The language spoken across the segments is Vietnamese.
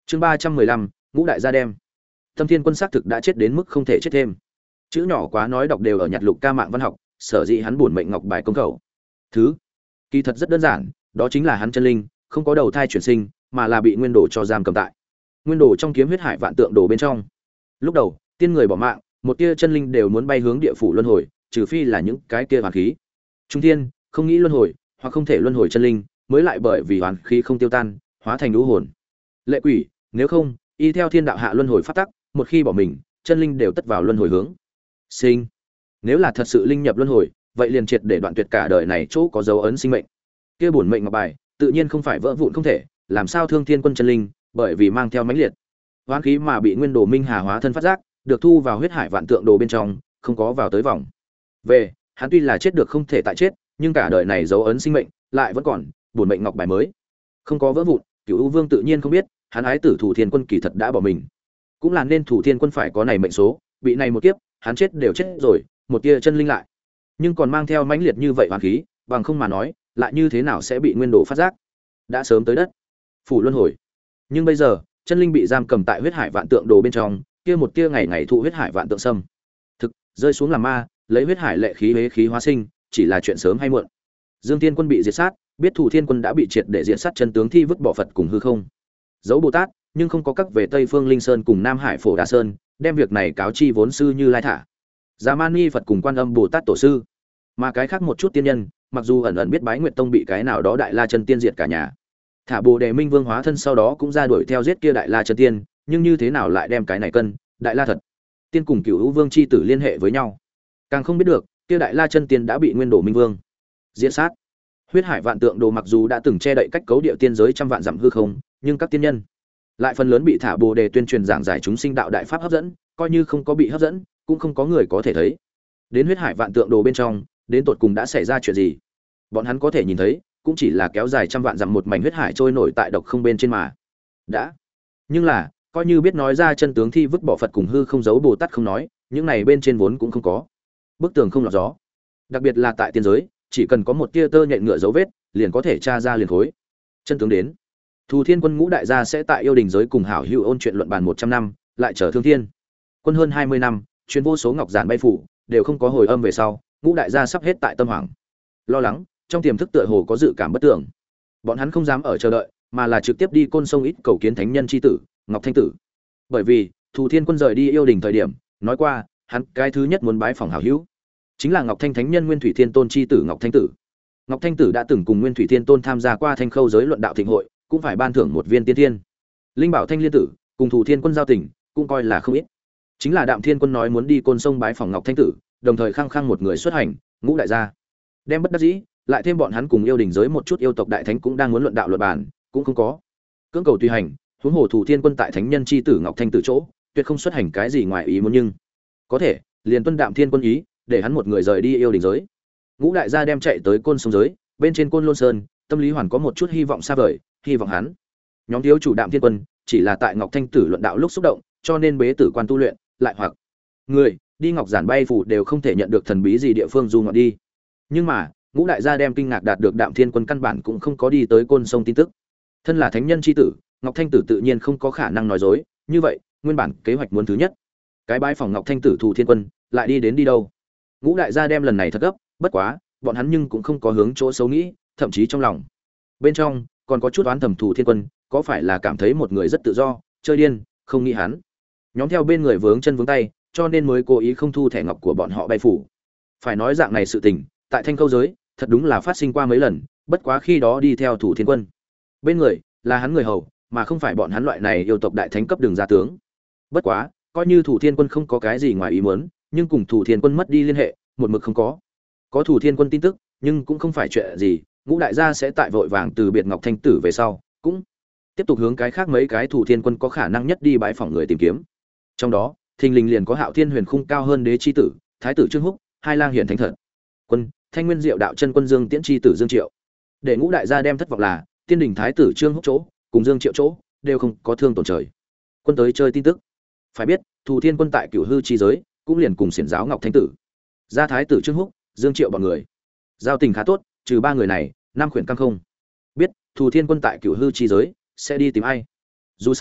Chương 315, Ngũ đại gia đem. Tâm Thiên Quân xác thực đã chết đến mức không thể chết thêm. Chữ nhỏ quá nói đọc đều ở nhặt lục ca mạng văn học, sở dĩ hắn buồn mệnh ngọc bài công khẩu. Thứ kỳ thật rất đơn giản, đó chính là hắn chân linh không có đầu thai chuyển sinh, mà là bị nguyên đồ cho giam cầm tại. Nguyên đồ trong kiếm huyết hải vạn tượng đồ bên trong. Lúc đầu, tiên người bỏ mạng, một tia chân linh đều muốn bay hướng địa phủ luân hồi, trừ phi là những cái kia hoàn khí. Trung thiên không nghĩ luân hồi, hoặc không thể luân hồi chân linh, mới lại bởi vì hoàn khí không tiêu tan, hóa thành lũ hồn. Lệ quỷ, nếu không, y theo thiên đạo hạ luân hồi pháp tắc, một khi bỏ mình, chân linh đều tất vào luân hồi hướng. Sinh. Nếu là thật sự linh nhập luân hồi, vậy liền triệt để đoạn tuyệt cả đời này chỗ có dấu ấn sinh mệnh. Kia bổn mệnh ngọc bài, tự nhiên không phải vỡ vụn không thể, làm sao thương thiên quân chân linh, bởi vì mang theo mãnh liệt hoán khí mà bị nguyên đồ minh hà hóa thân phát giác, được thu vào huyết hải vạn tượng đồ bên trong, không có vào tới vòng. Về, hắn tuy là chết được không thể tại chết, nhưng cả đời này dấu ấn sinh mệnh lại vẫn còn, bổn mệnh ngọc bài mới không có vỡ vụn. Cửu U Vương tự nhiên không biết, hắn ái tử Thủ Thiên Quân kỳ thật đã bỏ mình. Cũng là nên Thủ Thiên Quân phải có này mệnh số, bị này một kiếp, hắn chết đều chết rồi, một tia chân linh lại, nhưng còn mang theo mãnh liệt như vậy hoàn khí, bằng không mà nói, lại như thế nào sẽ bị nguyên đồ phát giác? Đã sớm tới đất, phủ luân hồi. Nhưng bây giờ, chân linh bị giam cầm tại huyết hải vạn tượng đồ bên trong, kia một tia ngày ngày thụ huyết hải vạn tượng xâm thực rơi xuống làm ma, lấy huyết hải lệ khí hế khí hóa sinh, chỉ là chuyện sớm hay muộn. Dương Thiên Quân bị diệt sát, biết Thủ Thiên Quân đã bị triệt để diệt sát, chân tướng thi vứt bỏ Phật cùng hư không. Dấu Bồ Tát, nhưng không có các về Tây Phương Linh Sơn cùng Nam Hải Phổ Đà Sơn, đem việc này cáo chi vốn sư Như Lai Thả, Già Mani Phật cùng Quan Âm Bồ Tát tổ sư. Mà cái khác một chút tiên nhân, mặc dù ẩn ẩn biết Bái Nguyệt Tông bị cái nào đó Đại La Chân Tiên diệt cả nhà, Thả Bồ Đề Minh Vương hóa thân sau đó cũng ra đuổi theo giết kia Đại La Chân Tiên, nhưng như thế nào lại đem cái này cân Đại La thật tiên cùng Cửu U Vương chi tử liên hệ với nhau? Càng không biết được, kia Đại La Chân Tiên đã bị Nguyên Đồ Minh Vương diệt sát. Huyết hải vạn tượng đồ mặc dù đã từng che đậy cách cấu địa tiên giới trăm vạn dặm hư không, nhưng các tiên nhân lại phần lớn bị Thả Bồ Đề tuyên truyền giảng giải chúng sinh đạo đại pháp hấp dẫn, coi như không có bị hấp dẫn, cũng không có người có thể thấy. Đến huyết hải vạn tượng đồ bên trong, đến tột cùng đã xảy ra chuyện gì? Bọn hắn có thể nhìn thấy, cũng chỉ là kéo dài trăm vạn dặm một mảnh huyết hải trôi nổi tại độc không bên trên mà. Đã. Nhưng là, coi như biết nói ra chân tướng thi vứt bỏ Phật cùng hư không giấu Bồ Tát không nói, những này bên trên vốn cũng không có. Bức tường không lọt gió. Đặc biệt là tại tiên giới, chỉ cần có một tia tơ nhện ngựa dấu vết, liền có thể tra ra liền khối. Chân tướng đến. Thủ Thiên Quân Ngũ đại gia sẽ tại yêu đình giới cùng hảo hữu ôn chuyện luận bàn 100 năm, lại chờ Thương Thiên Quân hơn 20 năm, chuyên vô số ngọc giản bay phủ, đều không có hồi âm về sau, Ngũ đại gia sắp hết tại tâm hoàng. Lo lắng, trong tiềm thức tựa hồ có dự cảm bất tưởng. Bọn hắn không dám ở chờ đợi, mà là trực tiếp đi Côn Sông ít cầu kiến thánh nhân chi tử, Ngọc Thanh tử. Bởi vì, Thủ Thiên Quân rời đi yêu đình thời điểm, nói qua, hắn cái thứ nhất muốn bái phòng hảo hữu, chính là Ngọc Thanh thánh nhân Nguyên Thủy Thiên Tôn chi tử Ngọc Thanh tử. Ngọc Thanh tử đã từng cùng Nguyên Thủy Thiên Tôn tham gia qua Thanh Khâu giới luận đạo thịnh hội, cũng phải ban thưởng một viên tiên thiên linh bảo Thanh Liên tử, cùng Thủ Thiên Quân giao tình, cũng coi là không ít. Chính là Đạm Thiên Quân nói muốn đi Côn Sông bái phòng Ngọc Thanh tử, đồng thời khăng khăng một người xuất hành, Ngũ đại gia đem bất đắc dĩ, lại thêm bọn hắn cùng yêu đình giới một chút yêu tộc đại thánh cũng đang muốn luận đạo luận bàn, cũng không có cưỡng cầu tùy hành. Huống hồ Thủ Thiên Quân tại thánh nhân chi tử Ngọc Thanh tử chỗ, tuyệt không xuất hành cái gì ngoài ý muốn, nhưng có thể liền tuân Đạm Thiên Quân ý, để hắn một người rời đi yêu đình giới. Ngũ đại gia đem chạy tới Côn Sông giới, bên trên Côn Lôn Sơn, tâm lý hoàn có một chút hy vọng xa vời, hy vọng hắn nhóm thiếu chủ Đạm Thiên Quân chỉ là tại Ngọc Thanh tử luận đạo lúc xúc động, cho nên bế tử quan tu luyện, lại hoặc người đi ngọc giản bay phủ đều không thể nhận được thần bí gì địa phương du ngoạn đi. Nhưng mà, Ngũ đại gia đem kinh ngạc đạt được Đạm Thiên Quân căn bản cũng không có đi tới Côn Sông tin tức. Thân là thánh nhân chi tử, Ngọc Thanh tử tự nhiên không có khả năng nói dối, như vậy, nguyên bản kế hoạch muốn thứ nhất, cái bái phòng Ngọc Thanh tử Thủ Thiên Quân, lại đi đâu? Ngũ đại gia đem lần này thật gấp, bất quá, bọn hắn nhưng cũng không có hướng chỗ xấu nghĩ, thậm chí trong lòng bên trong còn có chút oán thầm Thủ Thiên Quân, có phải là cảm thấy một người rất tự do, chơi điên, không nghĩ hắn nhóm theo bên người vướng chân vướng tay, cho nên mới cố ý không thu thẻ ngọc của bọn họ bay phủ. Phải nói dạng này sự tình, tại Thanh Khâu giới, thật đúng là phát sinh qua mấy lần, bất quá khi đó đi theo Thủ Thiên Quân, bên người là hắn người hầu, mà không phải bọn hắn loại này yêu tộc đại thánh cấp đường gia tướng. Bất quá, coi như Thủ Thiên Quân không có cái gì ngoài ý muốn, nhưng cùng Thủ Thiên Quân mất đi liên hệ, một mực không có Thủ Thiên Quân tin tức, nhưng cũng không phải chuyện gì. Ngũ đại gia sẽ tại vội vàng từ biệt Ngọc Thanh tử về sau, cũng tiếp tục hướng cái khác mấy cái Thủ Thiên Quân có khả năng nhất đi bái phỏng người tìm kiếm. Trong đó, thình lình liền có Hạo Thiên Huyền Khung cao hơn đế chi tử, thái tử Trương Húc, hai lang hiển thánh thật quân, Thanh Nguyên Diệu đạo chân quân Dương Tiễn chi tử Dương Triệu. Để Ngũ đại gia đem thất vọng là, tiên đình thái tử Trương Húc chỗ, cùng Dương Triệu chỗ, đều không có thương tổn trời. Quân tới chơi tin tức. Phải biết, Thủ Thiên Quân tại Cửu Hư chi giới, cũng liền cùng xiển giáo Ngọc Thanh tử, gia thái tử Trương Húc, Dương Triệu bọn người giao tình khá tốt, trừ ba người này, năm khuyển căng không biết Thủ Thiên Quân tại Cửu Hư chi giới sẽ đi tìm ai. Dù sao,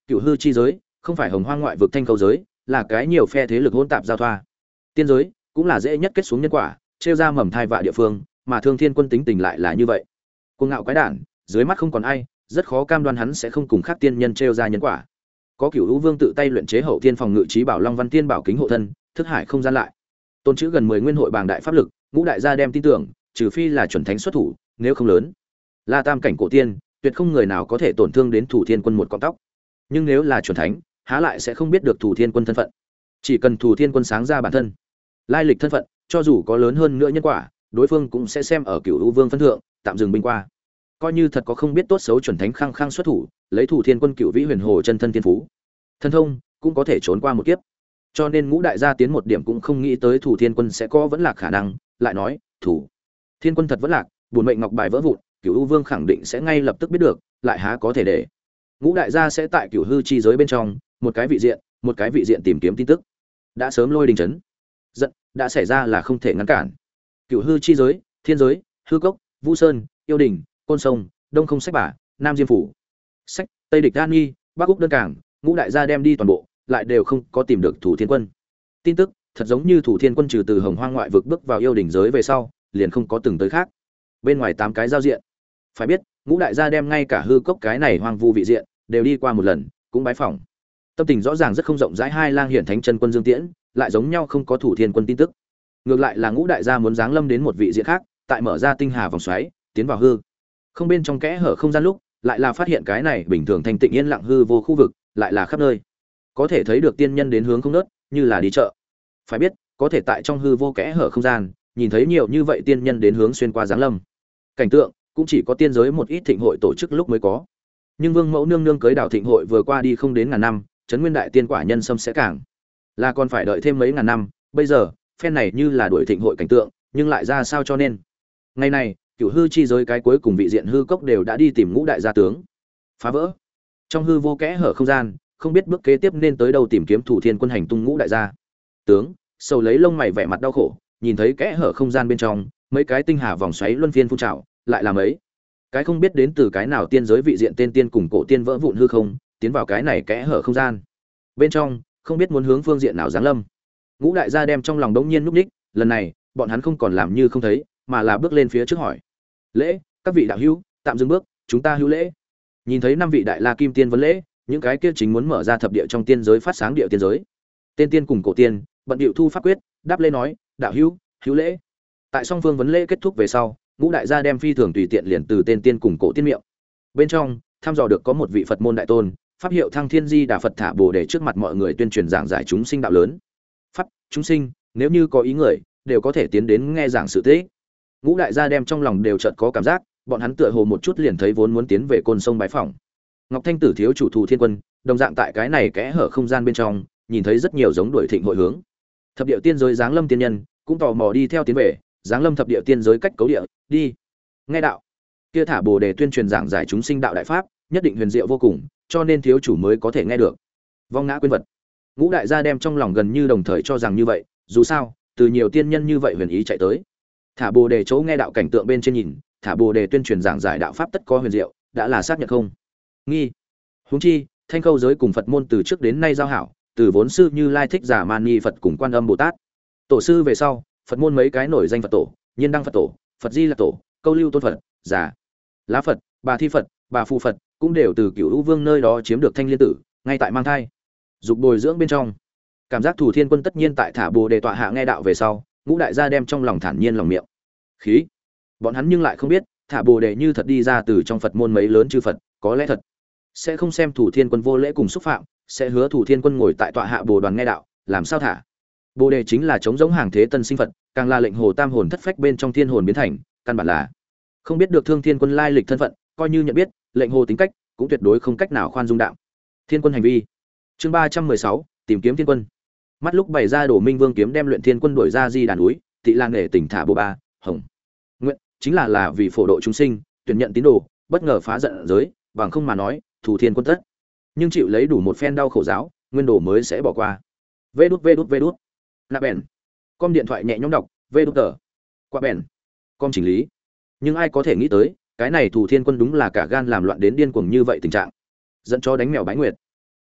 Cựu hư chi giới không phải hồng hoang ngoại vực thanh khâu giới, là cái nhiều phe thế lực hỗn tạp giao thoa. Tiên giới cũng là dễ nhất kết xuống nhân quả, trêu ra mầm thai vạ địa phương, mà Thương Thiên Quân tính tình lại là như vậy. Cuồng ngạo quái đản, dưới mắt không còn ai, rất khó cam đoan hắn sẽ không cùng khác tiên nhân trêu ra nhân quả. Có Cửu Vũ Vương tự tay luyện chế hậu thiên phòng ngự trí bảo Long Văn Tiên bảo kính hộ thân, thức hải không gian lại. Tôn chữ gần 10 nguyên hội bàng đại pháp lực, ngũ đại gia đem tin tưởng, trừ phi là chuẩn thánh xuất thủ, nếu không lớn, La Tam cảnh cổ tiên, tuyệt không người nào có thể tổn thương đến Thủ Thiên Quân một cọng tóc. Nhưng nếu là chuẩn thánh, há lại sẽ không biết được Thủ Thiên Quân thân phận. Chỉ cần Thủ Thiên Quân sáng ra bản thân, lai lịch thân phận, cho dù có lớn hơn nữa nhân quả, đối phương cũng sẽ xem ở Cửu U Vương phân thượng, tạm dừng binh qua. Coi như thật có không biết tốt xấu chuẩn thánh khăng khăng xuất thủ, lấy Thủ Thiên Quân Cửu Vĩ Huyền Hồ chân thân thiên phú, thân thông cũng có thể trốn qua một kiếp. Cho nên ngũ đại gia tiến một điểm cũng không nghĩ tới Thủ Thiên Quân sẽ có vẫn lạc khả năng, lại nói, Thủ Thiên Quân thật vẫn lạc, buồn mệnh ngọc bài vỡ vụn, Cửu U Vương khẳng định sẽ ngay lập tức biết được, lại há có thể để ngũ đại gia sẽ tại Cửu hư chi giới bên trong, một cái vị diện tìm kiếm tin tức. Đã sớm lôi đình chấn. Giận đã xảy ra là không thể ngăn cản. Cửu hư chi giới, thiên giới, hư cốc, Vũ Sơn, yêu đình, côn sông, đông không sách bả, nam diêm phủ. Sách, tây địch An Nhi, bắc úc đơn cảng, ngũ đại gia đem đi toàn bộ, lại đều không có tìm được Thủ Thiên Quân. Tin tức thật giống như Thủ Thiên Quân trừ từ hồng hoang ngoại vực bước vào yêu đỉnh giới về sau, liền không có từng tới khác. Bên ngoài 8 cái giao diện, phải biết ngũ đại gia đem ngay cả hư cốc cái này hoang vu vị diện đều đi qua một lần, cũng bái phỏng. Tâm tình rõ ràng rất không rộng rãi, hai lang hiển thánh chân quân Dương Tiễn lại giống nhau không có Thủ Thiên Quân tin tức. Ngược lại là ngũ đại gia muốn giáng lâm đến một vị diện khác, tại mở ra tinh hà vòng xoáy, tiến vào hư không bên trong kẽ hở không gian lúc, lại là phát hiện cái này bình thường thanh tịnh yên lặng hư vô khu vực, lại là khắp nơi có thể thấy được tiên nhân đến hướng không nớt, như là đi chợ. Phải biết có thể tại trong hư vô kẽ hở không gian nhìn thấy nhiều như vậy tiên nhân đến hướng xuyên qua giáng lâm cảnh tượng, cũng chỉ có tiên giới một ít thịnh hội tổ chức lúc mới có. Nhưng Vương Mẫu nương nương cưới đào thịnh hội vừa qua đi không đến ngàn năm, trấn nguyên đại tiên quả nhân sâm sẽ càng là còn phải đợi thêm mấy ngàn năm. Bây giờ phen này như là đuổi thịnh hội cảnh tượng, nhưng lại ra sao cho nên ngày này Cửu hư chi giới cái cuối cùng vị diện hư cốc đều đã đi tìm ngũ đại gia tướng, phá vỡ trong hư vô kẽ hở không gian, không biết bước kế tiếp nên tới đâu tìm kiếm Thủ Thiên Quân hành tung. Ngũ đại gia tướng sầu lấy lông mày vẻ mặt đau khổ, nhìn thấy kẽ hở không gian bên trong mấy cái tinh hà vòng xoáy luân phiên phun trào, lại là mấy cái không biết đến từ cái nào tiên giới vị diện tên tiên cùng cổ tiên vỡ vụn hư không, tiến vào cái này kẽ hở không gian bên trong, không biết muốn hướng phương diện nào giáng lâm. Ngũ đại gia đem trong lòng đống nhiên núp ních, lần này bọn hắn không còn làm như không thấy, mà là bước lên phía trước hỏi: lễ, các vị đạo hữu, tạm dừng bước, chúng ta hữu lễ. Nhìn thấy 5 vị đại la kim tiên vấn lễ, những cái kia chính muốn mở ra thập địa trong tiên giới phát sáng địa tiên giới tên tiên cùng cổ tiên bận điệu thu pháp quyết, đáp lễ nói: đạo hữu, hữu lễ. Tại song phương vấn lễ kết thúc về sau, ngũ đại gia đem phi thường tùy tiện liền từ tên tiên cùng cổ tiên miệng bên trong thăm dò được có một vị Phật môn đại tôn, pháp hiệu Thăng Thiên Di Đà Phật thả Bồ để trước mặt mọi người tuyên truyền giảng giải chúng sinh đạo lớn. Pháp chúng sinh, nếu như có ý người, đều có thể tiến đến nghe giảng sự tế. Ngũ đại gia đem trong lòng đều chợt có cảm giác, bọn hắn tựa hồ một chút liền thấy vốn muốn tiến về côn sông bái phỏng Ngọc Thanh Tử thiếu chủ Thủ Thiên Quân, đồng dạng tại cái này kẽ hở không gian bên trong, nhìn thấy rất nhiều giống đuổi thịnh hội hướng thập địa tiên giới giáng lâm tiên nhân, cũng tò mò đi theo tiến về giáng lâm thập địa tiên giới cách cấu địa đi nghe đạo kia thả Bồ đề tuyên truyền giảng giải chúng sinh đạo đại pháp, nhất định huyền diệu vô cùng, cho nên thiếu chủ mới có thể nghe được. Vong ngã quên vật. Ngũ đại gia đem trong lòng gần như đồng thời cho rằng như vậy, dù sao từ nhiều tiên nhân như vậy huyền ý chạy tới thả Bồ đề chỗ nghe đạo cảnh tượng bên trên nhìn, thả Bồ đề tuyên truyền giảng giải đạo pháp tất có huyền diệu, đã là xác nhận không nghi. Huống chi thanh khâu giới cùng Phật môn từ trước đến nay giao hảo, từ vốn sư Như Lai Thích Giả Mani Phật cùng Quan Âm Bồ Tát tổ sư về sau, Phật môn mấy cái nổi danh Phật tổ, Nhiên Đăng Phật tổ, Phật Di Lặc tổ, Câu Lưu Tôn Phật, Giả Lá Phật, Bà Thi Phật, Bà Phù Phật cũng đều từ Cửu U Vương nơi đó chiếm được thanh liên tử, ngay tại mang thai dục bồi dưỡng bên trong. Cảm giác Thủ Thiên Quân tất nhiên tại thả Bồ đề tọa hạ nghe đạo về sau, ngũ đại gia đem trong lòng thản nhiên lòng miệng khí. Bọn hắn nhưng lại không biết, thả Bồ đề như thật đi ra từ trong Phật môn mấy lớn chư Phật, có lẽ thật sẽ không xem Thủ Thiên Quân vô lễ cùng xúc phạm, sẽ hứa Thủ Thiên Quân ngồi tại tọa hạ Bồ đoàn nghe đạo, làm sao thả Bồ đề chính là chống giống hàng thế tân sinh Phật, càng là lệnh hồ tam hồn thất phách bên trong thiên hồn biến thành, căn bản là không biết được Thương Thiên Quân lai lịch thân phận, coi như nhận biết, lệnh hồ tính cách cũng tuyệt đối không cách nào khoan dung đạo Thiên Quân hành vi. Chương 316, tìm kiếm Thiên Quân. Mắt lúc bày ra Đổ Minh Vương kiếm đem luyện Thiên Quân đuổi ra Di đàn núi, Tị Lang nghệ tỉnh thả Bồ Ba, Hồng nguyện chính là vì phổ độ chúng sinh, tuyển nhận tín đồ, bất ngờ phá giận giới, bằng không mà nói, Thủ Thiên Quân tất nhưng chịu lấy đủ một phen đau khổ giáo, nguyên đồ mới sẽ bỏ qua. Vê đút. Nạp bèn. Com điện thoại nhẹ nhõm đọc, vê đút tờ. Qua bèn. Com chỉnh lý. Nhưng ai có thể nghĩ tới, cái này Thủ Thiên Quân đúng là cả gan làm loạn đến điên cuồng như vậy tình trạng, dẫn cho đánh mèo bái nguyệt.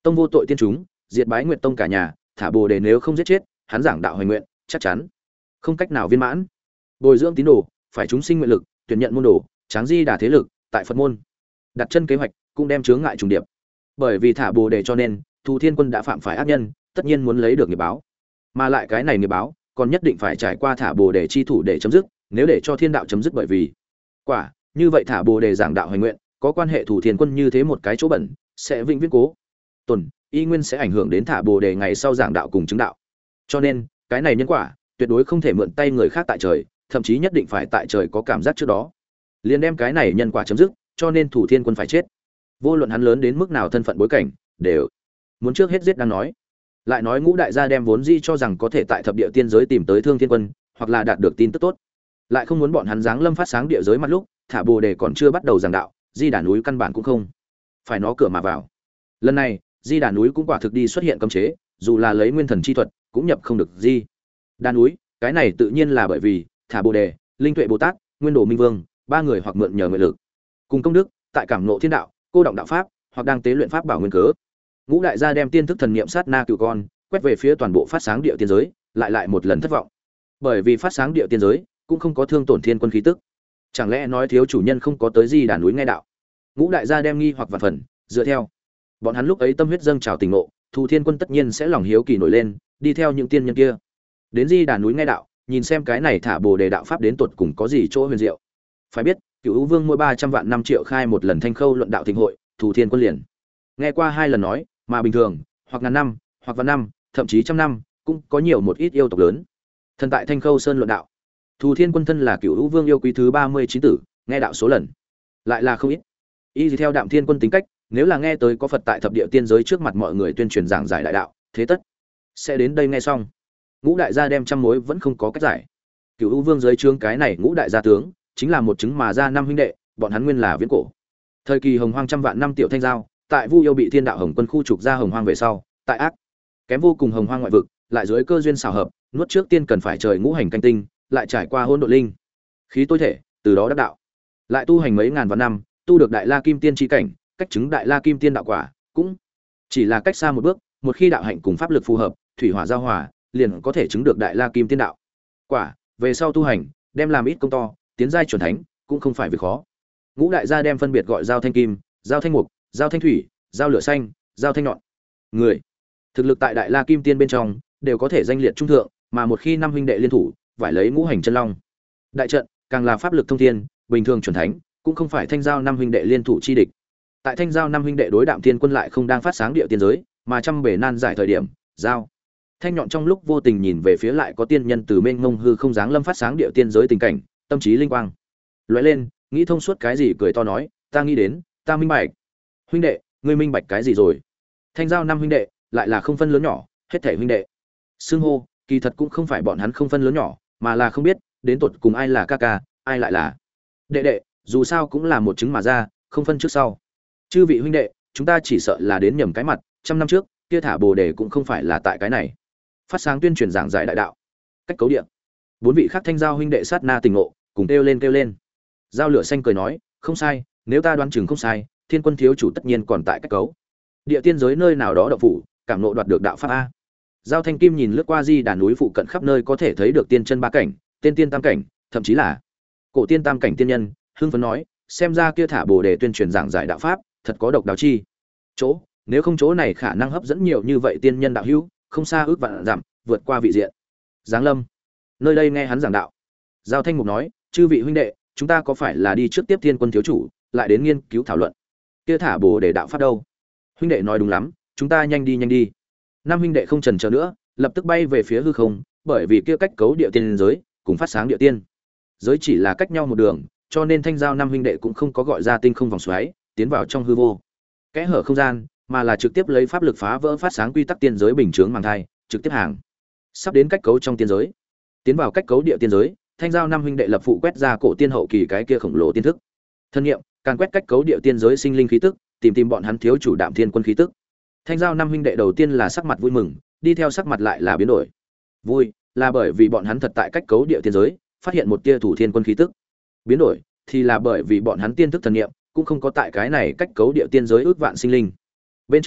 Tông vô tội tiên chúng, diệt Bái Nguyệt Tông cả nhà, thả Bồ Đề nếu không giết chết, hắn giảng đạo hoành nguyện, chắc chắn không cách nào viên mãn. Bồi dưỡng tín đồ, phải chúng sinh nguyện lực, tuyển nhận môn đồ, tráng di đà thế lực, tại Phật môn đặt chân kế hoạch, cũng đem chướng ngại trùng điệp. Bởi vì thả Bồ Đề cho nên, Thù Thiên Quân đã phạm phải ác nhân, tất nhiên muốn lấy được nghiệp báo. Mà lại cái này nghiệp báo, còn nhất định phải trải qua thả Bồ Đề chi thủ để chấm dứt, nếu để cho thiên đạo chấm dứt bởi vì quả, như vậy thả Bồ Đề giảng đạo hoành nguyện, có quan hệ Thù Thiên Quân như thế một cái chỗ bẩn, sẽ vĩnh viễn cố tồn, y nguyên sẽ ảnh hưởng đến thả Bồ Đề ngày sau giảng đạo cùng chứng đạo. Cho nên, cái này nhân quả, tuyệt đối không thể mượn tay người khác tại trời, thậm chí nhất định phải tại trời có cảm giác trước đó liền đem cái này nhân quả chấm dứt, cho nên Thủ Thiên Quân phải chết. Vô luận hắn lớn đến mức nào thân phận bối cảnh, đều muốn trước hết giết đang nói. Lại nói Ngũ đại gia đem vốn dĩ cho rằng có thể tại thập địa tiên giới tìm tới Thương Thiên Quân, hoặc là đạt được tin tức tốt, lại không muốn bọn hắn giáng lâm phát sáng địa giới mặt lúc, thả Bồ Đề còn chưa bắt đầu giảng đạo, Di Đà núi căn bản cũng không phải nó cửa mà vào. Lần này, Di Đà núi cũng quả thực đi xuất hiện cấm chế, dù là lấy nguyên thần chi thuật, cũng nhập không được Di Đà núi, cái này tự nhiên là bởi vì thả Bồ Đề, Linh Tuệ Bồ Tát, Nguyên Đồ Minh Vương, ba người hoặc mượn nhờ nguyện lực cùng công đức, tại cảm ngộ thiên đạo, cô động đạo pháp, hoặc đang tế luyện pháp bảo nguyên cớ. Ngũ đại gia đem tiên thức thần niệm sát na cửu con, quét về phía toàn bộ phát sáng địa tiên giới, lại một lần thất vọng. Bởi vì phát sáng địa tiên giới cũng không có thương tổn thiên quân khí tức. Chẳng lẽ nói thiếu chủ nhân không có tới Di Đà núi nghe đạo? Ngũ đại gia đem nghi hoặc vạn phần, dựa theo bọn hắn lúc ấy tâm huyết dâng trào tình ngộ, Thù Thiên Quân tất nhiên sẽ lòng hiếu kỳ nổi lên, đi theo những tiên nhân kia đến Di Đà núi nghe đạo, nhìn xem cái này thả Bồ Đề đạo pháp đến tột cùng có gì chỗ huyền diệu. Phải biết, Cửu U Vương mỗi 300 vạn năm triệu khai một lần Thanh Khâu luận đạo thịnh hội, Thù Thiên Quân liền nghe qua 2 lần nói, mà bình thường, hoặc ngàn năm, hoặc vạn năm, thậm chí trăm năm, cũng có nhiều một ít yêu tộc lớn thần tại Thanh Khâu Sơn luận đạo. Thù Thiên Quân thân là Cửu U Vương yêu quý thứ 39 tử, nghe đạo số lần lại là không ít. Y theo Đạm Thiên Quân tính cách, nếu là nghe tới có Phật tại thập địa tiên giới trước mặt mọi người tuyên truyền giảng giải đại đạo, thế tất sẽ đến đây nghe xong. Ngũ đại gia đem trăm mối vẫn không có cách giải. Cửu U Vương dưới trướng cái này Ngũ đại gia tướng, chính là một chứng mà ra năm huynh đệ, bọn hắn nguyên là viễn cổ thời kỳ hồng hoang trăm vạn năm tiểu thanh giao, tại Vu Yêu bị Thiên Đạo Hồng Quân khu trục ra hồng hoang về sau, tại ác kém vô cùng hồng hoang ngoại vực, lại dưới cơ duyên xảo hợp, nuốt trước tiên cần phải trời ngũ hành canh tinh, lại trải qua hỗn độn linh khí tối thể, từ đó đắc đạo. Lại tu hành mấy ngàn vạn năm, tu được Đại La Kim Tiên chi cảnh, cách chứng Đại La Kim Tiên đạo quả, cũng chỉ là cách xa một bước, một khi đạo hạnh cùng pháp lực phù hợp, thủy hỏa giao hòa, liền có thể chứng được Đại La Kim Tiên đạo quả. Về sau tu hành, đem làm ít công to, tiến giai chuẩn thánh, cũng không phải việc khó. Ngũ đại gia đem phân biệt gọi Giao Thanh Kim, Giao Thanh Mục, Giao Thanh Thủy, Giao Lửa Xanh, Giao Thanh Nhọn. Người thực lực tại Đại La Kim Tiên bên trong đều có thể danh liệt trung thượng, mà một khi năm huynh đệ liên thủ, phải lấy ngũ hành chân long đại trận, càng là pháp lực thông thiên, bình thường chuẩn thánh cũng không phải Thanh Giao năm huynh đệ liên thủ chi địch. Tại Thanh Giao năm huynh đệ đối Đạm Thiên Quân lại không đang phát sáng địa tiên giới, mà trăm bể nan giải thời điểm, Giao Thanh Nhọn trong lúc vô tình nhìn về phía lại có tiên nhân từ mênh mông hư không dáng lâm phát sáng địa tiên giới tình cảnh, tâm trí linh quang lóe lên, nghĩ thông suốt cái gì, cười to nói, ta nghĩ đến, ta minh bạch. Huynh đệ, ngươi minh bạch cái gì rồi? Thanh Giao năm huynh đệ lại là không phân lớn nhỏ, hết thảy huynh đệ xưng hô, kỳ thật cũng không phải bọn hắn không phân lớn nhỏ, mà là không biết đến tột cùng ai là ca ca, ai lại là đệ đệ, dù sao cũng là một chứng mà ra, không phân trước sau. Chư vị huynh đệ, chúng ta chỉ sợ là đến nhầm cái mặt, trăm năm trước kia thả Bồ Đề cũng không phải là tại cái này phát sáng tuyên truyền giảng giải đại đạo, cách cấu địa. Bốn vị khác Thanh Giao huynh đệ sát na tình ngộ, cùng kêu lên. Giao Lửa Xanh cười nói, không sai, nếu ta đoán chừng không sai, Thiên Quân thiếu chủ tất nhiên còn tại cách cấu địa tiên giới nơi nào đó động phủ, cảm ngộ đoạt được đạo pháp a. Giao Thanh Kim nhìn lướt qua Di Đà núi phụ cận khắp nơi có thể thấy được tiên chân ba cảnh, tên tiên tam cảnh, thậm chí là cổ tiên tam cảnh tiên nhân, hưng phấn nói, xem ra kia thả Bồ Đề tuyên truyền giảng giải đạo pháp, thật có độc đáo chi chỗ, nếu không chỗ này khả năng hấp dẫn nhiều như vậy tiên nhân đạo hữu, không xa ước vạn dặm, vượt qua vị diện giáng lâm nơi đây nghe hắn giảng đạo. Giao Thanh Mục nói, chư vị huynh đệ, chúng ta có phải là đi trước tiếp Thiên Quân thiếu chủ, lại đến nghiên cứu thảo luận kia thả Bồ Đề đạo pháp đâu? Huynh đệ nói đúng lắm, chúng ta nhanh đi. Năm huynh đệ không chần chờ nữa, lập tức bay về phía hư không, bởi vì kia cách cấu địa tiên giới cùng phát sáng địa tiên giới chỉ là cách nhau một đường, cho nên Thanh Giao năm huynh đệ cũng không có gọi ra tinh không vòng xoáy tiến vào trong hư vô kẽ hở không gian, mà là trực tiếp lấy pháp lực phá vỡ phát sáng quy tắc tiên giới bình chướng màng thai, trực tiếp hàng sắp đến cách cấu trong tiên giới. Tiến vào cách cấu địa tiên giới, Thanh Giao năm huynh đệ lập phụ quét ra cổ tiên hậu kỳ cái kia khổng lồ tiên thức thân nghiệm, càng quét cách cấu địa tiên giới sinh linh khí tức, tìm bọn hắn thiếu chủ Đạm Thiên Quân khí tức. Thanh Giao năm huynh đệ đầu tiên là sắc mặt vui mừng, đi theo sắc mặt lại là biến đổi. Vui là bởi vì bọn hắn thật tại cách cấu địa tiên giới phát hiện một tia Thủ Thiên Quân khí tức. Biến đổi thì là bởi vì bọn hắn tiên thức thần niệm cũng không có tại cái này cách cấu địa tiên giới ước vạn sinh linh bên trong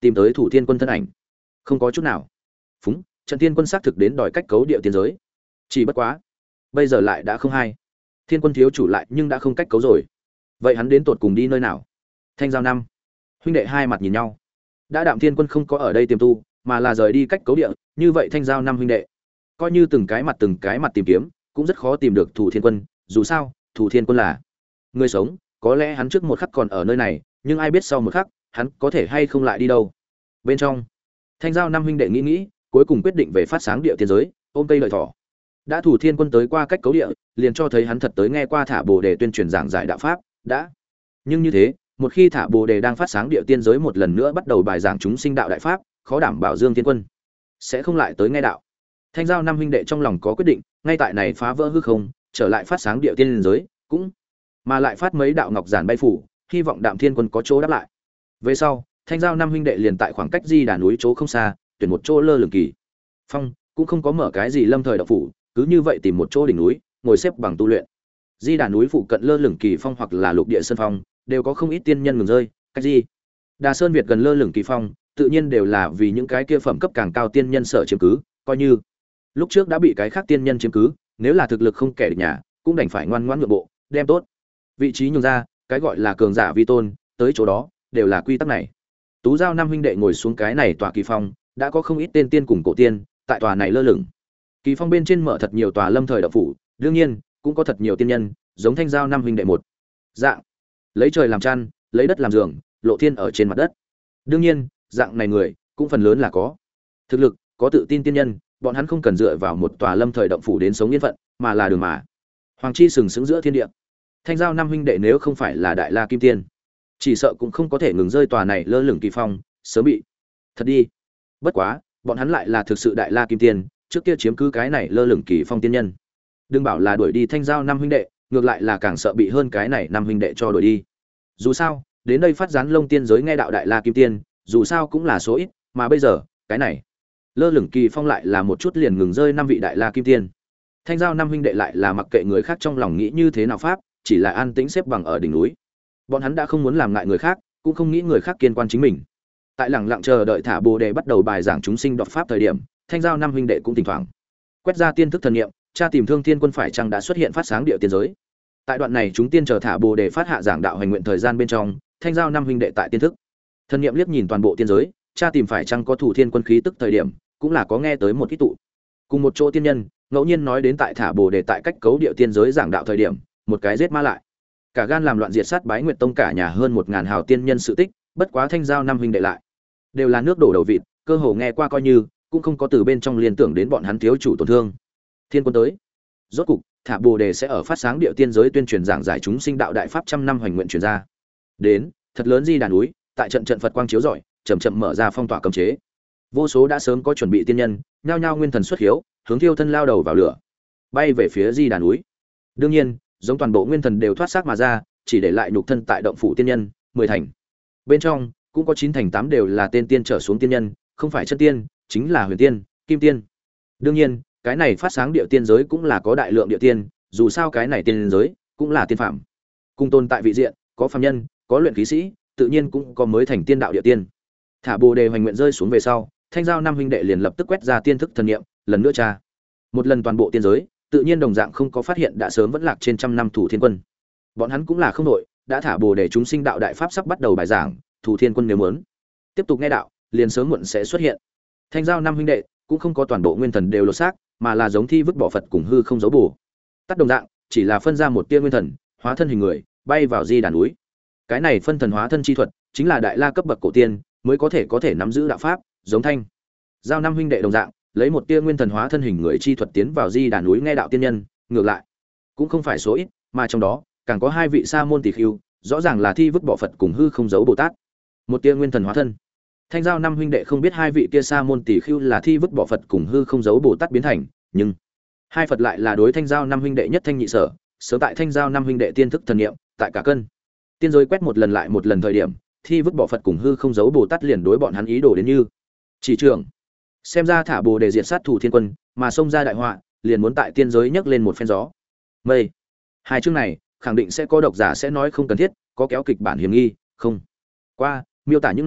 tìm tới Thủ Thiên Quân thân ảnh. Không có chút nào. Phúng, Trận Thiên Quân xác thực đến đòi cách cấu địa tiên giới. Chỉ bất quá, bây giờ lại đã không hay. Thiên Quân thiếu chủ lại nhưng đã không cách cấu rồi. Vậy hắn đến tột cùng đi nơi nào? Thanh Giao năm huynh đệ hai mặt nhìn nhau. Đã Đạm Thiên Quân không có ở đây tiềm tu, mà là rời đi cách cấu địa, như vậy Thanh Giao năm huynh đệ, coi như từng cái mặt tìm kiếm, cũng rất khó tìm được Thủ Thiên Quân, dù sao, Thủ Thiên Quân là người sống, có lẽ hắn trước một khắc còn ở nơi này, nhưng ai biết sau một khắc, hắn có thể hay không lại đi đâu. Bên trong, Thanh Giao năm huynh đệ nghĩ, cuối cùng quyết định về phát sáng địa tiên giới, ôm cây lợi thỏ. Đã Thủ Thiên Quân tới qua cách cấu địa, liền cho thấy hắn thật tới nghe qua Thả Bồ Đề tuyên truyền giảng giải đạo pháp, đã. Nhưng như thế, một khi Thả Bồ Đề đang phát sáng địa tiên giới một lần nữa bắt đầu bài giảng chúng sinh đạo đại pháp, khó đảm bảo Dương Thiên Quân sẽ không lại tới nghe đạo. Thanh Giao năm huynh đệ trong lòng có quyết định, ngay tại này phá vỡ hư không, trở lại phát sáng địa tiên giới, cũng mà lại phát mấy đạo ngọc giản bay phủ, hy vọng Đạm Thiên Quân có chỗ đáp lại. Về sau, Thanh Giao năm huynh đệ liền tại khoảng cách Di Đà núi chỗ không xa, tuyển một chỗ lơ lửng kỳ phong, cũng không có mở cái gì lâm thời đạo phủ, cứ như vậy tìm một chỗ đỉnh núi, ngồi xếp bằng tu luyện. Di Đà núi phụ cận lơ lửng kỳ phong hoặc là lục địa sơn phong, đều có không ít tiên nhân ngừng rơi, cách Di Đà Sơn Việt gần lơ lửng kỳ phong, tự nhiên đều là vì những cái kia phẩm cấp càng cao tiên nhân sở chiếm cứ, coi như lúc trước đã bị cái khác tiên nhân chiếm cứ, nếu là thực lực không kẻ địch nhà, cũng đành phải ngoan ngoãn nhượng bộ, đem tốt vị trí nhường ra, cái gọi là cường giả vi tôn, tới chỗ đó, đều là quy tắc này. Tú Giao năm huynh đệ ngồi xuống cái này tòa kỳ phong, đã có không ít tên tiên cùng cổ tiên, tại tòa này lơ lửng. Kỳ phong bên trên mở thật nhiều tòa lâm thời đạo phủ, đương nhiên, cũng có thật nhiều tiên nhân, giống Thanh Giao năm huynh đệ một dạng, lấy trời làm chăn, lấy đất làm giường, lộ thiên ở trên mặt đất. Đương nhiên, dạng này người, cũng phần lớn là có thực lực, có tự tin tiên nhân, bọn hắn không cần dựa vào một tòa lâm thời động phủ đến sống yên phận, mà là đường mà hoàng chi sừng sững giữa thiên địa. Thanh Giao năm huynh đệ nếu không phải là đại la kim tiên, chỉ sợ cũng không có thể ngừng rơi tòa này lơ lửng kỳ phong, sớm bị thật đi. Bất quá, bọn hắn lại là thực sự đại la kim tiên, trước kia chiếm cứ cái này lơ lửng kỳ phong tiên nhân. Đừng bảo là đuổi đi Thanh Giao năm huynh đệ, ngược lại là càng sợ bị hơn cái này năm huynh đệ cho đuổi đi. Dù sao, đến đây phát gián lông tiên giới nghe đạo đại la kim tiên, dù sao cũng là số ít, mà bây giờ, cái này lơ lửng kỳ phong lại là một chút liền ngừng rơi năm vị đại la kim tiên. Thanh Giao năm huynh đệ lại là mặc kệ người khác trong lòng nghĩ như thế nào pháp, chỉ là an tĩnh xếp bằng ở đỉnh núi. Bọn hắn đã không muốn làm ngại người khác, cũng không nghĩ người khác kiên quan chính mình. Tại lẳng lặng chờ đợi Thả Bồ Đề bắt đầu bài giảng chúng sinh đột pháp thời điểm, Thanh Giao năm huynh đệ cũng thỉnh thoảng quét ra tiên thức thần niệm, tra tìm Thương Thiên Quân phải chăng đã xuất hiện phát sáng địa tiên giới. Tại đoạn này chúng tiên chờ Thả Bồ Đề phát hạ giảng đạo hành nguyện thời gian bên trong, Thanh Giao năm huynh đệ tại tiên thức thần niệm liếc nhìn toàn bộ tiên giới, tra tìm phải chăng có Thủ Thiên Quân khí tức thời điểm, cũng là có nghe tới một ít tụ cùng một chỗ tiên nhân ngẫu nhiên nói đến tại Thả Bồ Đề tại cách cấu địa tiên giới giảng đạo thời điểm, một cái giết ma lại cả gan làm loạn diệt sát Bái Nguyệt Tông cả nhà hơn 1000 hào tiên nhân sự tích. Bất quá Thanh Giao năm huynh đệ lại đều là nước đổ đầu vịt, cơ hồ nghe qua coi như, cũng không có từ bên trong liên tưởng đến bọn hắn thiếu chủ tổn thương. Thiên Quân tới, rốt cục Thả Bồ Đề sẽ ở phát sáng địa tiên giới tuyên truyền giảng giải chúng sinh đạo đại pháp trăm năm hoành nguyện truyền ra. Đến, thật lớn Di Đà núi, tại trận trận Phật quang chiếu rọi, chậm chậm mở ra phong tỏa cấm chế. Vô số đã sớm có chuẩn bị tiên nhân, nhao nhao nguyên thần xuất hiếu, hướng Thiêu Thân lao đầu vào lửa, bay về phía Di Đà núi. Đương nhiên, giống toàn bộ nguyên thần đều thoát xác mà ra, chỉ để lại nhục thân tại động phủ tiên nhân, 10 thành. Bên trong cũng có 9 thành 8 đều là tên tiên trở xuống tiên nhân, không phải chân tiên, chính là huyền tiên, kim tiên. Đương nhiên, cái này phát sáng địa tiên giới cũng là có đại lượng địa tiên, dù sao cái này tiên giới cũng là tiên phạm. Cùng tồn tại vị diện, có phàm nhân, có luyện khí sĩ, tự nhiên cũng có mới thành tiên đạo địa tiên. Thả Bồ Đề hoành nguyện rơi xuống về sau, Thanh Giao năm huynh đệ liền lập tức quét ra tiên thức thần niệm, lần nữa tra một lần toàn bộ tiên giới, tự nhiên đồng dạng không có phát hiện đã sớm vẫn lạc trên trăm năm Thủ Thiên Quân. Bọn hắn cũng là không đội, đã Thả Bồ Đề chúng sinh đạo đại pháp sắp bắt đầu bài giảng, Thủ Thiên Quân nếu muốn tiếp tục nghe đạo, liền sớm muộn sẽ xuất hiện. Thanh Giao năm huynh đệ cũng không có toàn bộ nguyên thần đều lột xác, mà là giống thi vứt bỏ Phật cùng hư không giấu bổ. Tắt đồng dạng, chỉ là phân ra một tia nguyên thần, hóa thân hình người, bay vào Di Đà núi. Cái này phân thần hóa thân chi thuật, chính là đại la cấp bậc cổ tiên mới có thể nắm giữ đạo pháp, giống Thanh Giao năm huynh đệ đồng dạng, lấy một tia nguyên thần hóa thân hình người chi thuật tiến vào Di Đà núi nghe đạo tiên nhân, ngược lại cũng không phải số ít, mà trong đó càng có 2 vị sa môn tỷ khưu, rõ ràng là thi vứt bỏ Phật cùng hư không giấu Bồ Tát. Một tia nguyên thần hóa thân. Thanh Giao năm huynh đệ không biết 2 vị kia sa môn tỷ khưu là thi vứt bỏ Phật cùng hư không giấu Bồ Tát biến thành, nhưng hai Phật lại là đối Thanh Giao năm huynh đệ nhất thanh nhị sở, sớm tại Thanh Giao năm huynh đệ tiên thức thần niệm, tại cả cân tiên giới quét một lần lại một lần thời điểm, thi vứt bỏ Phật cùng hư không giấu Bồ Tát liền đối bọn hắn ý đồ đến như chỉ trưởng. Xem ra Thả Bồ Đề diệt sát Thủ Thiên Quân, mà xông ra đại họa, liền muốn tại tiên giới nhấc lên một phen gió mây. Hai chương này khẳng định sẽ có độc giả sẽ nói không cần thiết, có kéo kịch bản hiểm nghi, không qua miêu tả những này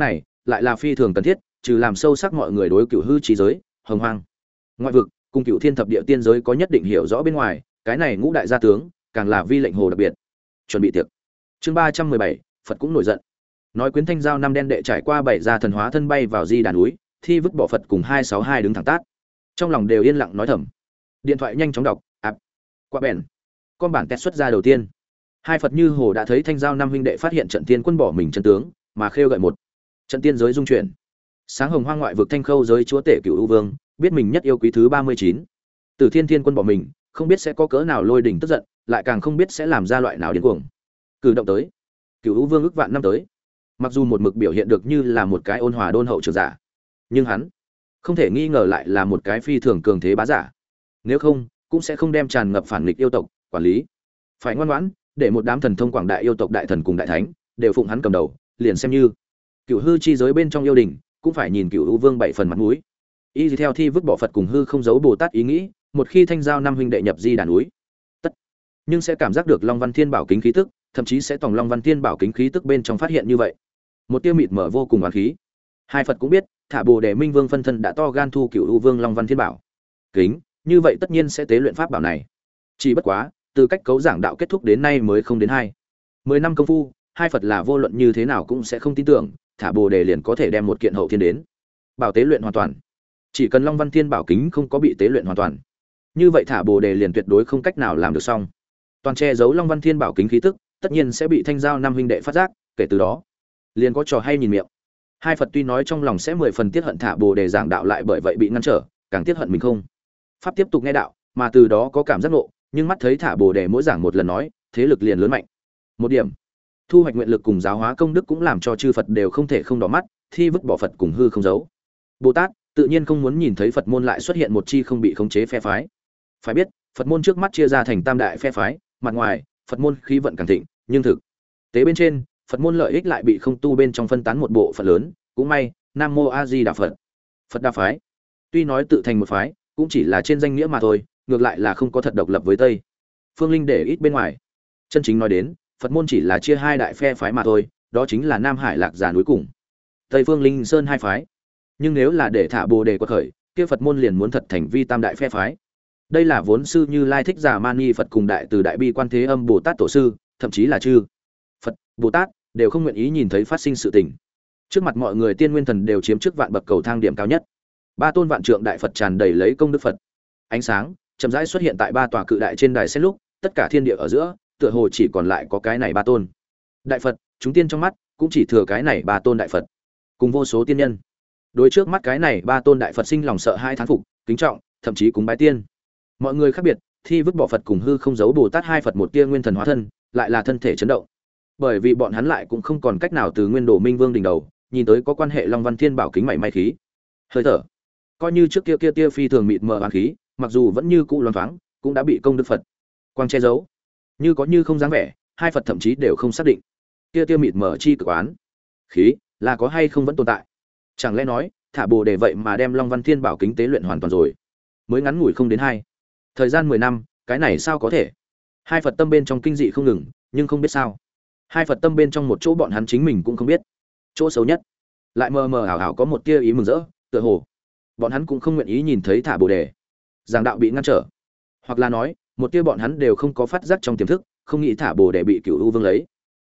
lại là phi thường cần thiết, trừ làm sâu sắc mọi người đối cửu hư trí giới, hồng hoang, ngoại vực, cùng cửu thiên thập địa tiên giới có nhất định hiểu rõ bên ngoài, cái này ngũ đại gia tướng, càng là vi lệnh hồ đặc biệt. Chuẩn bị tiệc. Chương 317, Phật cũng nổi giận. Nói quyến thanh giao năm đen đệ trải qua bảy gia thần hóa thân bay vào di đàn núi, thi vứt bỏ Phật cùng 262 đứng thẳng tát. Trong lòng đều yên lặng nói thầm. Điện thoại nhanh chóng đọc, qua bèn. Con bản test xuất ra đầu tiên. Hai Phật như hồ đã thấy thanh giao năm huynh đệ phát hiện trận tiên quân bỏ mình chân tướng, mà khêu gợi một trận tiên giới dung chuyển. Sáng hồng hoang ngoại vực thanh khâu giới chúa tể cửu u vương, biết mình nhất yêu quý thứ 39. Tử Thiên Thiên quân bỏ mình, không biết sẽ có cỡ nào lôi đỉnh tức giận, lại càng không biết sẽ làm ra loại nào điên cuồng. Cử động tới. Cửu u vương ước vạn năm tới. Mặc dù một mực biểu hiện được như là một cái ôn hòa đôn hậu trưởng giả, nhưng hắn không thể nghi ngờ lại là một cái phi thường cường thế bá giả. Nếu không, cũng sẽ không đem tràn ngập phản nghịch yêu tộc quản lý. Phải ngoan ngoãn, để một đám thần thông quảng đại yêu tộc đại thần cùng đại thánh đều phụng hắn cầm đầu, liền xem như cửu hư chi giới bên trong yêu đình, cũng phải nhìn cửu u vương bảy phần mặt mũi. Y theo thi vứt bỏ Phật cùng hư không giấu Bồ Tát ý nghĩ, một khi thanh giao năm huynh đệ nhập di đàn núi, tất nhưng sẽ cảm giác được Long Văn Thiên Bảo kính khí tức, thậm chí sẽ tòng Long Văn Thiên Bảo kính khí tức bên trong phát hiện như vậy. Một tia mịt mở vô cùng oán khí. Hai Phật cũng biết, thả Bồ Đề Minh Vương phân thân đã to gan thu cửu u vương Long Văn Thiên Bảo kính, như vậy tất nhiên sẽ tế luyện pháp bảo này. Chỉ bất quá, từ cách cấu giảng đạo kết thúc đến nay mới không đến 10 năm công phu, hai Phật là vô luận như thế nào cũng sẽ không tin tưởng, thả Bồ Đề liền có thể đem một kiện hậu thiên đến bảo tế luyện hoàn toàn. Chỉ cần Long Văn Thiên Bảo kính không có bị tế luyện hoàn toàn, như vậy thả Bồ Đề liền tuyệt đối không cách nào làm được xong. Toàn che giấu Long Văn Thiên Bảo kính khí tức, tất nhiên sẽ bị thanh giao năm huynh đệ phát giác, kể từ đó, liền có trò hay nhìn miệng. Hai Phật tuy nói trong lòng sẽ 10 phần tiết hận thả Bồ Đề giảng đạo lại bởi vậy bị ngăn trở, càng tiết hận mình không pháp tiếp tục nghe đạo, mà từ đó có cảm giác ngộ, nhưng mắt thấy thả Bồ Đề mỗi giảng một lần nói, thế lực liền lớn mạnh. Một điểm, thu hoạch nguyện lực cùng giáo hóa công đức cũng làm cho chư Phật đều không thể không đỏ mắt, thi vứt bỏ Phật cùng hư không giấu Bồ Tát, tự nhiên không muốn nhìn thấy Phật môn lại xuất hiện một chi không bị khống chế phe phái. Phải biết, Phật môn trước mắt chia ra thành tam đại phe phái, mặt ngoài, Phật môn khí vận càng thịnh, nhưng thực tế bên trên, Phật môn lợi ích lại bị không tu bên trong phân tán một bộ phận lớn, cũng may, Nam Mô A Di Đà Phật. Phật đa phái, tuy nói tự thành một phái, cũng chỉ là trên danh nghĩa mà thôi, ngược lại là không có thật độc lập với Tây Phương Linh để ít bên ngoài. Chân chính nói đến, Phật môn chỉ là chia hai đại phe phái mà thôi, đó chính là Nam Hải Lạc Già núi cùng Tây Phương Linh Sơn hai phái. Nhưng nếu là để thả Bồ Đề quật khởi, kia Phật môn liền muốn thật thành vi tam đại phe phái. Đây là vốn sư Như Lai Thích Giả Mani Phật cùng đại từ đại bi Quan Thế Âm Bồ Tát tổ sư, thậm chí là chư Phật, Bồ Tát đều không nguyện ý nhìn thấy phát sinh sự tình. Trước mặt mọi người tiên nguyên thần đều chiếm trước vạn bậc cầu thang điểm cao nhất. Ba tôn vạn trượng đại Phật tràn đầy lấy công đức Phật. Ánh sáng chậm rãi xuất hiện tại ba tòa cự đại trên đài xét lúc, tất cả thiên địa ở giữa, tựa hồ chỉ còn lại có cái này ba tôn đại Phật, chúng tiên trong mắt cũng chỉ thừa cái này ba tôn đại Phật, cùng vô số tiên nhân. Đối trước mắt cái này ba tôn đại Phật sinh lòng sợ hai thán phục, kính trọng, thậm chí cúng bái tiên. Mọi người khác biệt, thi vứt bỏ Phật cùng hư không giấu Bồ Tát hai Phật một tia nguyên thần hóa thân, lại là thân thể chấn động. Bởi vì bọn hắn lại cũng không còn cách nào từ Nguyên Đồ Minh Vương đỉnh đầu, nhìn tới có quan hệ Long Văn Thiên Bảo kính mảy may khí. Hơi thở, coi như trước kia tia phi thường mịt mờ oán khí, mặc dù vẫn như cũ loáng thoáng, cũng đã bị công đức Phật quang che giấu. Như có như không dáng vẻ, hai Phật thậm chí đều không xác định, tia mịt mờ chi cực oán khí là có hay không vẫn tồn tại. Chẳng lẽ nói, thả Bồ Đề vậy mà đem Long Văn Thiên Bảo kính tế luyện hoàn toàn rồi? Mới ngắn ngủi không đến thời gian 10 năm, cái này sao có thể? Hai Phật tâm bên trong kinh dị không ngừng, nhưng không biết sao, hai Phật tâm bên trong một chỗ bọn hắn chính mình cũng không biết. Chỗ xấu nhất, lại mờ mờ ảo ảo có một tia ý mừng rỡ, tựa hồ bọn hắn cũng không nguyện ý nhìn thấy thả Bồ Đề giảng đạo bị ngăn trở, hoặc là nói, một tia bọn hắn đều không có phát giác trong tiềm thức, không nghĩ thả Bồ Đề bị Cửu U Vương lấy.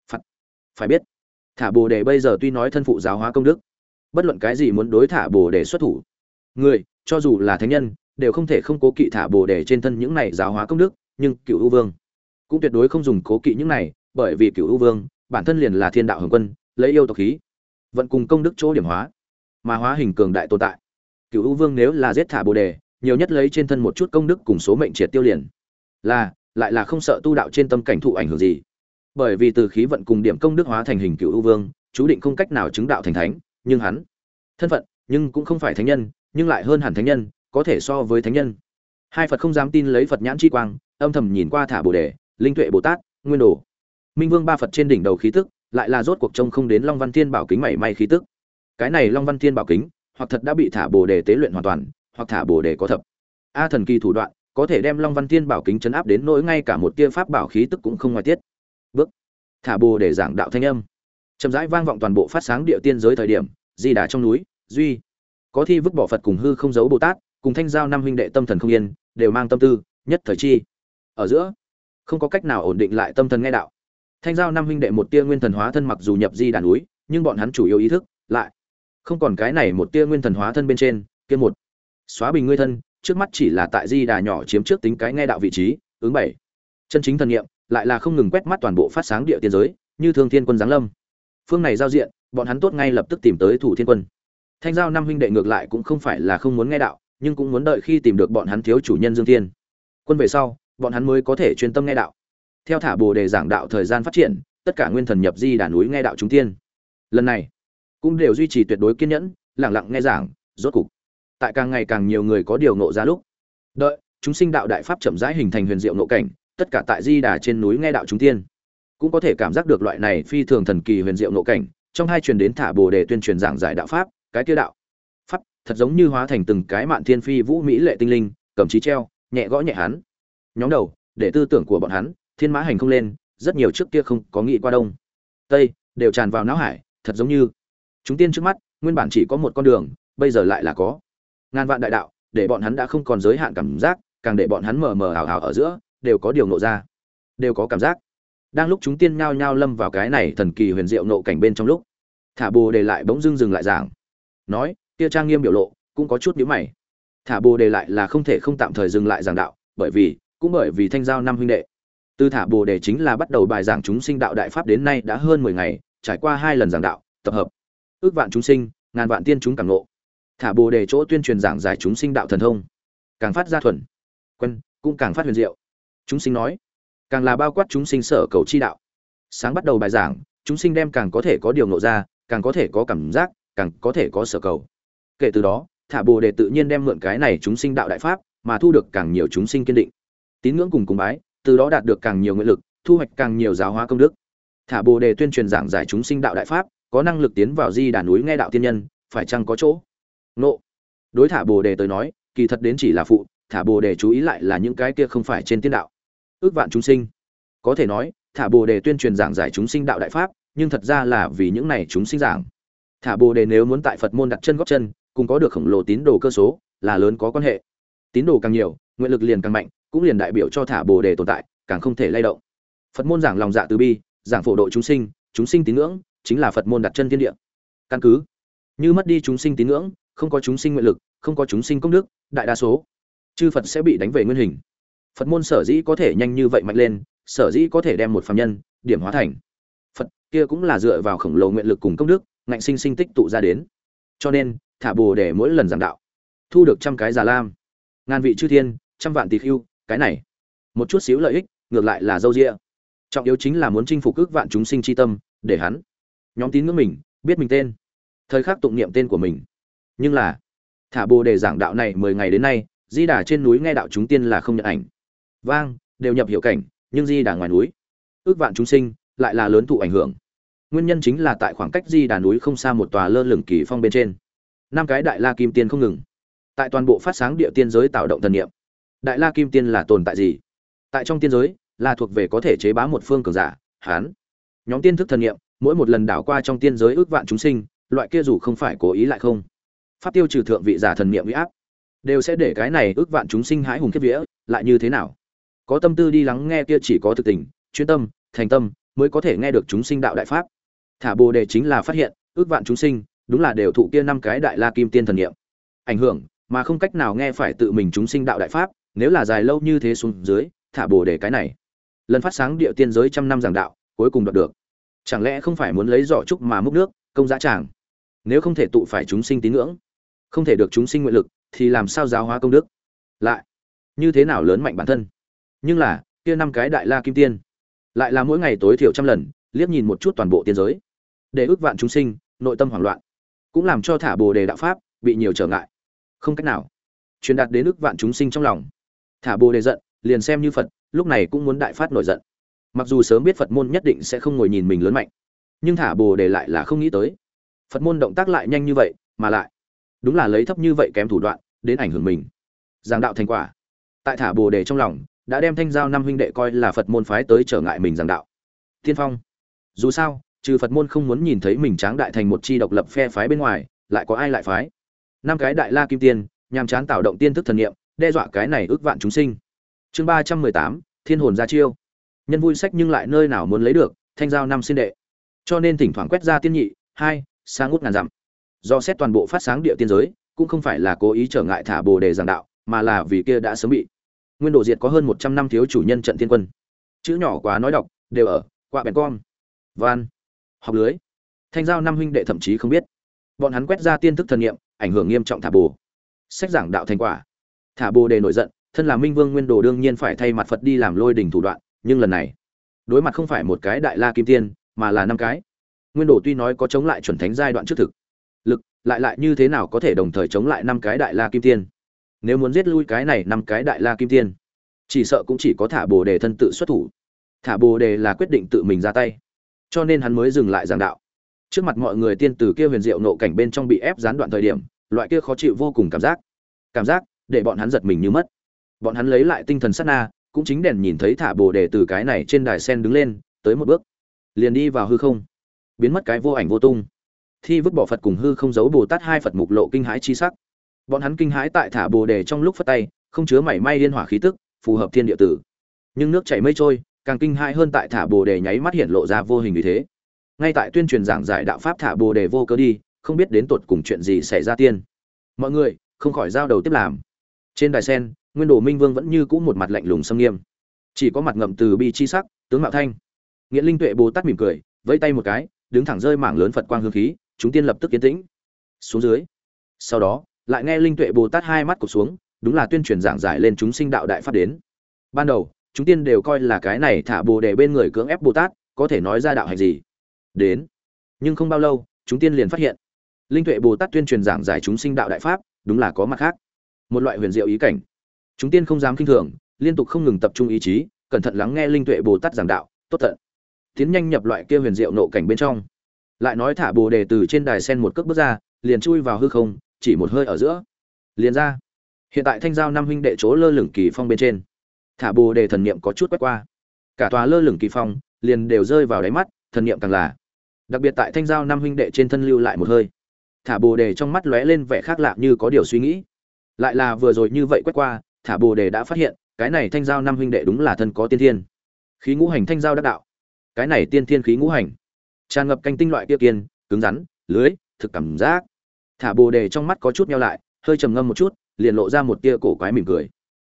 Phải biết, thả Bồ Đề bây giờ tuy nói thân phụ giáo hóa công đức, bất luận cái gì muốn đối thả Bồ Đề xuất thủ, người cho dù là thánh nhân đều không thể không cố kỵ thả Bồ Đề trên thân những này giáo hóa công đức, nhưng Cửu U Vương cũng tuyệt đối không dùng cố kỵ những này, bởi vì Cửu U Vương bản thân liền là thiên đạo hồng quân, lấy yêu tộc khí vận cùng công đức chỗ điểm hóa, mà hóa hình cường đại tồn tại. Cửu U Vương nếu là giết thả Bồ Đề, nhiều nhất lấy trên thân một chút công đức cùng số mệnh triệt tiêu liền, lại là không sợ tu đạo trên tâm cảnh thụ ảnh hưởng gì. Bởi vì từ khí vận cùng điểm công đức hóa thành hình Cửu U Vương, chú định không cách nào chứng đạo thành thánh, nhưng hắn thân phận, nhưng cũng không phải thánh nhân, nhưng lại hơn hẳn thánh nhân, có thể so với thánh nhân. Hai Phật không dám tin lấy Phật nhãn chi quang, âm thầm nhìn qua thả Bồ Đề, Linh Tuệ Bồ Tát, Nguyên Đồ Minh Vương ba Phật trên đỉnh đầu khí tức, lại là rốt cuộc trông không đến Long Văn Thiên Bảo kính mảy may khí tức. Cái này Long Văn Thiên Bảo kính, hoặc thật đã bị thả Bồ Đề tế luyện hoàn toàn, hoặc thả Bồ Đề có thập thần kỳ thủ đoạn, có thể đem Long Văn Thiên Bảo kính chấn áp đến nỗi ngay cả một tia pháp bảo khí tức cũng không ngoài tiết. Bước thả Bồ Đề giảng đạo thanh âm, chậm rãi vang vọng toàn bộ phát sáng địa tiên giới thời điểm, Di Đà trong núi, duy có thi vứt bỏ Phật cùng hư không giấu Bồ Tát, cùng Thanh Giao năm huynh đệ tâm thần không yên, đều mang tâm tư, nhất thời chi ở giữa, không có cách nào ổn định lại tâm thần nghe đạo. Thanh Giao năm huynh đệ một tia nguyên thần hóa thân mặc dù nhập Di Đà núi, nhưng bọn hắn chủ yếu ý thức lại không còn cái này một tia nguyên thần hóa thân bên trên, kia một xóa bình ngươi thân, trước mắt chỉ là tại Di Đà nhỏ chiếm trước tính cái nghe đạo vị trí, ứng bảy. Chân chính thần niệm lại là không ngừng quét mắt toàn bộ phát sáng địa tiên giới, như Thương Thiên Quân giáng lâm. Phương này giao diện, bọn hắn tốt ngay lập tức tìm tới Thủ Thiên Quân. Thanh Giao năm huynh đệ ngược lại cũng không phải là không muốn nghe đạo, nhưng cũng muốn đợi khi tìm được bọn hắn thiếu chủ nhân Dương Thiên Quân về sau, bọn hắn mới có thể chuyên tâm nghe đạo. Theo thả Bồ đề giảng đạo thời gian phát triển, tất cả nguyên thần nhập Di Đà núi nghe đạo chúng tiên. Lần này, cũng đều duy trì tuyệt đối kiên nhẫn, lặng lặng nghe giảng, rốt cục. Tại càng ngày càng nhiều người có điều ngộ ra lúc, đợi chúng sinh đạo đại pháp chậm rãi hình thành huyền diệu ngộ cảnh, tất cả tại Di Đà trên núi nghe đạo chúng tiên, cũng có thể cảm giác được loại này phi thường thần kỳ huyền diệu ngộ cảnh, trong hai truyền đến thả Bồ đề tuyên truyền giảng giải đạo pháp, cái kia đạo pháp thật giống như hóa thành từng cái mạn thiên phi vũ mỹ lệ tinh linh, cầm chí treo, nhẹ gõ nhẹ hắn. Nhóm đầu, để tư tưởng của bọn hắn, thiên mã hành không lên, rất nhiều trước kia không có nghĩ qua đông, tây, đều tràn vào não hải, thật giống như chúng tiên trước mắt, nguyên bản chỉ có một con đường, bây giờ lại là có ngàn vạn đại đạo, để bọn hắn đã không còn giới hạn cảm giác, càng để bọn hắn mờ mờ ảo ảo ở giữa, đều có điều nộ ra, đều có cảm giác. Đang lúc chúng tiên nhao nhao lâm vào cái này thần kỳ huyền diệu nộ cảnh bên trong lúc, thả Bồ đề lại bỗng dưng dừng lại giảng, nói, kia trang nghiêm biểu lộ, cũng có chút nhíu mày. Thả Bồ đề lại là không thể không tạm thời dừng lại giảng đạo, bởi vì Thanh Giao năm huynh đệ, từ thả Bồ đề chính là bắt đầu bài giảng chúng sinh đạo đại pháp đến nay đã hơn 10 ngày, trải qua 2 lần giảng đạo, tập hợp ước vạn chúng sinh, ngàn vạn tiên chúng cảm ngộ. Thả Bồ đề chỗ tuyên truyền giảng giải chúng sinh đạo thần thông, càng phát ra thuần quân, cũng càng phát huyền diệu. Chúng sinh nói, càng là bao quát chúng sinh sở cầu chi đạo. Sáng bắt đầu bài giảng, chúng sinh đem càng có thể có điều ngộ ra, càng có thể có cảm giác, càng có thể có sở cầu. Kể từ đó, thả Bồ đề tự nhiên đem mượn cái này chúng sinh đạo đại pháp, mà thu được càng nhiều chúng sinh kiên định, tín ngưỡng cùng bái, từ đó đạt được càng nhiều nguyện lực, thu hoạch càng nhiều giáo hóa công đức. Thả Bồ đề tuyên truyền giảng giải chúng sinh đạo đại pháp, có năng lực tiến vào Di Đà núi nghe đạo tiên nhân, phải chăng có chỗ nộ. Đối thả Bồ đề tới nói, kỳ thật đến chỉ là phụ, thả Bồ đề chú ý lại là những cái kia không phải trên tiên đạo. Ước vạn chúng sinh, có thể nói, thả Bồ đề tuyên truyền giảng giải chúng sinh đạo đại pháp, nhưng thật ra là vì những này chúng sinh giảng. Thả Bồ đề nếu muốn tại Phật môn đặt chân gót chân, cùng có được khổng lồ tín đồ cơ số, là lớn có quan hệ. Tín đồ càng nhiều, nguyện lực liền càng mạnh, cũng liền đại biểu cho thả Bồ đề tồn tại, càng không thể lay động. Phật môn giảng lòng dạ từ bi, giảng phổ độ chúng sinh tín ngưỡng, chính là Phật môn đặt chân thiên địa. Căn cứ như mất đi chúng sinh tín ngưỡng, không có chúng sinh nguyện lực, không có chúng sinh công đức, đại đa số chư Phật sẽ bị đánh về nguyên hình. Phật môn sở dĩ có thể nhanh như vậy mạnh lên, sở dĩ có thể đem một phàm nhân điểm hóa thành Phật, kia cũng là dựa vào khổng lồ nguyện lực cùng công đức, ngạnh sinh sinh tích tụ ra đến. Cho nên, thả Bồ đề mỗi lần giảng đạo, thu được 100 cái già lam, ngàn vị chư thiên, 100 vạn tỷ khưu, cái này, một chút xíu lợi ích, ngược lại là dâu dịa. Trọng yếu chính là muốn chinh phục ước vạn chúng sinh chi tâm, để hắn nhóm tín ngưỡng mình, biết mình tên, thời khắc tụng niệm tên của mình. Nhưng là, thả Bồ đề giảng đạo này 10 ngày đến nay, Di Đà trên núi nghe đạo chúng tiên là không nhận ảnh vang, đều nhập hiểu cảnh, nhưng Di Đà ngoài núi, ước vạn chúng sinh lại là lớn thụ ảnh hưởng. Nguyên nhân chính là tại khoảng cách Di Đà núi không xa một tòa lơ lửng kỳ phong bên trên, 5 cái đại la kim tiên không ngừng tại toàn bộ phát sáng địa tiên giới tạo động thần niệm. Đại la kim tiên là tồn tại gì? Tại trong tiên giới, là thuộc về có thể chế bá một phương cường giả, hán nhóm tiên thức thần niệm, mỗi một lần đảo qua trong tiên giới ước vạn chúng sinh, loại kia dù không phải cố ý lại không pháp tiêu trừ thượng vị giả thần niệm uy áp, đều sẽ để cái này ước vạn chúng sinh hãi hùng kiếp vía. Lại như thế nào? Có tâm tư đi lắng nghe kia chỉ có thực tình, chuyên tâm, thành tâm, mới có thể nghe được chúng sinh đạo đại pháp. Thả Bồ đề chính là phát hiện, ước vạn chúng sinh, đúng là đều thụ kia 5 cái đại la kim tiên thần niệm ảnh hưởng, mà không cách nào nghe phải tự mình chúng sinh đạo đại pháp. Nếu là dài lâu như thế xuống dưới, thả Bồ đề cái này lần phát sáng địa tiên giới 100 năm giảng đạo, cuối cùng đoạt được, chẳng lẽ không phải muốn lấy giỏ trúc mà múc nước, công dã tràng? Nếu không thể tụ phải chúng sinh tín ngưỡng, không thể được chúng sinh nguyện lực, thì làm sao giáo hóa công đức? Lại như thế nào lớn mạnh bản thân? Nhưng là kia 5 cái đại la kim tiên, lại là mỗi ngày tối thiểu 100 lần liếc nhìn một chút toàn bộ tiên giới, để ước vạn chúng sinh nội tâm hoảng loạn, cũng làm cho thả Bồ đề đạo pháp bị nhiều trở ngại, không cách nào truyền đạt đến ước vạn chúng sinh trong lòng. Thả Bồ đề giận, liền xem như Phật, lúc này cũng muốn đại phát nổi giận. Mặc dù sớm biết Phật môn nhất định sẽ không ngồi nhìn mình lớn mạnh, nhưng thả Bồ đề lại là không nghĩ tới Phật môn động tác lại nhanh như vậy, mà lại đúng là lấy thấp như vậy kém thủ đoạn đến ảnh hưởng mình giảng đạo thành quả. Tại thả Bồ đề trong lòng, đã đem Thanh Giao năm huynh đệ coi là Phật môn phái tới trở ngại mình giảng đạo tiên phong. Dù sao, trừ Phật môn không muốn nhìn thấy mình tráng đại thành một chi độc lập phe phái bên ngoài, lại có ai lại phái? Năm cái đại la kim tiên, nhằm chán tạo động tiên thức thần niệm, đe dọa cái này ước vạn chúng sinh. Chương 318, Thiên hồn ra chiêu. Nhân vui sách nhưng lại nơi nào muốn lấy được, thanh giao năm xin đệ. Cho nên thỉnh thoảng quét ra tiên nhị, hai, sáng ngút ngàn dặm. Do xét toàn bộ phát sáng địa tiên giới, cũng không phải là cố ý trở ngại thả Bồ đề giảng đạo, mà là vì kia đã sớm bị Nguyên Đồ Diệt có hơn 100 năm thiếu chủ nhân trận thiên quân. Chữ nhỏ quá nói đọc, đều ở quạ bèn con. Van, học lưới. Thanh giao năm huynh đệ thậm chí không biết, bọn hắn quét ra tiên thức thần niệm, ảnh hưởng nghiêm trọng thả Bồ. Sách giảng đạo thành quả. Thả Bồ đề nổi giận, thân là Minh Vương Nguyên Đồ đương nhiên phải thay mặt Phật đi làm lôi đỉnh thủ đoạn, nhưng lần này, đối mặt không phải một cái đại la kim tiên, mà là năm cái. Nguyên Đồ tuy nói có chống lại chuẩn thánh giai đoạn trước thực lực, lại như thế nào có thể đồng thời chống lại năm cái đại la kim tiên? Nếu muốn giết lui cái này năm cái đại la kim tiên, chỉ sợ cũng chỉ có thả Bồ đề thân tự xuất thủ. Thả Bồ đề là quyết định tự mình ra tay, cho nên hắn mới dừng lại giảng đạo. Trước mặt mọi người tiên tử kia huyền diệu nộ cảnh bên trong bị ép gián đoạn thời điểm, loại kia khó chịu vô cùng cảm giác để bọn hắn giật mình như mất. Bọn hắn lấy lại tinh thần sát na, cũng chính đèn nhìn thấy thả Bồ đề từ cái này trên đài sen đứng lên, tới một bước, liền đi vào hư không, biến mất cái vô ảnh vô tung. Thi vứt bỏ Phật cùng hư không giấu Bồ Tát hai Phật mục lộ kinh hãi chi sắc. Bọn hắn kinh hãi tại thả Bồ đề trong lúc phất tay, không chứa mảy may liên hỏa khí tức, phù hợp thiên địa tử. Nhưng nước chảy mây trôi, càng kinh hãi hơn tại thả Bồ đề nháy mắt hiện lộ ra vô hình như thế. Ngay tại tuyên truyền giảng giải đạo pháp thả Bồ đề vô cớ đi, không biết đến tột cùng chuyện gì xảy ra tiên. Mọi người không khỏi giao đầu tiếp làm. Trên đài sen, Nguyên Đồ Minh Vương vẫn như cũ một mặt lạnh lùng xâm nghiêm, chỉ có mặt ngậm từ bi chi sắc, tướng mạo thanh. Nghiễn Linh Tuệ Bồ Tát mỉm cười, vẫy tay một cái, đứng thẳng rơi mảng lớn Phật quang hương khí, chúng tiên lập tức yên tĩnh xuống dưới. Sau đó lại nghe Linh Tuệ Bồ Tát hai mắt cụp xuống, đúng là tuyên truyền giảng giải lên chúng sinh đạo đại pháp đến. Ban đầu chúng tiên đều coi là cái này thả Bồ đề bên người cưỡng ép Bồ Tát có thể nói ra đạo hành gì đến, nhưng không bao lâu chúng tiên liền phát hiện Linh Tuệ Bồ Tát tuyên truyền giảng giải chúng sinh đạo đại pháp đúng là có mặt khác, một loại huyền diệu ý cảnh. Chúng tiên không dám khinh thường, liên tục không ngừng tập trung ý chí, cẩn thận lắng nghe Linh Tuệ Bồ Tát giảng đạo, tốt tận tiến nhanh nhập loại kia huyền diệu nộ cảnh bên trong. Lại nói thả Bồ đề từ trên đài sen một cước bước ra, liền chui vào hư không, chỉ một hơi ở giữa liền ra. Hiện tại thanh giao năm huynh đệ chỗ lơ lửng kỳ phong bên trên, thả Bồ đề thần niệm có chút quét qua, cả tòa lơ lửng kỳ phong liền đều rơi vào đáy mắt, thần niệm càng là đặc biệt tại thanh giao năm huynh đệ trên thân lưu lại một hơi. Thả Bồ đề trong mắt lóe lên vẻ khác lạ, như có điều suy nghĩ. Lại là vừa rồi như vậy quét qua, thả Bồ đề đã phát hiện cái này thanh giao năm huynh đệ đúng là thân có tiên thiên khí ngũ hành thanh giao đắc đạo. Cái này tiên thiên khí ngũ hành tràn ngập canh tinh loại kia kiên cứng rắn lưới thực cảm giác. Thả Bồ đề trong mắt có chút nheo lại, hơi trầm ngâm một chút, liền lộ ra một tia cổ quái mỉm cười,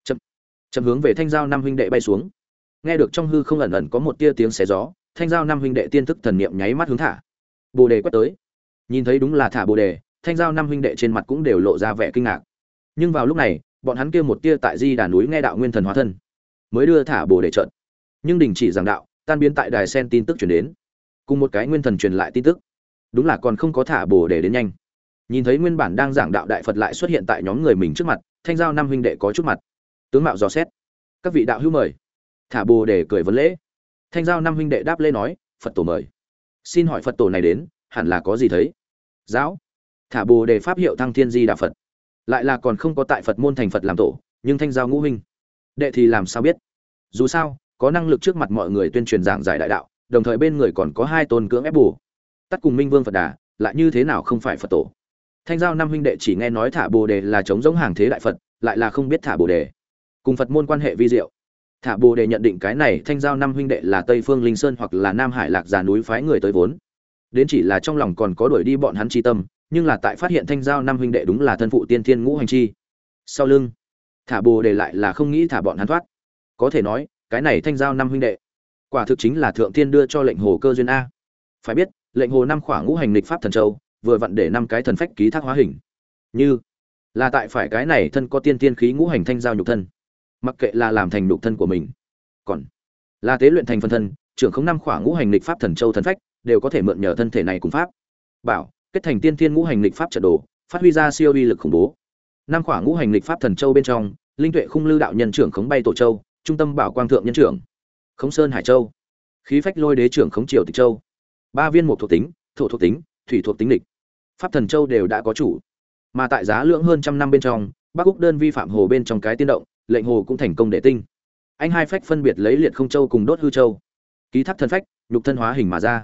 chậm hướng về thanh giao năm huynh đệ bay xuống. Nghe được trong hư không ẩn ẩn có một tia tiếng xé gió, thanh giao năm huynh đệ tiên thức thần niệm nháy mắt hướng thả Bồ đề quét tới. Nhìn thấy đúng là thả Bồ đề, thanh giao năm huynh đệ trên mặt cũng đều lộ ra vẻ kinh ngạc. Nhưng vào lúc này, bọn hắn kia một tia tại Di Đà núi nghe đạo nguyên thần hóa thân, mới đưa thả Bồ đề trận. Nhưng đình chỉ giảng đạo, tan biến tại đài sen tin tức truyền đến, cùng một cái nguyên thần truyền lại tin tức, đúng là còn không có thả Bồ đề đến nhanh. Nhìn thấy nguyên bản đang giảng đạo đại Phật lại xuất hiện tại nhóm người mình trước mặt, thanh giao năm huynh đệ có chút mặt tướng mạo dò xét. Các vị đạo hữu mời. Thả Bồ đề cười vấn lễ. Thanh giao năm huynh đệ đáp lễ nói, Phật tổ mời. Xin hỏi Phật tổ này đến hẳn là có gì thấy? Giáo. Thả Bồ đề pháp hiệu Thăng Thiên Di Đà Phật, lại là còn không có tại Phật môn thành Phật làm tổ, nhưng thanh giao ngũ huynh đệ thì làm sao biết? Dù sao có năng lực trước mặt mọi người tuyên truyền giảng giải đại đạo, đồng thời bên người còn có hai tôn cưỡng ép Bồ Tát cùng Minh Vương Phật Đà, lại như thế nào không phải Phật tổ? Thanh giao năm huynh đệ chỉ nghe nói thả Bồ đề là chống giống hàng thế đại Phật, lại là không biết thả Bồ đề cùng Phật môn quan hệ vi diệu. Thả Bồ đề nhận định cái này thanh giao năm huynh đệ là Tây Phương Linh Sơn hoặc là Nam Hải Lạc Già núi phái người tới vốn, đến chỉ là trong lòng còn có đuổi đi bọn hắn chi tâm, nhưng là tại phát hiện thanh giao năm huynh đệ đúng là thân phụ tiên thiên ngũ hành chi sau lưng, thả Bồ đề lại là không nghĩ thả bọn hắn thoát. Có thể nói cái này thanh giao năm huynh đệ quả thực chính là thượng tiên đưa cho lệnh hồ cơ duyên a. Phải biết lệnh hồ năm khỏa ngũ hành lịch pháp thần châu vừa vặn để năm cái thần phách ký thác hóa hình, như là tại phải cái này thân có tiên tiên khí ngũ hành thanh giao nhục thân, mặc kệ là làm thành nhục thân của mình, còn là tế luyện thành phân thân, trưởng không năm khỏa ngũ hành lịch pháp thần châu thần phách đều có thể mượn nhờ thân thể này cùng pháp bảo kết thành tiên tiên ngũ hành lịch pháp trận đồ, phát huy ra siêu uy lực khủng bố. Năm khỏa ngũ hành lịch pháp thần châu bên trong, linh tuệ khung lư đạo nhân trưởng khống bay tổ châu, trung tâm bảo quang thượng nhân trưởng khống sơn hải châu, khí phách lôi đế trưởng khống triều tịch châu, ba viên mục thuộc tính, thổ thuộc tính, thủy thuộc tính lịch pháp thần châu đều đã có chủ. Mà tại giá lượng hơn trăm năm bên trong, Bắc Úc đơn vi phạm hồ bên trong cái tiên động, lệnh hồ cũng thành công đệ tinh. Anh hai phách phân biệt lấy liệt không châu cùng đốt hư châu, ký thác thần phách, nhục thân hóa hình mà ra.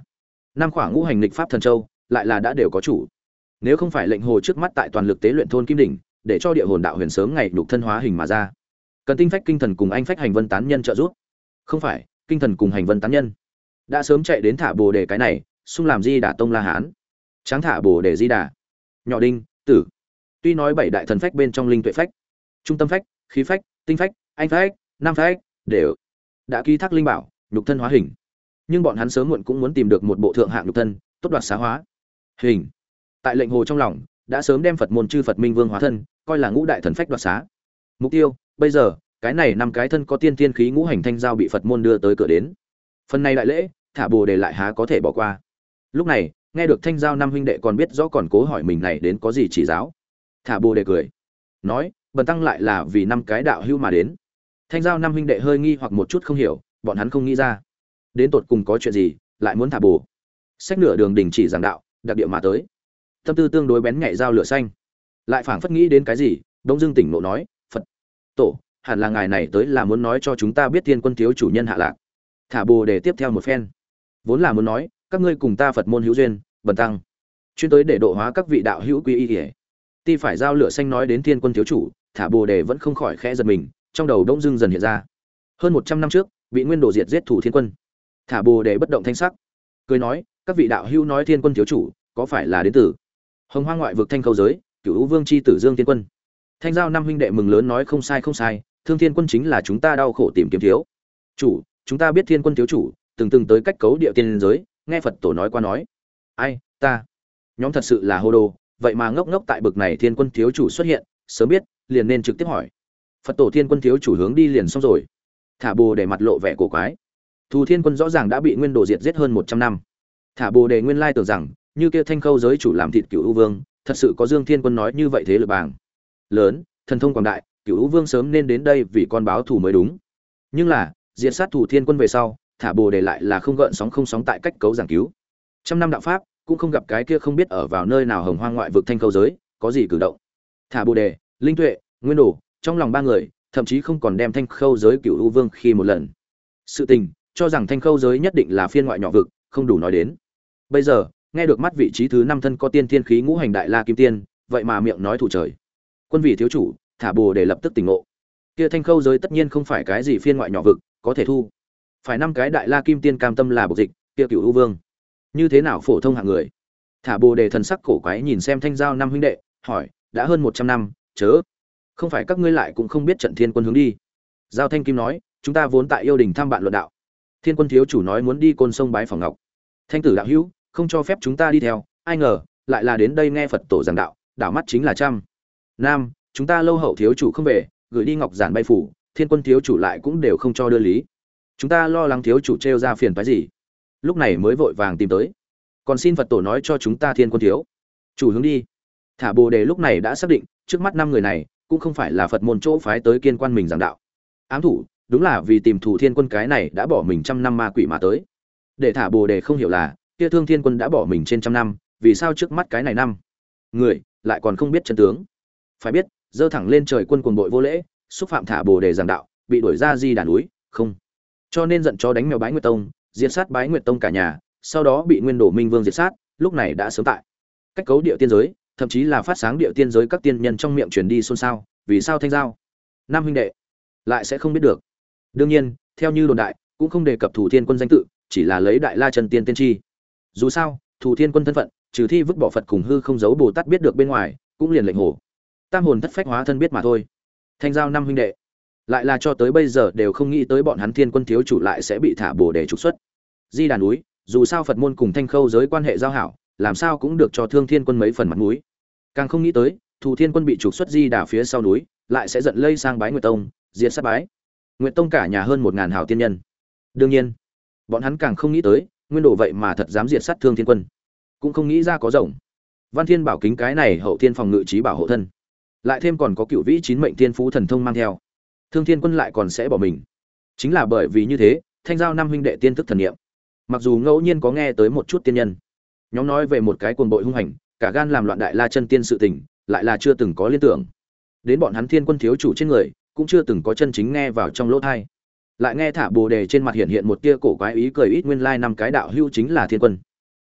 năm khoảng ngũ hành lịch pháp thần châu lại là đã đều có chủ. Nếu không phải lệnh hồ trước mắt tại toàn lực tế luyện thôn kim đỉnh, để cho địa hồn đạo huyền sớm ngày nhục thân hóa hình mà ra, cần tinh phách kinh thần cùng anh phách hành vân tán nhân trợ giúp. Không phải, kinh thần cùng hành vân tán nhân đã sớm chạy đến thả bồ đề cái này, xung làm Di Đà tông La Hán. Tráng thả bồ đề Di Đà, nhỏ đinh, tử. Tuy nói bảy đại thần phách bên trong linh tuệ phách, trung tâm phách, khí phách, tinh phách, anh phách, nam phách đều đã ký thác linh bảo, nhục thân hóa hình. Nhưng bọn hắn sớm muộn cũng muốn tìm được một bộ thượng hạng nhục thân, tốt đoạt xá hóa hình. Tại lệnh hồ trong lòng, đã sớm đem Phật môn chư Phật Minh Vương hóa thân, coi là ngũ đại thần phách đoạt xá. Mục tiêu, bây giờ, cái này năm cái thân có tiên tiên khí ngũ hành thanh giao bị Phật môn đưa tới cửa đến. Phần này đại lễ, thả bồ đề lại há có thể bỏ qua. Lúc này, nghe được thanh giao năm huynh đệ còn biết rõ còn cố hỏi mình này đến có gì chỉ giáo. Thả bồ đề cười, nói, bần tăng lại là vì năm cái đạo hữu mà đến. Thanh giao năm huynh đệ hơi nghi hoặc một chút không hiểu, bọn hắn không nghĩ ra đến tột cùng có chuyện gì lại muốn thả bồ. Sách nửa đường đình chỉ giảng đạo, đặc địa mà tới. Tâm tư tương đối bén nhạy dao lửa xanh, lại phảng phất nghĩ đến cái gì, đông dương tỉnh nộ nói, Phật tổ, hẳn là ngài này tới là muốn nói cho chúng ta biết Thiên Quân thiếu chủ nhân hạ lạc. Thả bồ đề tiếp theo một phen, vốn là muốn nói, các ngươi cùng ta Phật môn hữu duyên, bần tăng chuyên tới để độ hóa các vị đạo hữu quy y ỉa. Ti phải dao lửa xanh nói đến Thiên Quân thiếu chủ, thả bồ đề vẫn không khỏi khẽ giật mình, trong đầu đông dương dần hiện ra hơn 100 năm trước bị Nguyên Đồ diệt giết thủ Thiên Quân. Thả bồ đề bất động thanh sắc, cười nói, các vị đạo hữu nói Thiên Quân thiếu chủ có phải là đến từ Hồng Hoang ngoại vực Thanh Khâu giới, Cửu U Vương chi tử Dương Thiên Quân. Thanh giao năm huynh đệ mừng lớn nói, không sai không sai, Thương Thiên Quân chính là chúng ta đau khổ tìm kiếm thiếu chủ. Chúng ta biết Thiên Quân thiếu chủ từng tới cách cấu địa tiên giới, nghe Phật tổ nói qua nói. Ai, ta nhóm thật sự là hô đồ, vậy mà ngốc ngốc tại bực này Thiên Quân thiếu chủ xuất hiện, sớm biết liền nên trực tiếp hỏi Phật tổ Thiên Quân thiếu chủ hướng đi liền xong rồi. Thả bồ để mặt lộ vẻ cổ quái. Thù Thiên Quân rõ ràng đã bị Nguyên Đồ diệt giết hơn 100 năm. Thả bồ đề nguyên lai tưởng rằng như kia Thanh Khâu giới chủ làm thịt Cửu U Vương, thật sự có Dương Thiên Quân nói như vậy thế lực bàng lớn, thần thông quảng đại, Cửu U Vương sớm nên đến đây vì con báo thù mới đúng. Nhưng là, diệt sát thủ Thiên Quân về sau, thả bồ đề lại là không gợn sóng không sóng tại cách cấu giảng cứu. Trăm năm đạo pháp, cũng không gặp cái kia không biết ở vào nơi nào Hồng Hoang ngoại vực Thanh Khâu giới, có gì cử động. Thả bồ đề, linh tuệ, Nguyên Đồ, trong lòng ba người, thậm chí không còn đem Thanh Khâu giới Cửu U Vương khi một lần. Sự tình, cho rằng Thanh Khâu giới nhất định là phiên ngoại nhỏ vực, không đủ nói đến. Bây giờ, nghe được mắt vị trí thứ 5 thân có tiên thiên khí ngũ hành đại la kim tiên, vậy mà miệng nói thủ trời. Quân vị thiếu chủ, thả bồ để lập tức tỉnh ngộ. Kia Thanh Khâu giới tất nhiên không phải cái gì phiên ngoại nhỏ vực, có thể thu. Phải 5 cái đại la kim tiên cam tâm là bộc dịch, kia Cửu U Vương, như thế nào phổ thông hạng người. Thả bồ đề thần sắc cổ quái nhìn xem Thanh giao năm huynh đệ, hỏi, đã hơn 100 năm, chớ không phải các ngươi lại cũng không biết trận Thiên Quân hướng đi. Giao Thanh Kim nói, chúng ta vốn tại yêu đình tham bạn luận đạo. Thiên Quân thiếu chủ nói muốn đi Côn Sông bái phòng ngọc. Thanh tử đạo hữu không cho phép chúng ta đi theo, ai ngờ lại là đến đây nghe Phật tổ giảng đạo, đảo mắt chính là trăm nam, chúng ta lâu hậu thiếu chủ không về, gửi đi ngọc giản bay phủ, Thiên Quân thiếu chủ lại cũng đều không cho đưa lý. Chúng ta lo lắng thiếu chủ trêu ra phiền phức gì, lúc này mới vội vàng tìm tới. Còn xin Phật tổ nói cho chúng ta Thiên Quân thiếu chủ hướng đi. Thả bồ đề lúc này đã xác định, trước mắt 5 người này cũng không phải là Phật môn chỗ phái tới kiên quan mình giảng đạo. Ám thủ, đúng là vì tìm thủ Thiên Quân cái này đã bỏ mình trăm năm ma quỷ mà tới. Để thả bồ đề không hiểu là, kia Thương Thiên Quân đã bỏ mình trên trăm năm, vì sao trước mắt cái này năm người lại còn không biết chân tướng. Phải biết, dơ thẳng lên trời quân cuồng bội vô lễ, xúc phạm thả bồ đề giảng đạo, bị đuổi ra Di Đà núi, không. Cho nên giận cho đánh mèo Bái Nguyệt Tông, diệt sát Bái Nguyệt Tông cả nhà, sau đó bị Nguyên Đồ Minh Vương diệt sát, lúc này đã sớm tại cách cấu địa tiên giới, thậm chí là phát sáng địa tiên giới các tiên nhân trong miệng truyền đi xôn xao, vì sao Thanh giao năm huynh đệ lại sẽ không biết được. Đương nhiên, theo như đồn đại, cũng không đề cập Thủ Thiên Quân danh tự, chỉ là lấy Đại La Chân Tiên tiên tri. Dù sao, Thủ Thiên Quân thân phận, trừ thi vứt bỏ Phật cùng hư không giấu Bồ Tát biết được bên ngoài, cũng liền lệnh hồ tam hồn thất phách hóa thân biết mà thôi. Thanh giao năm huynh đệ lại là cho tới bây giờ đều không nghĩ tới bọn hắn Thiên Quân thiếu chủ lại sẽ bị thả bồ để trục xuất Di Đà núi. Dù sao Phật môn cùng Thanh Khâu giới quan hệ giao hảo, làm sao cũng được cho Thương Thiên Quân mấy phần mặt mũi. Càng không nghĩ tới, Thủ Thiên Quân bị trục xuất Di Đà phía sau núi, lại sẽ giận lây sang Bái Nguyệt Tông, diệt sát Bái Nguyệt Tông cả nhà hơn 1000 hảo tiên nhân. Đương nhiên, bọn hắn càng không nghĩ tới, Nguyên Đồ vậy mà thật dám diệt sát Thương Thiên Quân, cũng không nghĩ ra có rộng Văn Thiên Bảo Kính cái này hậu thiên phòng ngự trí bảo hộ thân, lại thêm còn có Cửu Vĩ Chín Mệnh Tiên Phú thần thông mang theo, Thương Thiên Quân lại còn sẽ bỏ mình. Chính là bởi vì như thế, Thanh giao năm huynh đệ tiên thức thần niệm, mặc dù ngẫu nhiên có nghe tới một chút tiên nhân nhóm nói về một cái cuồng bội hung hành, cả gan làm loạn Đại La Chân Tiên sự tình, lại là chưa từng có liên tưởng đến bọn hắn Thiên Quân thiếu chủ trên người, cũng chưa từng có chân chính nghe vào trong lỗ tai. Lại nghe thả bồ đề trên mặt hiện hiện một tia cổ quái ý cười, ít nguyên lai năm cái đạo hữu chính là Thiên Quân.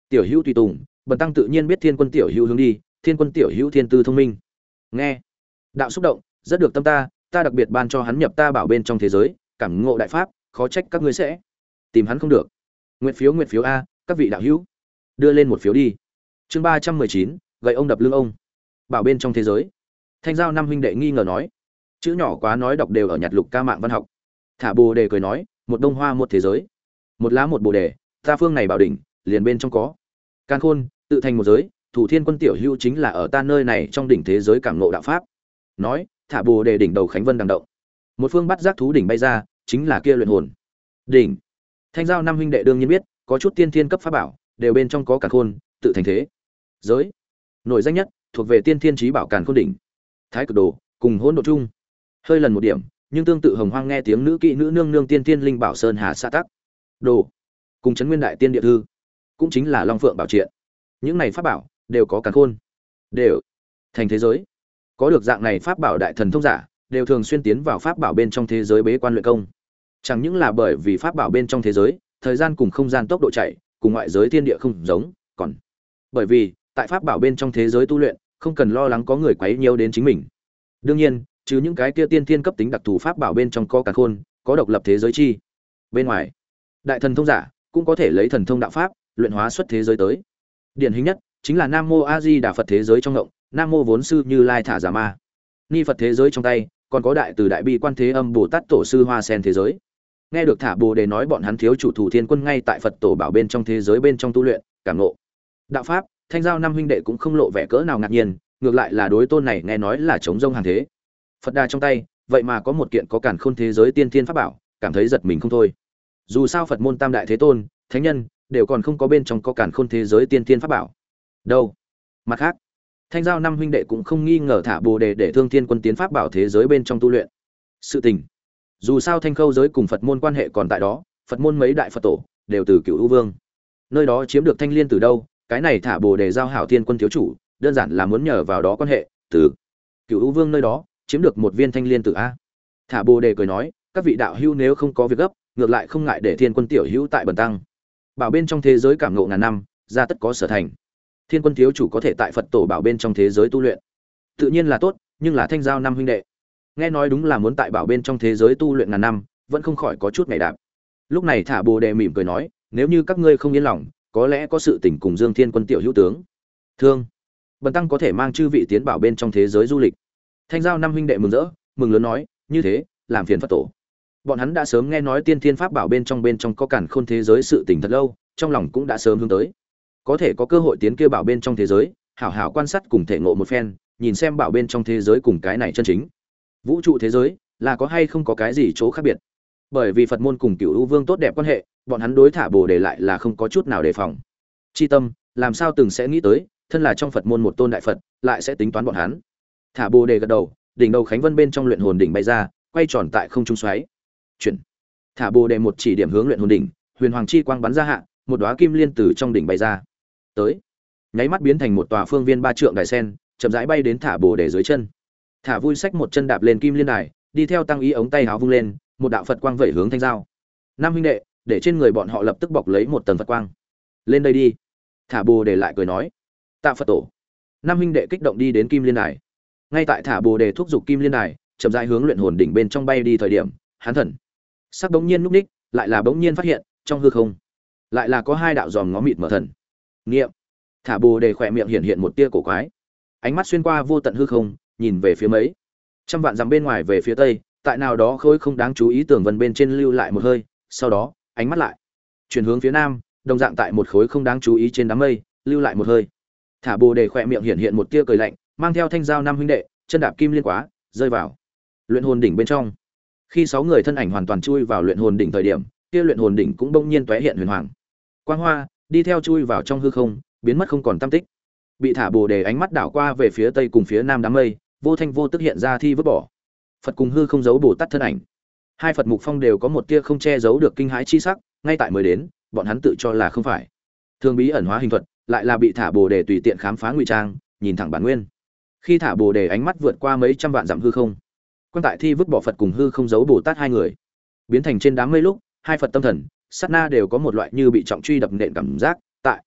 Tiểu hữu tùy tùng, bần tăng tự nhiên biết Thiên Quân tiểu hữu hướng đi, Thiên Quân tiểu hữu thiên tư thông minh. Nghe, đạo xúc động, rất được tâm ta đặc biệt ban cho hắn nhập ta bảo bên trong thế giới, cảm ngộ đại pháp, khó trách các ngươi sẽ tìm hắn không được. Nguyện phiếu a, các vị đạo hữu, đưa lên một phiếu đi. Chương 319, gậy ông đập lưng ông. Bảo bên trong thế giới. Thanh Giao năm huynh đệ nghi ngờ nói, chữ nhỏ quá nói đọc đều ở nhặt lục ca mạng văn học. Thả Bồ đề cười nói, một đông hoa một thế giới, một lá một bồ đề, ta phương này bảo đỉnh, liền bên trong có Càn Khôn, tự thành một giới, Thủ Thiên Quân tiểu hữu chính là ở ta nơi này trong đỉnh thế giới cảm ngộ đạo pháp. Nói, thả Bồ đề đỉnh đầu khánh vân đằng động. Một phương bắt giác thú đỉnh bay ra, chính là kia luyện hồn đỉnh. Thanh Giao năm huynh đệ đương nhiên biết, có chút tiên thiên cấp pháp bảo, đều bên trong có Càn Khôn, tự thành thế giới. Nổi danh nhất, thuộc về tiên thiên chí bảo Càn Khôn đỉnh. Thái Cực Đồ, cùng hỗn độ chung. Hơi lần một điểm, nhưng tương tự Hồng Hoang nghe tiếng nữ kỵ nữ nương nương tiên thiên linh bảo sơn hà sa tắc. Đồ, cùng trấn nguyên đại tiên địa thư, cũng chính là Long Phượng bảo triện. Những này pháp bảo đều có Càn Khôn, đều thành thế giới. Có được dạng này pháp bảo đại thần thông giả, đều thường xuyên tiến vào pháp bảo bên trong thế giới bế quan luyện công. Chẳng những là bởi vì pháp bảo bên trong thế giới, thời gian cùng không gian tốc độ chạy, cùng ngoại giới thiên địa không giống, còn bởi vì tại pháp bảo bên trong thế giới tu luyện, không cần lo lắng có người quấy nhiễu đến chính mình. Đương nhiên, trừ những cái kia tiên thiên cấp tính đặc thù pháp bảo bên trong có Càn Khôn, có độc lập thế giới chi. Bên ngoài, đại thần thông giả cũng có thể lấy thần thông đạo pháp luyện hóa xuất thế giới tới. Điển hình nhất chính là Nam Mô A Di Đà Phật thế giới trong ngộng, Nam Mô Vốn Sư Như Lai Thả Giả Ma, Ni Phật thế giới trong tay, còn có đại từ đại bi Quan Thế Âm Bồ Tát Tổ sư Hoa Sen thế giới. Nghe được Thả Bồ đề nói bọn hắn thiếu chủ Thủ Thiên Quân ngay tại Phật tổ bảo bên trong thế giới bên trong tu luyện, cảm ngộ đạo pháp, Thanh Giao năm huynh đệ cũng không lộ vẻ cỡ nào ngạc nhiên, ngược lại là đối tôn này nghe nói là chống rông hàng thế. Phật đà trong tay, vậy mà có một kiện có Càn Khôn thế giới tiên thiên pháp bảo, cảm thấy giật mình không thôi. Dù sao Phật môn tam đại thế tôn, thánh nhân đều còn không có bên trong có Càn Khôn thế giới tiên thiên pháp bảo. Đâu? Mặt khác, Thanh Giao năm huynh đệ cũng không nghi ngờ Thả Bồ đề để Thương Thiên Quân tiến pháp bảo thế giới bên trong tu luyện. Sự tình, dù sao Thanh Khâu giới cùng Phật môn quan hệ còn tại đó, Phật môn mấy đại Phật tổ đều từ Cửu U Vương nơi đó chiếm được thanh liên từ đâu, cái này Thả Bồ đề giao hảo Thiên Quân thiếu chủ, đơn giản là muốn nhờ vào đó quan hệ, từ Cửu U Vương nơi đó chiếm được một viên thanh liên tử a. Thả Bồ đề cười nói, các vị đạo hữu nếu không có việc gấp, ngược lại không ngại để Thiên Quân tiểu hữu tại bần tăng bảo bên trong thế giới cảm ngộ ngàn năm, ra tất có sở thành. Thiên Quân thiếu chủ có thể tại Phật tổ bảo bên trong thế giới tu luyện, tự nhiên là tốt, nhưng là Thanh Giao năm huynh đệ nghe nói đúng là muốn tại bảo bên trong thế giới tu luyện ngàn năm, vẫn không khỏi có chút ngày đạp. Lúc này Thả Bồ đề mỉm cười nói, nếu như các ngươi không yên lòng, có lẽ có sự tình cùng Dương Thiên Quân tiểu hữu tướng thương, bần tăng có thể mang chư vị tiến bảo bên trong thế giới du lịch. Thanh Giao năm huynh đệ mừng rỡ, mừng lớn nói, như thế làm phiền Phật tổ. Bọn hắn đã sớm nghe nói tiên thiên pháp bảo bên trong có Càn Khôn thế giới sự tình thật lâu, trong lòng cũng đã sớm hướng tới, có thể có cơ hội tiến kia bảo bên trong thế giới, hảo hảo quan sát cùng thể ngộ một phen, nhìn xem bảo bên trong thế giới cùng cái này chân chính vũ trụ thế giới là có hay không có cái gì chỗ khác biệt. Bởi vì Phật môn cùng Cửu U Vương tốt đẹp quan hệ, bọn hắn đối Thả Bồ đề lại là không có chút nào đề phòng. Chi tâm, làm sao từng sẽ nghĩ tới, thân là trong Phật môn một tôn đại Phật, lại sẽ tính toán bọn hắn. Thả Bồ đề gật đầu, đỉnh đầu khánh vân bên trong luyện hồn đỉnh bay ra, quay tròn tại không trung xoáy. Chuyển. Thả Bồ đề một chỉ điểm hướng luyện hồn đỉnh, huyền hoàng chi quang bắn ra hạ, một đóa kim liên từ trong đỉnh bay ra. Tới, nháy mắt biến thành một tòa phương viên 3 trượng đài sen, chậm rãi bay đến Thả Bồ đề dưới chân. Thả vui sách một chân đạp lên kim liên đài, đi theo tăng ý ống tay háo vung lên, một đạo Phật quang vẩy hướng Thanh Giao năm huynh đệ, để trên người bọn họ lập tức bọc lấy một tầng Phật quang. Lên đây đi. Thả Bồ đề lại cười nói, tạ Phật tổ. Năm huynh đệ kích động đi đến kim liên đài. Ngay tại Thả Bồ đề thúc giục kim liên đài chậm rãi hướng luyện hồn đỉnh bên trong bay đi thời điểm, hắn thần sắc bỗng nhiên núp ních, lại là bỗng nhiên phát hiện trong hư không lại là có hai đạo dòm ngó mịt mở thần niệm. Thả Bồ đề khỏe miệng hiện hiện một tia cổ quái, ánh mắt xuyên qua vô tận hư không, nhìn về phía mấy trăm vạn dặm bên ngoài về phía tây, tại nào đó khối không đáng chú ý tường vân bên trên lưu lại một hơi, sau đó ánh mắt lại chuyển hướng phía nam, đồng dạng tại một khối không đáng chú ý trên đám mây lưu lại một hơi. Thả Bồ đề khỏe miệng hiện hiện một tia cười lạnh, mang theo Thanh Giao năm huynh đệ chân đạp kim liên quá rơi vào luyện hồn đỉnh bên trong. Khi 6 người thân ảnh hoàn toàn chui vào luyện hồn đỉnh thời điểm, kia luyện hồn đỉnh cũng bỗng nhiên tóe hiện huyền hoàng quang hoa, đi theo chui vào trong hư không, biến mất không còn tăm tích. Bị Thả Bồ đề ánh mắt đảo qua về phía tây cùng phía nam đám mây, vô thanh vô tức hiện ra thi vứt bỏ Phật cùng hư không giấu Bồ Tát thân ảnh. Hai Phật mục phong đều có một tia không che giấu được kinh hãi chi sắc, ngay tại mới đến, bọn hắn tự cho là không phải thường bí ẩn hóa hình thuật, lại là bị Thả Bồ đề tùy tiện khám phá ngụy trang, nhìn thẳng bản nguyên. Khi Thả Bồ đề ánh mắt vượt qua mấy trăm vạn dặm hư không, quan tại thi vứt bỏ Phật cùng hư không giấu Bồ Tát hai người biến thành trên đám mây lúc, hai Phật tâm thần sát na đều có một loại như bị trọng truy đập nện cảm giác, tại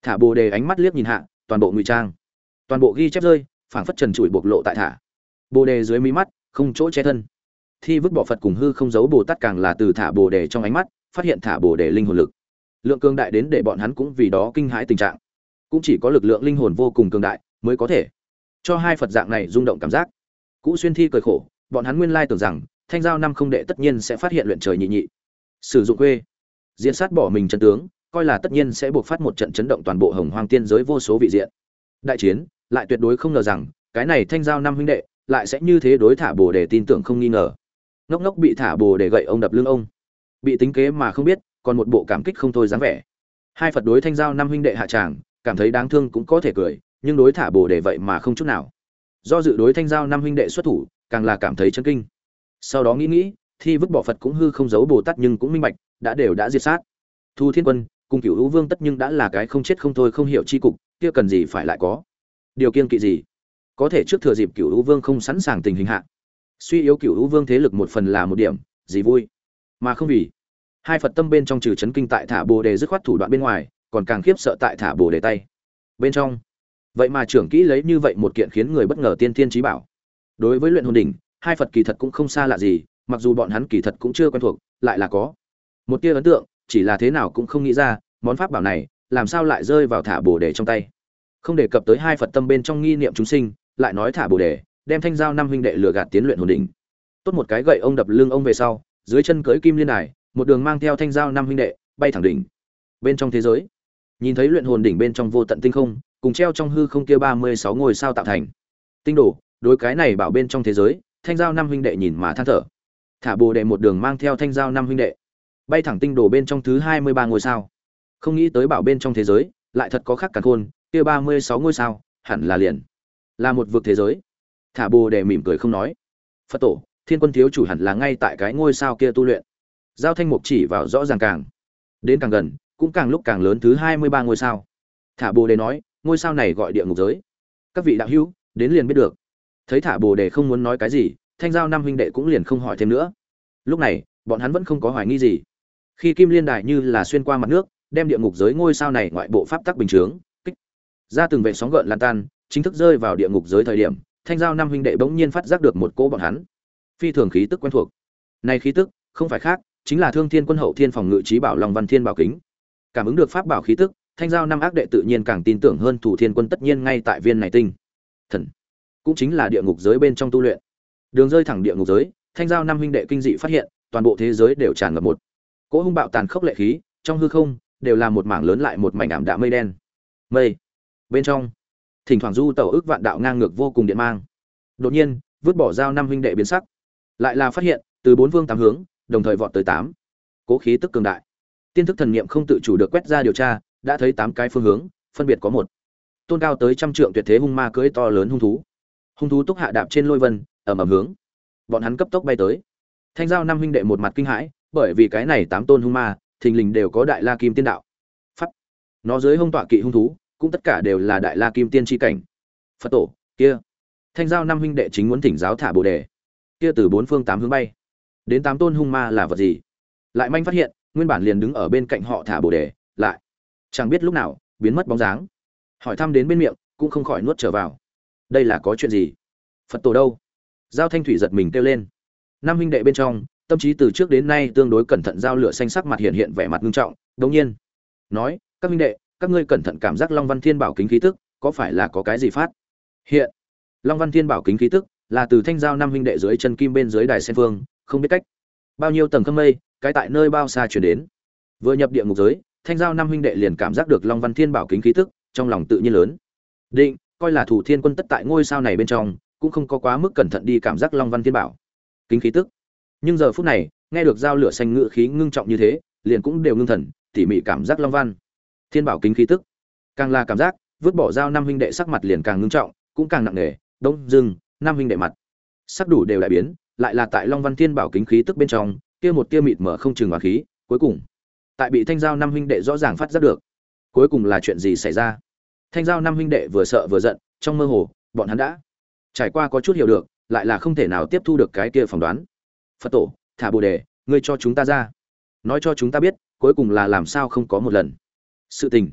Thả Bồ Đề ánh mắt liếc nhìn hạ, toàn bộ ngụy trang, toàn bộ ghi chép rơi, phảng phất trần trụi bộc lộ tại thả Bồ Đề dưới mí mắt, không chỗ che thân. Thi vứt bỏ Phật cùng hư không giấu Bồ Tát càng là từ thả Bồ Đề trong ánh mắt, phát hiện thả Bồ Đề linh hồn lực. Lượng cường đại đến để bọn hắn cũng vì đó kinh hãi tình trạng. Cũng chỉ có lực lượng linh hồn vô cùng cường đại mới có thể cho hai Phật dạng này rung động cảm giác. Cũ Xuyên Thi cười khổ, bọn hắn nguyên lai tưởng rằng Thanh Giao năm không đệ tất nhiên sẽ phát hiện luyện trời nhị nhị, sử dụng quê diễn sát bỏ mình chân tướng, coi là tất nhiên sẽ buộc phát một trận chấn động toàn bộ Hồng Hoang tiên giới vô số vị diện. Đại chiến, lại tuyệt đối không ngờ rằng, cái này Thanh Giao năm huynh đệ lại sẽ như thế đối thả Bồ Đề tin tưởng không nghi ngờ. Ngốc ngốc bị thả Bồ Đề gậy ông đập lưng ông, bị tính kế mà không biết, còn một bộ cảm kích không thôi dáng vẻ. Hai Phật đối Thanh Giao năm huynh đệ hạ tràng, cảm thấy đáng thương cũng có thể cười, nhưng đối thả Bồ Đề vậy mà không chút nào. Do dự đối Thanh Giao năm huynh đệ xuất thủ, càng là cảm thấy chấn kinh. Sau đó nghĩ, Thi vứt bỏ Phật cũng hư không giấu Bồ Tát nhưng cũng minh bạch, đã diệt sát. Thu Thiên Quân cùng Cửu Vũ Vương tất nhưng đã là cái không chết không thôi không hiểu chi cục, kia cần gì phải lại có điều kiêng kỵ gì? Có thể trước thừa dịp Cửu Vũ Vương không sẵn sàng tình hình hạ, suy yếu Cửu Vũ Vương thế lực một phần là một điểm, gì vui, mà không vì. Hai Phật tâm bên trong trừ chấn kinh tại thả Bồ Đề dứt khoát thủ đoạn bên ngoài, còn càng khiếp sợ tại thả Bồ Đề tay bên trong. Vậy mà trưởng kỹ lấy như vậy một kiện khiến người bất ngờ tiên thiên chí bảo. Đối với luyện hồn đỉnh, hai Phật kỳ thật cũng không xa lạ gì, mặc dù bọn hắn kỳ thật cũng chưa quen thuộc, lại là có một tia ấn tượng, chỉ là thế nào cũng không nghĩ ra, món pháp bảo này làm sao lại rơi vào thả Bồ Đề trong tay. Không đề cập tới hai Phật tâm bên trong nghi niệm chúng sinh, lại nói thả Bồ Đề đem Thanh Giao năm huynh đệ lừa gạt tiến luyện hồn đỉnh. Tốt một cái gậy ông đập lưng ông về sau, dưới chân cưỡi kim liên đài, một đường mang theo Thanh Giao năm huynh đệ bay thẳng đỉnh. Bên trong thế giới, nhìn thấy luyện hồn đỉnh bên trong vô tận tinh không, cùng treo trong hư không kia 36 ngôi sao tạo thành tinh đồ, đối cái này bảo bên trong thế giới, Thanh Giao năm huynh đệ nhìn mà than thở. Thả Bồ Đề một đường mang theo Thanh Giao năm huynh đệ bay thẳng tinh đồ bên trong thứ 23 ngôi sao. Không nghĩ tới bảo bên trong thế giới lại thật có khác càn khôn, kia 36 ngôi sao hẳn là liền là một vực thế giới. Thả Bồ Đề mỉm cười không nói. Phật tổ, Thiên Quân thiếu chủ hẳn là ngay tại cái ngôi sao kia tu luyện. Giao Thanh Mục chỉ vào rõ ràng càng đến càng gần, cũng càng lúc càng lớn thứ 23 ngôi sao. Thả Bồ Đề nói, ngôi sao này gọi địa ngục giới. Các vị đạo hữu, đến liền biết được. Thấy Thả Bồ Đề không muốn nói cái gì, Thanh Giao năm huynh đệ cũng liền không hỏi thêm nữa. Lúc này, bọn hắn vẫn không có hoài nghi gì. Khi kim liên đài như là xuyên qua mặt nước, đem địa ngục giới ngôi sao này ngoại bộ pháp tắc bình chướng kích ra từng vệt sóng gợn lan tan, chính thức rơi vào địa ngục giới thời điểm, Thanh Giao năm huynh đệ bỗng nhiên phát giác được một cỗ bọn hắn phi thường khí tức quen thuộc. Này khí tức không phải khác, chính là Thương Thiên Quân hậu thiên phòng ngự trí bảo Long Văn Thiên Bảo Kính. Cảm ứng được pháp bảo khí tức, Thanh Giao năm ác đệ tự nhiên càng tin tưởng hơn Thủ Thiên Quân tất nhiên ngay tại viên này tinh thần, cũng chính là địa ngục giới bên trong tu luyện. Đường rơi thẳng địa ngục giới, Thanh Giao năm huynh đệ kinh dị phát hiện, toàn bộ thế giới đều tràn ngập một cỗ hung bạo tàn khốc lệ khí, trong hư không đều là một mảng lớn lại một mảnh ảm đạm mây đen. Mây bên trong, thỉnh thoảng du tẩu ức vạn đạo ngang ngược vô cùng điện mang. Đột nhiên, vứt bỏ Giao năm huynh đệ biến sắc, lại là phát hiện từ bốn phương tám hướng, đồng thời vọt tới 8 cỗ khí tức cường đại. Tiên thức thần niệm không tự chủ được quét ra điều tra, đã thấy 8 cái phương hướng, phân biệt có một tôn cao tới trăm trượng tuyệt thế hung ma cưỡi to lớn hung thú. Hung thú túc hạ đạp trên lôi vân, ầm ầm hướng bọn hắn cấp tốc bay tới. Thanh Giao năm huynh đệ một mặt kinh hãi, bởi vì cái này 8 tôn hung ma, thình lình đều có đại la kim tiên đạo pháp. Nó dưới hung tọa kỵ hung thú, cũng tất cả đều là đại la kim tiên chi cảnh. Phật tổ, kia. Thanh Giao năm huynh đệ chính muốn thỉnh giáo thả Bồ Đề. Kia từ bốn phương tám hướng bay đến 8 tôn hung ma là vật gì? Lại manh phát hiện, nguyên bản liền đứng ở bên cạnh họ thả Bồ Đề, lại chẳng biết lúc nào biến mất bóng dáng. Hỏi thăm đến bên miệng, cũng không khỏi nuốt trở vào. Đây là có chuyện gì? Phật tổ đâu? Giao Thanh Thủy giật mình kêu lên. Năm huynh đệ bên trong, tâm trí từ trước đến nay tương đối cẩn thận Giao Lửa xanh sắc mặt hiện vẻ mặt nghiêm trọng, đột nhiên nói, các huynh đệ, các ngươi cẩn thận cảm giác Long Văn Thiên Bảo Kính khí tức, có phải là có cái gì phát hiện? Long Văn Thiên Bảo Kính khí tức là từ Thanh Giao năm huynh đệ dưới chân kim bên dưới đài sen phương, không biết cách bao nhiêu tầng khâm mây, cái tại nơi bao xa truyền đến. Vừa nhập địa ngục giới, Thanh Giao năm huynh đệ liền cảm giác được Long Văn Thiên Bảo Kính khí tức, trong lòng tự nhiên lớn định, coi là Thủ Thiên Quân tất tại ngôi sao này bên trong, cũng không có quá mức cẩn thận đi cảm giác Long Văn Thiên Bảo Kính khí tức. Nhưng giờ phút này, nghe được Giao Lửa xanh ngữ khí ngưng trọng như thế, liền cũng đều ngưng thần, tỉ mỉ cảm giác Long Văn Thiên Bảo Kính khí tức. Càng là cảm giác, vứt bỏ Giao năm huynh đệ sắc mặt liền càng ngưng trọng, cũng càng nặng nề, đông dưng, năm huynh đệ mặt sắc đủ đều đại biến, lại là tại Long Văn Thiên Bảo Kính khí tức bên trong, kia một tia mịt mở không chừng hỏa khí, cuối cùng tại bị Thanh Giao năm huynh đệ rõ ràng phát giác được. Cuối cùng là chuyện gì xảy ra? Thanh Giao năm huynh đệ vừa sợ vừa giận, trong mơ hồ, bọn hắn đã trải qua có chút hiểu được, lại là không thể nào tiếp thu được cái kia phỏng đoán. Phật tổ, thả Bồ Đề, ngươi cho chúng ta ra, nói cho chúng ta biết, cuối cùng là làm sao không có một lần sự tình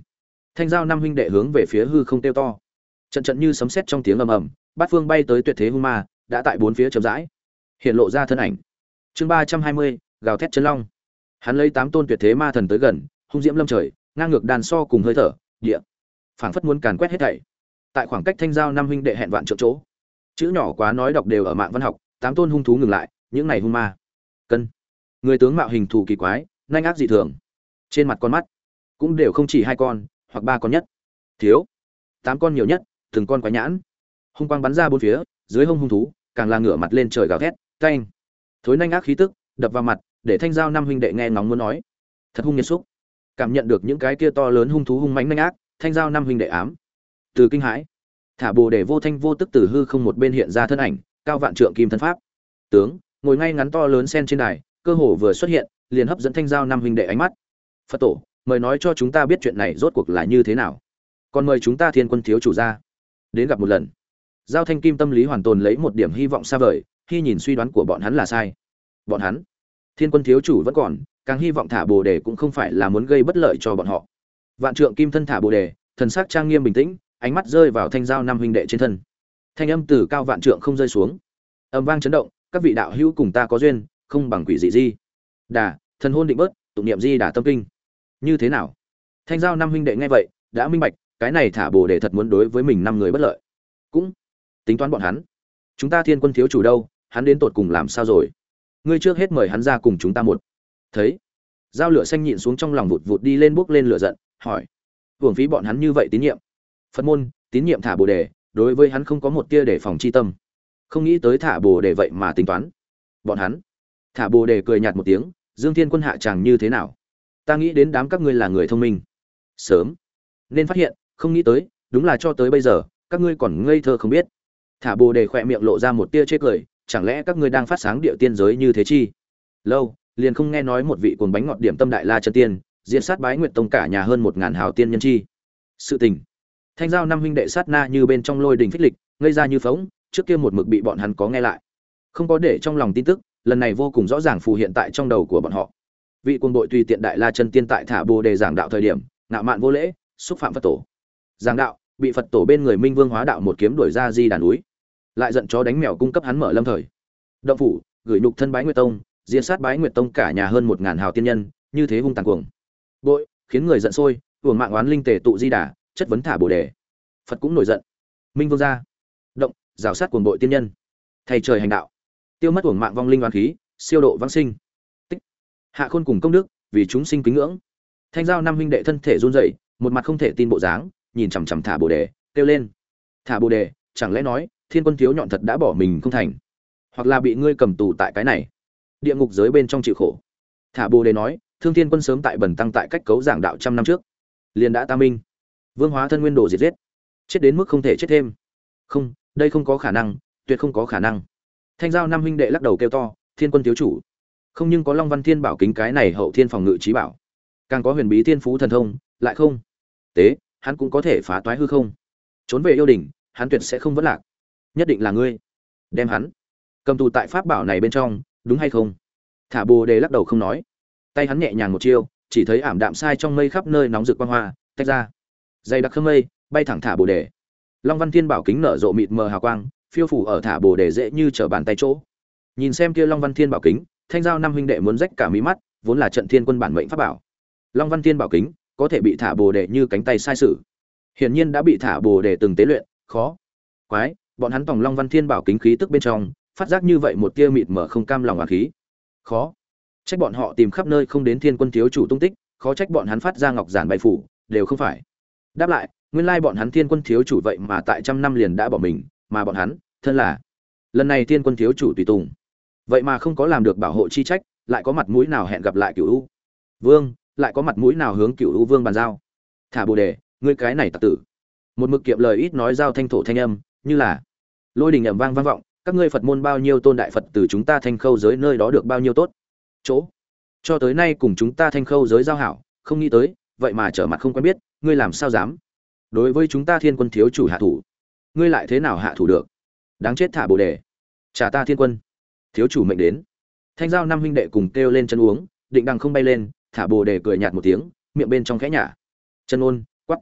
Thanh giao năm huynh đệ hướng về phía hư không kêu to. Trận trận như sấm sét trong tiếng ầm ầm, bát phương bay tới tuyệt thế hung ma, đã tại bốn phía chậm rãi hiện lộ ra thân ảnh. Chương 320, gào thét chân long. Hắn lấy 8 tôn tuyệt thế ma thần tới gần, hung diễm lâm trời, ngang ngược đàn so cùng hơi thở, địa. Phảng phất muốn càn quét hết thảy. Tại khoảng cách thanh giao năm huynh đệ hẹn vạn trượng chỗ, chữ nhỏ quá nói đọc đều ở mạng văn học, 8 tôn hung thú ngừng lại, những này hung ma. Cân. Người tướng mạo hình thù kỳ quái, nhanh ác dị thường. Trên mặt con mắt cũng đều không chỉ 2 con, hoặc 3 con nhất. Thiếu 8 con nhiều nhất, từng con quái nhãn. Hung quang bắn ra bốn phía, dưới hung hung thú, càng là ngửa mặt lên trời gào thét, canh. Thối nhanh ác khí tức, đập vào mặt, để thanh giao năm huynh đệ nghe ngóng muốn nói. Thật hung nhiệt xúc. Cảm nhận được những cái kia to lớn hung thú hung mãnh nhanh ác, thanh giao năm huynh đệ ám. Từ kinh hãi, thả bồ để vô thanh vô tức từ hư không một bên hiện ra thân ảnh, cao vạn trượng kim thân pháp. Tướng, ngồi ngay ngắn to lớn sen trên đài, cơ hồ vừa xuất hiện, liền hấp dẫn thanh giao năm huynh đệ ánh mắt. Phật tổ, mời nói cho chúng ta biết chuyện này rốt cuộc là như thế nào. Còn mời chúng ta Thiên Quân thiếu chủ ra, đến gặp một lần. Giao Thanh Kim tâm lý hoàn tồn lấy một điểm hy vọng xa vời, khi nhìn suy đoán của bọn hắn là sai. Bọn hắn, Thiên Quân thiếu chủ vẫn còn, càng hy vọng thả bồ đề cũng không phải là muốn gây bất lợi cho bọn họ. Vạn trượng kim thân thả bồ đề, thần sắc trang nghiêm bình tĩnh, ánh mắt rơi vào thanh giao năm huynh đệ trên thân. Thanh âm từ cao vạn trượng không rơi xuống, âm vang chấn động, các vị đạo hữu cùng ta có duyên, không bằng quỷ dị di. Đà, thần hôn định bớt, tụng niệm di đà tâm kinh. Như thế nào? Thanh giao năm huynh đệ nghe vậy, đã minh bạch, cái này thả bồ đề thật muốn đối với mình 5 người bất lợi. Cũng tính toán bọn hắn. Chúng ta Thiên Quân thiếu chủ đâu, hắn đến tột cùng làm sao rồi? Ngươi trước hết mời hắn ra cùng chúng ta một. Thấy, dao lửa xanh nhịn xuống trong lòng vụt vụt đi lên bước lên lửa giận, hỏi: "Hưởng phí bọn hắn như vậy tín nhiệm?" Phật môn, tín nhiệm thả bồ đề, đối với hắn không có một tia đề phòng chi tâm. Không nghĩ tới thả bồ đề vậy mà tính toán. Bọn hắn. Thả bồ đề cười nhạt một tiếng, Dương Thiên Quân hạ chàng như thế nào? Ta nghĩ đến đám các ngươi là người thông minh. Sớm nên phát hiện, không nghĩ tới, đúng là cho tới bây giờ, các ngươi còn ngây thơ không biết. Thả bồ đề khỏe miệng lộ ra một tia chế cười, chẳng lẽ các ngươi đang phát sáng địa tiên giới như thế chi? Lâu, liền không nghe nói một vị cuồng bánh ngọt điểm tâm đại la chân tiên, diệt sát Bái Nguyệt tông cả nhà hơn 1000 hào tiên nhân chi. Sự tình. Thanh giao năm huynh đệ sát na như bên trong lôi đình phích lịch, ngây ra như phỗng, trước kia một mực bị bọn hắn có nghe lại. Không có để trong lòng tin tức, lần này vô cùng rõ ràng phù hiện tại trong đầu của bọn họ. Vị quân đội tùy tiện đại la chân tiên tại thả bồ đề giảng đạo thời điểm, ngạo mạn vô lễ, xúc phạm Phật tổ. Giảng đạo, bị Phật tổ bên người Minh Vương hóa đạo một kiếm đuổi ra di đàn núi. Lại giận chó đánh mèo cung cấp hắn mở lâm thời. Động phủ, gửi nhục thân Bái Nguyệt tông, diệt sát Bái Nguyệt tông cả nhà hơn 1000 hào tiên nhân, như thế hung tàn cuồng. Bội, khiến người giận sôi, uổng mạng oán linh tề tụ di đà, chất vấn thả bồ đề. Phật cũng nổi giận. Minh Vương ra, động, rào sát cuồng bội tiên nhân. Thầy trời hành đạo, tiêu mất uổng mạng vong linh oán khí, siêu độ vãng sinh. Tích. Hạ khôn cùng công đức, vì chúng sinh kính ngưỡng. Thanh giao năm huynh đệ thân thể run rẩy, một mặt không thể tin bộ dáng, nhìn chằm chằm thả bồ đề, kêu lên: "Thả bồ đề, chẳng lẽ nói, Thiên Quân thiếu nhọn thật đã bỏ mình không thành, hoặc là bị ngươi cầm tù tại cái này địa ngục giới bên trong chịu khổ?" Thả bồ đề nói: "Thương Thiên Quân sớm tại bần tăng tại cách cấu giảng đạo 100 năm trước, liền đã ta minh, vương hóa thân nguyên đồ diệt giết, chết đến mức không thể chết thêm. Không, đây không có khả năng, tuyệt không có khả năng." Thanh giao năm huynh đệ lắc đầu kêu to: "Thiên Quân thiếu chủ, không nhưng có Long Văn Thiên Bảo kính cái này hậu thiên phòng ngự trí bảo, càng có huyền bí thiên phú thần thông, lại không tế, hắn cũng có thể phá toái hư không, trốn về yêu đình, hắn tuyệt sẽ không vất lạc. Nhất định là ngươi đem hắn cầm tù tại pháp bảo này bên trong, đúng hay không?" Thả bồ đề lắc đầu không nói, tay hắn nhẹ nhàng một chiêu, chỉ thấy ảm đạm sai trong mây khắp nơi nóng rực quang hoa tách ra, dày đặc khâm mây bay thẳng thả bồ đề. Long Văn Thiên Bảo kính nở rộ mịt mờ hào quang, phiêu phủ ở thả bồ đề dễ như trở bàn tay chỗ. Nhìn xem kia Long Văn Thiên Bảo kính, thanh giao năm huynh đệ muốn rách cả mí mắt, vốn là trận thiên quân bản mệnh pháp bảo. Long Văn Thiên Bảo kính có thể bị thả bồ đề như cánh tay sai sử, hiển nhiên đã bị thả bồ đề từng tế luyện, khó quái, bọn hắn tòng Long Văn Thiên Bảo kính khí tức bên trong, phát giác như vậy một tia mịt mờ không cam lòng oán khí. Khó trách bọn họ tìm khắp nơi không đến Thiên Quân thiếu chủ tung tích, khó trách bọn hắn phát ra ngọc giản bày phủ, đều không phải. Đáp lại, nguyên lai bọn hắn Thiên Quân thiếu chủ vậy mà tại 100 năm liền đã bỏ mình, mà bọn hắn, thân là lần này Thiên Quân thiếu chủ tùy tùng, vậy mà không có làm được bảo hộ chi trách, lại có mặt mũi nào hẹn gặp lại Cửu U Vương, lại có mặt mũi nào hướng Cửu U Vương bàn giao. Thả bồ đề, ngươi cái này tặc tử. Một mực kiệm lời ít nói giao thanh thổ thanh âm, như là lôi đình ầm vang vang vọng, các ngươi Phật môn bao nhiêu tôn đại Phật từ chúng ta Thanh Khâu giới nơi đó được bao nhiêu tốt chỗ, cho tới nay cùng chúng ta Thanh Khâu giới giao hảo, không nghĩ tới, vậy mà trở mặt không quen biết, ngươi làm sao dám đối với chúng ta Thiên Quân thiếu chủ hạ thủ? Ngươi lại thế nào hạ thủ được? Đáng chết thả bồ đề, trả ta Thiên Quân thiếu chủ mệnh đến. Thanh giao năm huynh đệ cùng kêu lên chân uống, định đằng không bay lên, thả bồ đề cười nhạt một tiếng, miệng bên trong khẽ nhả chân ôn quắc,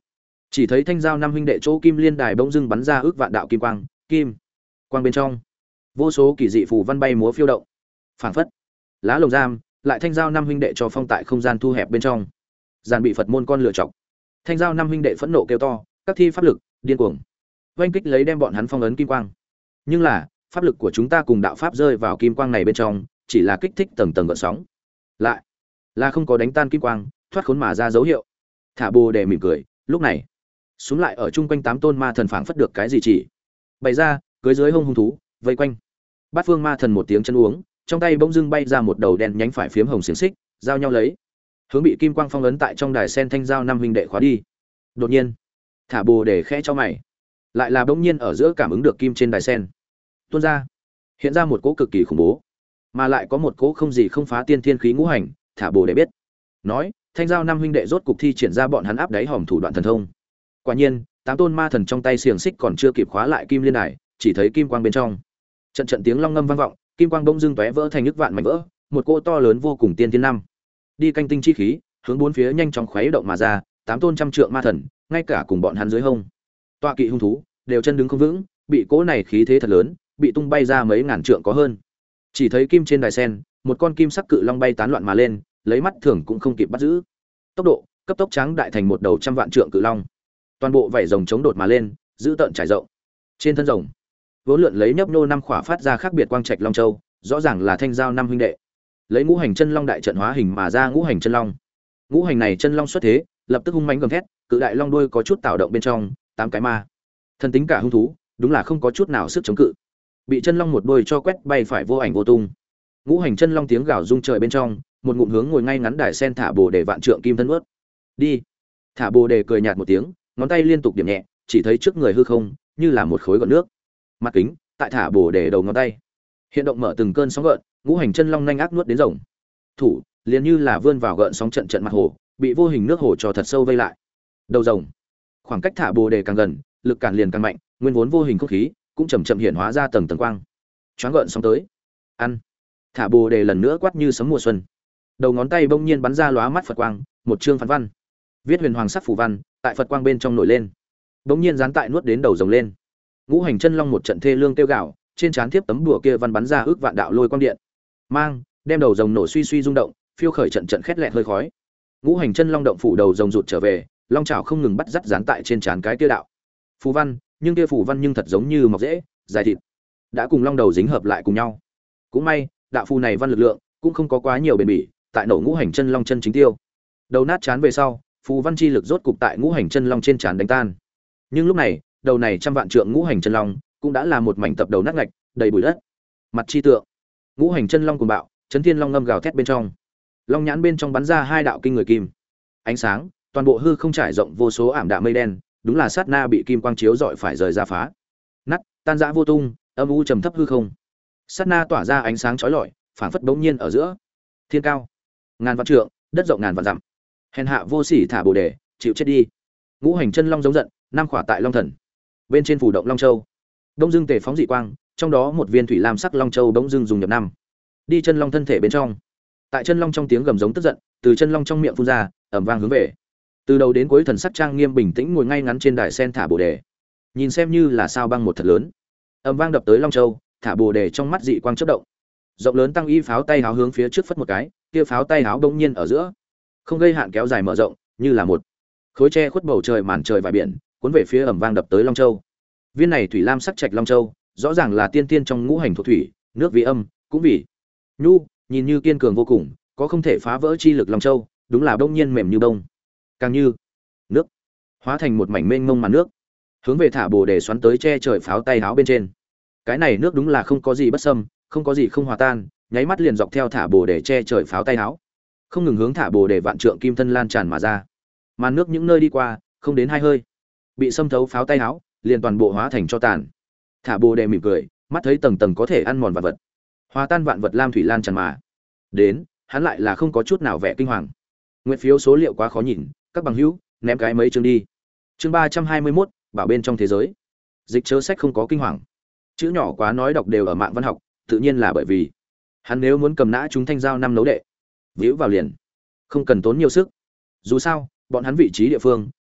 Chỉ thấy thanh giao năm huynh đệ chỗ kim liên đài bỗng dưng bắn ra ước vạn đạo kim quang, kim quang bên trong vô số kỳ dị phù văn bay múa phiêu động, phảng phất lá lồng giam, lại thanh giao năm huynh đệ cho phong tại không gian thu hẹp bên trong, giàn bị Phật môn con lựa chọc. Thanh giao năm huynh đệ phẫn nộ kêu to, các thi pháp lực điên cuồng oanh kích lấy đem bọn hắn phong ấn kim quang. Nhưng là pháp lực của chúng ta cùng đạo pháp rơi vào kim quang này bên trong, chỉ là kích thích tầng tầng gợn sóng, lại là không có đánh tan kim quang, thoát khốn mà ra dấu hiệu. Thả Bồ Đề mỉm cười, lúc này xuống lại ở chung quanh 8 tôn ma thần phảng phất được cái gì chỉ bày ra, cưới dưới hung hung thú vây quanh. Bát phương ma thần một tiếng chân uống, trong tay bỗng dưng bay ra một đầu đen nhánh phải phiếm hồng xiềng xích, giao nhau lấy, hướng bị kim quang phong ấn tại trong đài sen thanh giao năm huynh đệ khóa đi. Đột nhiên, Thả Bồ Đề khẽ cho mày, lại là bỗng nhiên ở giữa cảm ứng được kim trên đài sen tuôn ra, hiện ra một cỗ cực kỳ khủng bố, mà lại có một cỗ không gì không phá tiên thiên khí ngũ hành. Thả Bồ Đề biết, nói thanh giao năm huynh đệ rốt cục thi triển ra bọn hắn áp đáy hòm thủ đoạn thần thông. Quả nhiên, 8 tôn ma thần trong tay xiềng xích còn chưa kịp khóa lại kim liên đài, chỉ thấy kim quang bên trong trận trận tiếng long ngâm vang vọng, kim quang bỗng dưng tóe vỡ thành nước vạn mảnh vỡ, một cỗ to lớn vô cùng tiên thiên năm đi canh tinh chi khí hướng bốn phía nhanh chóng khuấy động mà ra. 8 tôn trăm trượng ma thần, ngay cả cùng bọn hắn dưới hông tọa kỵ hung thú đều chân đứng không vững, bị cỗ này khí thế thật lớn bị tung bay ra mấy ngàn trượng có hơn. Chỉ thấy kim trên đài sen, một con kim sắc cự long bay tán loạn mà lên, lấy mắt thường cũng không kịp bắt giữ, tốc độ cấp tốc tráng đại thành một đầu trăm vạn trượng cự long, toàn bộ vảy rồng chống đột mà lên, giữ tợn trải rộng. Trên thân rồng vốn lượn lấy nhấp nhô năm khỏa phát ra khác biệt quang trạch long châu, rõ ràng là thanh giao năm huynh đệ lấy ngũ hành chân long đại trận hóa hình mà ra ngũ hành chân long. Ngũ hành này chân long xuất thế, lập tức hung mãnh gầm thét, cự đại long đuôi có chút tạo động bên trong, 8 cái ma thần tính cả hung thú, đúng là không có chút nào sức chống cự, bị chân long một đuôi cho quét bay phải vô ảnh vô tung. Ngũ hành chân long tiếng gào rung trời bên trong, một ngụm hướng ngồi ngay ngắn đài sen Thả Bồ Đề vạn trượng kim thân ướt đi. Thả Bồ Đề cười nhạt một tiếng, ngón tay liên tục điểm nhẹ, chỉ thấy trước người hư không như là một khối gợn nước, mặt kính tại Thả Bồ Đề đầu ngón tay hiện động mở từng cơn sóng gợn. Ngũ hành chân long nhanh ác nuốt đến rồng thủ, liền như là vươn vào gợn sóng trận trận mặt hồ, bị vô hình nước hồ cho thật sâu vây lại. Đầu rồng khoảng cách Thả Bồ Đề càng gần, lực cản liền càng mạnh, nguyên vốn vô hình không khí cũng chậm chậm hiện hóa ra tầng tầng quang, choáng gợn sóng tới. Ăn. Thả Bồ Đề lần nữa quát như sấm mùa xuân, đầu ngón tay bỗng nhiên bắn ra lóa mắt Phật quang, một chương phán văn viết huyền hoàng sắc phù văn tại Phật quang bên trong nổi lên, bỗng nhiên dán tại nuốt đến đầu rồng lên. Ngũ hành chân long một trận thê lương kêu gào, trên trán tiếp tấm đùa kia văn bắn ra ước vạn đạo lôi quang điện, mang đem đầu rồng nổ suy suy rung động, phiêu khởi trận trận khét lẹt hơi khói. Ngũ hành chân long động phủ đầu rồng rụt trở về, long chảo không ngừng bắt dắt dán tại trên trán cái kia đạo phù văn, nhưng kia phù văn nhưng thật giống như mọc rễ dài thịt, đã cùng long đầu dính hợp lại cùng nhau. Cũng may đạo phù này văn lực lượng cũng không có quá nhiều bền bỉ, tại nổ ngũ hành chân long chân chính tiêu đầu nát chán về sau, phù văn chi lực rốt cục tại ngũ hành chân long trên trán đánh tan. Nhưng lúc này đầu này trăm vạn trượng ngũ hành chân long cũng đã là một mảnh tập đầu nát ngạch, đầy bụi đất. Mặt chi tượng ngũ hành chân long cuồng bạo, chấn thiên long ngâm gào thét bên trong, long nhãn bên trong bắn ra 2 đạo kinh người kim ánh sáng, toàn bộ hư không trải rộng vô số ảm đạm mây đen, đúng là sát na bị kim quang chiếu rọi phải rời ra phá nát tan rã vô tung, âm u trầm thấp hư không, sát na tỏa ra ánh sáng chói lọi, phảng phất bỗng nhiên ở giữa thiên cao ngàn vạn trượng, đất rộng ngàn vạn dặm. Hèn hạ vô sỉ Thả Bồ Đề, chịu chết đi. Ngũ hành chân long giống giận, năm khỏa tại long thần bên trên phủ động long châu, đông dương tề phóng dị quang, trong đó một viên thủy lam sắc long châu bỗng dưng dùng nhập năm đi chân long thân thể bên trong. Tại chân long trong tiếng gầm giống tức giận, từ chân long trong miệng phun ra, ầm vang hướng về từ đầu đến cuối thần sắc trang nghiêm bình tĩnh ngồi ngay ngắn trên đài sen Thả Bồ Đề, nhìn xem như là sao băng một thật lớn, ầm vang đập tới long châu. Thả Bồ Đề trong mắt dị quang chớp động, rộng lớn tăng y pháo tay háo hướng phía trước phất một cái, kia pháo tay háo bỗng nhiên ở giữa không gây hạn kéo dài mở rộng, như là một khối tre khuất bầu trời màn trời và biển, cuốn về phía ầm vang đập tới long châu. Viên này thủy lam sắc trạch long châu, rõ ràng là tiên tiên trong ngũ hành thuộc thủy, nước vì âm, cũng vì nhu, nhìn như kiên cường vô cùng, có không thể phá vỡ chi lực long châu, đúng là bỗng nhiên mềm như bông, càng như nước, hóa thành một mảnh mênh mông màn nước, hướng về Thả Bồ Đề xoắn tới che trời pháo tay háo bên trên. Cái này nước đúng là không có gì bất xâm, không có gì không hòa tan, nháy mắt liền dọc theo Thả Bồ Đề che trời pháo tay háo, không ngừng hướng Thả Bồ Đề vạn trượng kim thân lan tràn mà ra. Màn nước những nơi đi qua, không đến 2 hơi, bị xâm thấu pháo tay háo, liền toàn bộ hóa thành cho tàn. Thả Bồ Đề mỉm cười, mắt thấy tầng tầng có thể ăn mòn vạn vật, hòa tan vạn vật lam thủy lan tràn mà đến, hắn lại là không có chút nào vẻ kinh hoàng. Nguyện phiếu số liệu quá khó nhìn, các bằng hữu ném cái mấy chương đi. Chương 321, bảo bên trong thế giới. Dịch chớ sách không có kinh hoàng. Chữ nhỏ quá nói đọc đều ở mạng văn học, tự nhiên là bởi vì hắn nếu muốn cầm nã chúng thanh giao năm nấu đệ, víu vào liền, không cần tốn nhiều sức. Dù sao, bọn hắn vị trí địa phương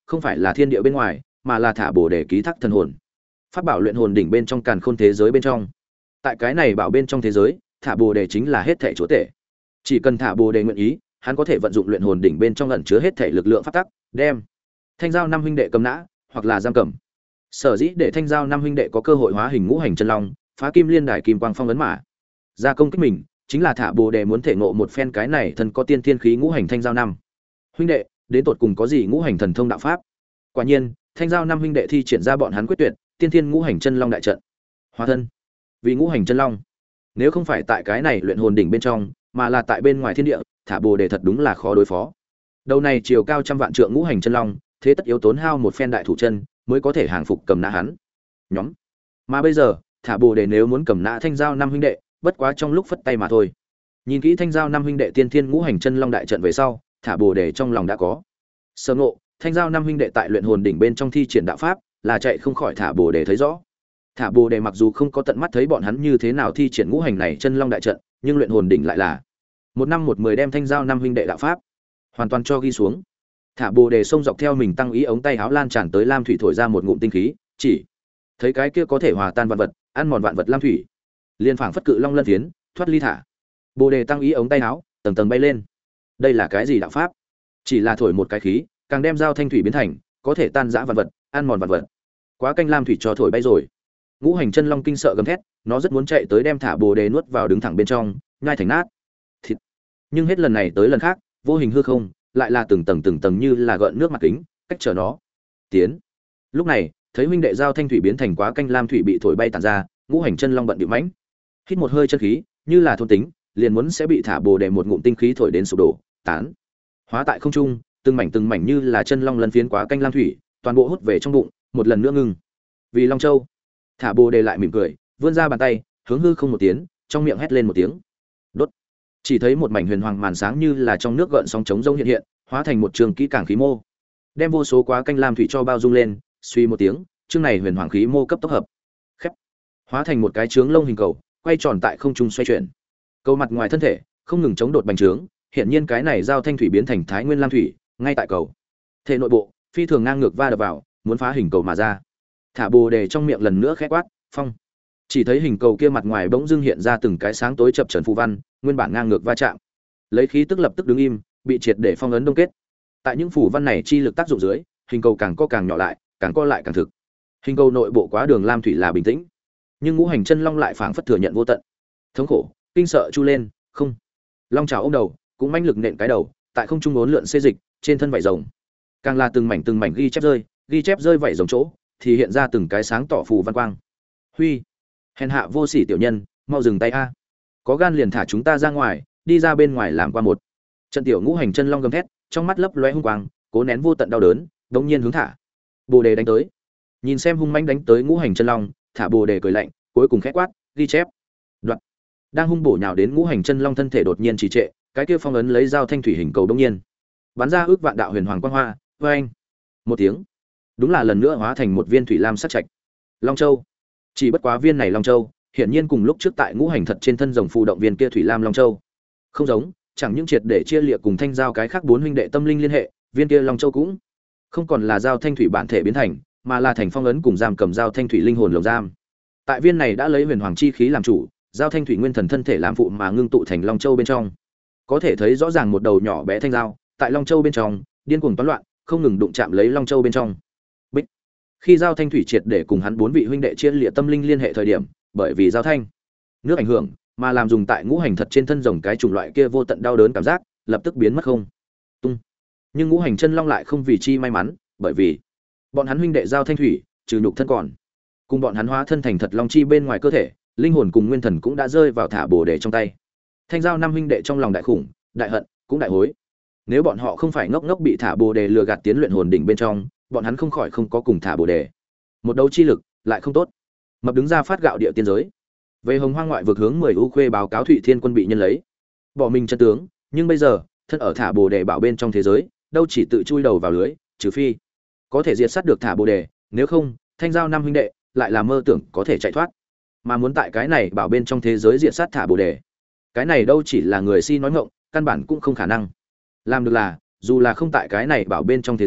không phải là thiên địa bên ngoài, mà là thả bồ đề ký thác thần hồn. Pháp bảo luyện hồn đỉnh bên trong càn khôn thế giới bên trong. Tại cái này bảo bên trong thế giới, thả bồ đề chính là hết thảy chúa tể. Chỉ cần thả bồ đề nguyện ý, hắn có thể vận dụng luyện hồn đỉnh bên trong ẩn chứa hết thảy lực lượng pháp tắc, đem Thanh Giao năm huynh đệ cầm nã, hoặc là giam cầm. Sở dĩ để Thanh Giao năm huynh đệ có cơ hội hóa hình ngũ hành chân long, phá kim liên đài kim quang phong ấn mà ra công kích mình, chính là thả bồ đề muốn thể ngộ một phen cái này thân có tiên thiên khí ngũ hành Thanh Giao năm huynh đệ, đến tột cùng có gì ngũ hành thần thông đạo pháp. Quả nhiên, Thanh Giao năm huynh đệ thi triển ra bọn hắn quyết tuyệt, tiên thiên ngũ hành chân long đại trận. Hóa thân vì ngũ hành chân long. Nếu không phải tại cái này luyện hồn đỉnh bên trong, mà là tại bên ngoài thiên địa, thả bồ đề thật đúng là khó đối phó. Đầu này chiều cao trăm vạn trượng ngũ hành chân long, thế tất yếu tốn hao một phen đại thủ chân mới có thể hàng phục cầm nã hắn. Nhóm. Mà bây giờ, thả bồ đề nếu muốn cầm nã Thanh Giao năm huynh đệ, bất quá trong lúc phất tay mà thôi. Nhìn kỹ Thanh Giao năm huynh đệ tiên thiên ngũ hành chân long đại trận về sau, thả bồ đề trong lòng đã có sơ ngộ. Thanh Giao năm huynh đệ tại luyện hồn đỉnh bên trong thi triển đạo pháp, là chạy không khỏi thả bồ đề thấy rõ. Thả bồ đề mặc dù không có tận mắt thấy bọn hắn như thế nào thi triển ngũ hành này chân long đại trận, nhưng luyện hồn đỉnh lại là một năm một mười đem Thanh Giao năm huynh đệ đạo pháp hoàn toàn cho ghi xuống. Thả bồ đề xông dọc theo mình tăng ý ống tay áo lan tràn tới lam thủy thổi ra một ngụm tinh khí, chỉ thấy cái kia có thể hòa tan vạn vật, ăn mòn vạn vật lam thủy, liên phảng phất cự long lân phiến thoát ly thả bồ đề tăng ý ống tay áo tầng tầng bay lên. Đây là cái gì đạo pháp? Chỉ là thổi một cái khí, càng đem giao thanh thủy biến thành có thể tan rã vạn vật, ăn mòn vạn vật. Quá canh lam thủy cho thổi bay rồi. Ngũ hành chân long kinh sợ gầm thét, nó rất muốn chạy tới đem thả bồ đề nuốt vào đứng thẳng bên trong, nhai thành nát thịt. Nhưng hết lần này tới lần khác, vô hình hư không lại là từng tầng như là gợn nước mặt kính, cách trở nó tiến. Lúc này, thấy huynh đệ giao thanh thủy biến thành quá canh lam thủy bị thổi bay tản ra, ngũ hành chân long bận bịu mãnh hít một hơi chân khí, như là thôn tính, liền muốn sẽ bị thả bồ đề một ngụm tinh khí thổi đến sụp đổ, tán hóa tại không trung, từng mảnh như là chân long lân phiến quá canh lam thủy, toàn bộ hút về trong bụng, một lần nữa ngưng. Vì Long Châu, thả bồ đề lại mỉm cười, vươn ra bàn tay, hướng hư không một tiếng, trong miệng hét lên một tiếng. Đốt. Chỉ thấy một mảnh huyền hoàng màn sáng như là trong nước gợn sóng trống rông hiện hiện, hóa thành một trường kỹ càng khí mô, đem vô số quá canh lam thủy cho bao dung lên, suy một tiếng, chương này huyền hoàng khí mô cấp tốc hợp, khép, hóa thành một cái trướng lông hình cầu, quay tròn tại không trung xoay chuyển. Cầu mặt ngoài thân thể không ngừng chống đột bành trướng, hiện nhiên cái này giao thanh thủy biến thành thái nguyên lam thủy, ngay tại cầu thể nội bộ phi thường ngang ngược va đập vào, muốn phá hình cầu mà ra. Thả bồ đề trong miệng lần nữa khẽ quát, phong. Chỉ thấy hình cầu kia mặt ngoài bỗng dưng hiện ra từng cái sáng tối chập chờn phù văn, nguyên bản ngang ngược va chạm, lấy khí tức lập tức đứng im, bị triệt để phong ấn đông kết. Tại những phù văn này chi lực tác dụng dưới, hình cầu càng co càng nhỏ lại, càng co lại càng thực. Hình cầu nội bộ quá đường lam thủy là bình tĩnh, nhưng ngũ hành chân long lại phảng phất thừa nhận vô tận thống khổ, kinh sợ chu lên, không. Long trào ôm đầu, cũng mãnh lực nện cái đầu, tại không trung uốn lượn xê dịch, trên thân vảy rồng, càng là từng mảnh ghi chép rơi vảy rồng chỗ, thì hiện ra từng cái sáng tỏ phù văn quang. Huy, hèn hạ vô sỉ tiểu nhân, mau dừng tay a! Có gan liền thả chúng ta ra ngoài, đi ra bên ngoài làm qua một trận. Tiểu ngũ hành chân long gầm thét, trong mắt lấp lóe hung quang, cố nén vô tận đau đớn, đống nhiên hướng thả bồ đề đánh tới. Nhìn xem hung mãnh đánh tới ngũ hành chân long, thả bồ đề cười lạnh, cuối cùng khẽ quát, ghi chép. Đoạn. Đang hung bổ nhào đến ngũ hành chân long thân thể đột nhiên trì trệ, cái kia phong ấn lấy dao thanh thủy hình cầu đống nhiên bắn ra ước vạn đạo huyền hoàng quang hoa, oeng một tiếng, đúng là lần nữa hóa thành một viên thủy lam sắc trạch long châu. Chỉ bất quá viên này long châu, hiển nhiên cùng lúc trước tại ngũ hành thật trên thân rồng phù động viên kia thủy lam long châu không giống, chẳng những triệt để chia liệt cùng thanh giao cái khác bốn huynh đệ tâm linh liên hệ, viên kia long châu cũng không còn là giao thanh thủy bản thể biến thành, mà là thành phong ấn cùng giam cầm giao thanh thủy linh hồn lồng giam. Tại viên này đã lấy huyền hoàng chi khí làm chủ, giao thanh thủy nguyên thần thân thể làm phụ mà ngưng tụ thành long châu bên trong, có thể thấy rõ ràng một đầu nhỏ bé thanh giao tại long châu bên trong điên cuồng toán loạn, không ngừng đụng chạm lấy long châu bên trong. Bích. Khi giao thanh thủy triệt để cùng hắn bốn vị huynh đệ chia liệt tâm linh liên hệ thời điểm, bởi vì giao thanh nước ảnh hưởng mà làm dùng tại ngũ hành thật trên thân rồng cái chủng loại kia vô tận đau đớn cảm giác lập tức biến mất không tung. Nhưng ngũ hành chân long lại không vì chi may mắn, bởi vì bọn hắn huynh đệ giao thanh thủy trừ nhục thân còn cùng bọn hắn hóa thân thành thật long chi bên ngoài cơ thể, linh hồn cùng nguyên thần cũng đã rơi vào thả bồ đề trong tay. Thanh giao năm huynh đệ trong lòng đại khủng, đại hận, cũng đại hối. Nếu bọn họ không phải ngốc ngốc bị thả bồ đề lừa gạt tiến luyện hồn đỉnh bên trong, bọn hắn không khỏi không có cùng thả bồ đề một đấu chi lực lại không tốt. Mập đứng ra phát gạo địa tiên giới, về hồng hoang ngoại vực hướng 10 u khuê báo cáo Thụy Thiên quân bị nhân lấy, bỏ mình chân tướng. Nhưng bây giờ thân ở thả bồ đề bảo bên trong thế giới, đâu chỉ tự chui đầu vào lưới, trừ phi có thể diệt sát được thả bồ đề, nếu không thanh giao năm huynh đệ lại là mơ tưởng có thể chạy thoát. Mà muốn tại cái này bảo bên trong thế giới diệt sát thả bồ đề, cái này đâu chỉ là người si nói ngọng, căn bản cũng không khả năng làm được. Là dù là không tại cái này bảo bên trong thế giới,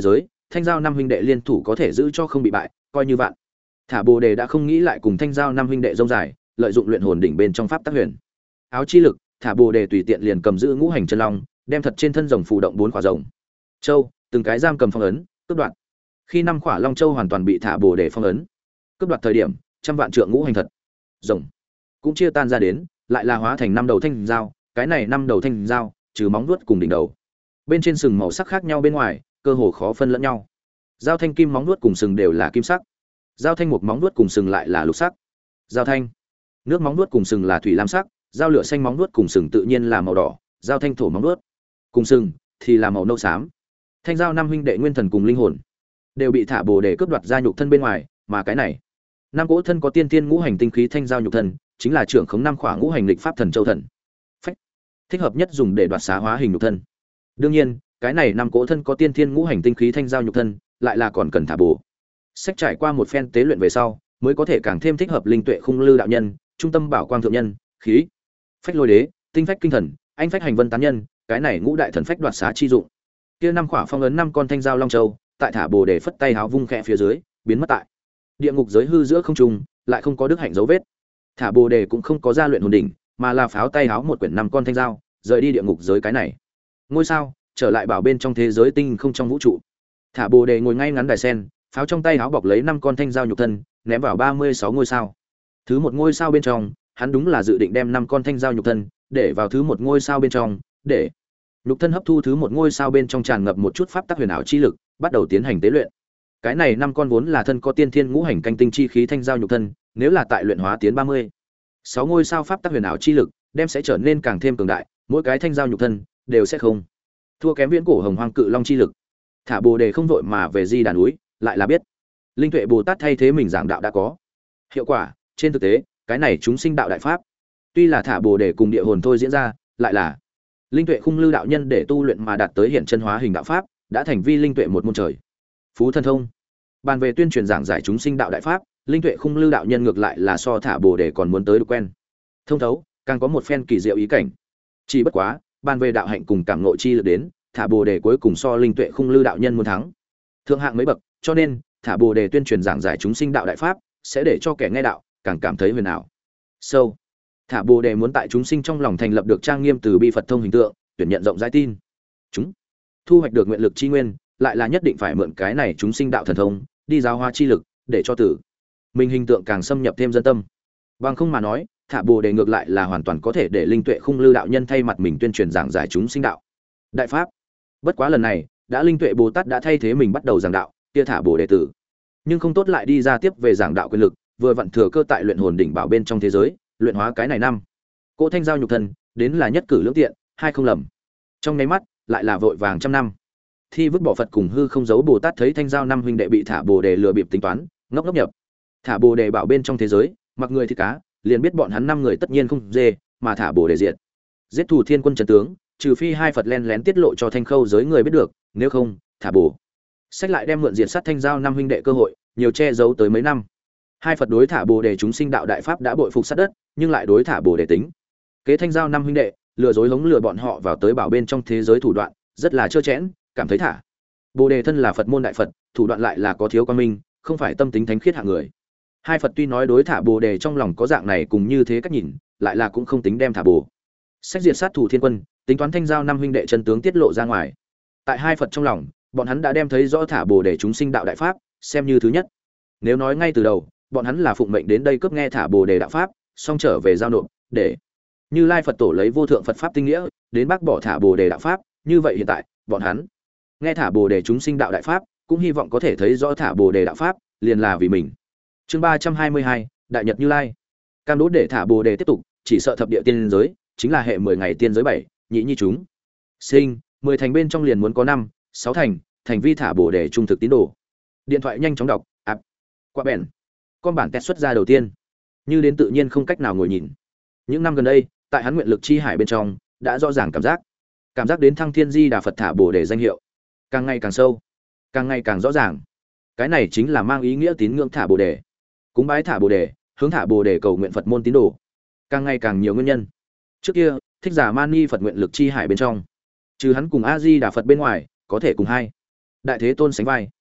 Thanh Giao năm huynh đệ liên thủ có thể giữ cho không bị bại, coi như vạn. Thả Bồ Đề đã không nghĩ lại cùng Thanh Giao năm huynh đệ rông dài, lợi dụng luyện hồn đỉnh bên trong pháp tác huyền áo chi lực, Thả Bồ Đề tùy tiện liền cầm giữ ngũ hành chân long, đem thật trên thân rồng phù động 4 khỏa rồng châu, từng cái giam cầm phong ấn, cướp đoạt. Khi 5 khỏa long châu hoàn toàn bị Thả Bồ Đề phong ấn, cướp đoạt thời điểm, trăm vạn trượng ngũ hành thật rồng cũng chia tan ra đến, lại là hóa thành 5 đầu thanh giao, cái này 5 đầu thanh giao, trừ móng vuốt cùng đỉnh đầu, bên trên sừng màu sắc khác nhau bên ngoài, cơ hồ khó phân lẫn nhau. Giao thanh kim móng vuốt cùng sừng đều là kim sắc, giao thanh một móng vuốt cùng sừng lại là lục sắc, giao thanh nước móng vuốt cùng sừng là thủy lam sắc, giao lửa xanh móng vuốt cùng sừng tự nhiên là màu đỏ, giao thanh thổ móng vuốt cùng sừng thì là màu nâu xám. Thanh giao năm huynh đệ nguyên thần cùng linh hồn đều bị Thả Bồ Đề cướp đoạt ra nhục thân bên ngoài, mà cái này năm cỗ thân có tiên tiên ngũ hành tinh khí thanh giao nhục thân, chính là trưởng khống 5 khỏa ngũ hành lịch pháp thần châu thần phách, thích hợp nhất dùng để đoạt xá hóa hình nhục thân. Đương nhiên, cái này năm cỗ thân có tiên tiên ngũ hành tinh khí thanh giao nhục thân, lại là còn cần Thả Bồ sách trải qua một phen tế luyện về sau, mới có thể càng thêm thích hợp linh tuệ khung lư đạo nhân, trung tâm bảo quang thượng nhân, khí phách lôi đế, tinh phách kinh thần, anh phách hành vân tán nhân, cái này ngũ đại thần phách đoạt xá chi dụng. Kia 5 khỏa phong ấn 5 con thanh giao long châu, tại Thả Bồ Đề phất tay háo vung khẽ phía dưới, biến mất tại địa ngục giới hư giữa không trung, lại không có đức hạnh dấu vết. Thả Bồ Đề cũng không có ra luyện hồn đỉnh, mà là pháo tay háo một quyển 5 con thanh giao, rời đi địa ngục giới cái này ngôi sao, trở lại bảo bên trong thế giới tinh không trong vũ trụ. Thả Bồ Đề ngồi ngay ngắn đài sen, pháo trong tay háo bọc lấy 5 con thanh giao nhục thân, ném vào 36 ngôi sao. Thứ một ngôi sao bên trong, hắn đúng là dự định đem 5 con thanh giao nhục thân để vào thứ một ngôi sao bên trong, để nhục thân hấp thu thứ một ngôi sao bên trong tràn ngập một chút pháp tắc huyền ảo chi lực, bắt đầu tiến hành tế luyện. Cái này 5 con vốn là thân có tiên thiên ngũ hành canh tinh chi khí thanh giao nhục thân, nếu là tại luyện hóa tiến 36 ngôi sao pháp tắc huyền ảo chi lực, đem sẽ trở nên càng thêm cường đại, mỗi cái thanh giao nhục thân đều sẽ không thua kém viễn cổ hồng hoang cự long chi lực. Thả Bồ Đề không vội mà về Di Đà núi, lại là biết linh tuệ Bồ Tát thay thế mình giảng đạo đã có hiệu quả. Trên thực tế, cái này chúng sinh đạo đại pháp, tuy là Thả Bồ Đề cùng địa hồn thôi diễn ra, lại là linh tuệ khung lư đạo nhân để tu luyện mà đạt tới hiện chân hóa hình đạo pháp, đã thành vi linh tuệ một môn trời phú thần thông. Bàn về tuyên truyền giảng giải chúng sinh đạo đại pháp, linh tuệ khung lư đạo nhân ngược lại là so Thả Bồ Đề còn muốn tới được quen thông thấu, càng có một phen kỳ diệu ý cảnh. Chỉ bất quá, bàn về đạo hạnh cùng cảm ngộ chi lực đến, Thả Bồ Đề cuối cùng so linh tuệ khung lư đạo nhân muốn thắng thượng hạng mấy bậc, cho nên Thả Bồ Đề tuyên truyền giảng giải chúng sinh đạo đại pháp, sẽ để cho kẻ nghe đạo càng cảm thấy huyền ảo sâu. Thả Bồ Đề muốn tại chúng sinh trong lòng thành lập được trang nghiêm từ bi Phật thông hình tượng, tuyển nhận rộng rãi tin chúng thu hoạch được nguyện lực chi nguyên, lại là nhất định phải mượn cái này chúng sinh đạo thần thông đi giáo hóa chi lực, để cho tử mình hình tượng càng xâm nhập thêm dân tâm. Bằng không mà nói, Thả Bồ Đề ngược lại là hoàn toàn có thể để linh tuệ khung lư đạo nhân thay mặt mình tuyên truyền giảng giải chúng sinh đạo đại pháp. Bất quá lần này, đã linh tuệ Bồ Tát đã thay thế mình bắt đầu giảng đạo, kia Thả Bồ Đề tử nhưng không tốt lại đi ra tiếp về giảng đạo quyền lực, vừa vặn thừa cơ tại luyện hồn đỉnh bảo bên trong thế giới luyện hóa cái này năm cỗ thanh giao nhục thân, đến là nhất cử lưỡng tiện, hai không lầm. Trong nháy mắt, lại là vội vàng trăm năm. Thi vứt bỏ Phật cùng hư không giấu Bồ Tát thấy thanh giao năm huynh đệ bị Thả Bồ Đề lừa bịp tính toán, ngốc ngốc nhập Thả Bồ Đề bảo bên trong thế giới, mặc người thì cá, liền biết bọn hắn 5 người tất nhiên không dê, mà Thả Bồ Đề diệt giết Thủ Thiên Quân trấn tướng, trừ phi hai Phật lén lén tiết lộ cho thanh khâu giới người biết được, nếu không, Thả Bồ sách lại đem mượn diệt sát thanh giao năm huynh đệ cơ hội, nhiều che giấu tới mấy năm. Hai Phật đối Thả Bồ Đề chúng sinh đạo đại pháp đã bội phục sát đất, nhưng lại đối Thả Bồ Đề tính kế thanh giao năm huynh đệ, lừa dối hống lừa bọn họ vào tới bảo bên trong thế giới thủ đoạn rất là trơ trẽn, cảm thấy Thả Bồ Đề thân là Phật môn đại Phật, thủ đoạn lại là có thiếu quan minh, không phải tâm tính thánh khiết hạng người. Hai Phật tuy nói đối Thả Bồ Đề trong lòng có dạng này cùng như thế cách nhìn, lại là cũng không tính đem Thả Bồ sách diệt sát Thủ Thiên Quân, tính toán thanh giao năm huynh đệ chân tướng tiết lộ ra ngoài. Tại hai Phật trong lòng, bọn hắn đã đem thấy rõ Thả Bồ Đề chúng sinh đạo đại pháp xem như thứ nhất. Nếu nói ngay từ đầu, bọn hắn là phụng mệnh đến đây cướp nghe Thả Bồ Đề đạo pháp, xong trở về giao nộp, để Như Lai Phật tổ lấy vô thượng Phật pháp tinh nghĩa đến bác bỏ Thả Bồ Đề đạo pháp, như vậy hiện tại, bọn hắn nghe Thả Bồ Đề chúng sinh đạo đại pháp, cũng hy vọng có thể thấy rõ Thả Bồ Đề đạo pháp, liền là vì mình. Chương 322, Đại Nhật Như Lai. Cam đỗ để Thả Bồ Đề tiếp tục, chỉ sợ thập địa tiên giới, chính là hệ 10 ngày tiên giới 7, nhị nhi chúng sinh, 10 thành bên trong liền muốn có 5, 6 thành vi Thả Bồ Đề trung thực tín đồ. Điện thoại nhanh chóng đọc, ạp, qua bèn. Con bản test xuất ra đầu tiên, như đến tự nhiên không cách nào ngồi nhìn. Những năm gần đây, tại hắn nguyện lực chi hải bên trong, đã rõ ràng cảm giác đến Thăng Thiên Di Đà Phật Thả Bồ Đề danh hiệu, càng ngày càng sâu, càng ngày càng rõ ràng. Cái này chính là mang ý nghĩa tín ngưỡng Thả Bồ Đề, cúng bái Thả Bồ Đề, hướng Thả Bồ Đề cầu nguyện Phật môn tín đồ, càng ngày càng nhiều nguyên nhân. Trước kia, Thích Giả Mani Phật nguyện lực chi hải bên trong, trừ hắn cùng A Di Đà Phật bên ngoài, có thể cùng hai Đại Thế Tôn sánh vai.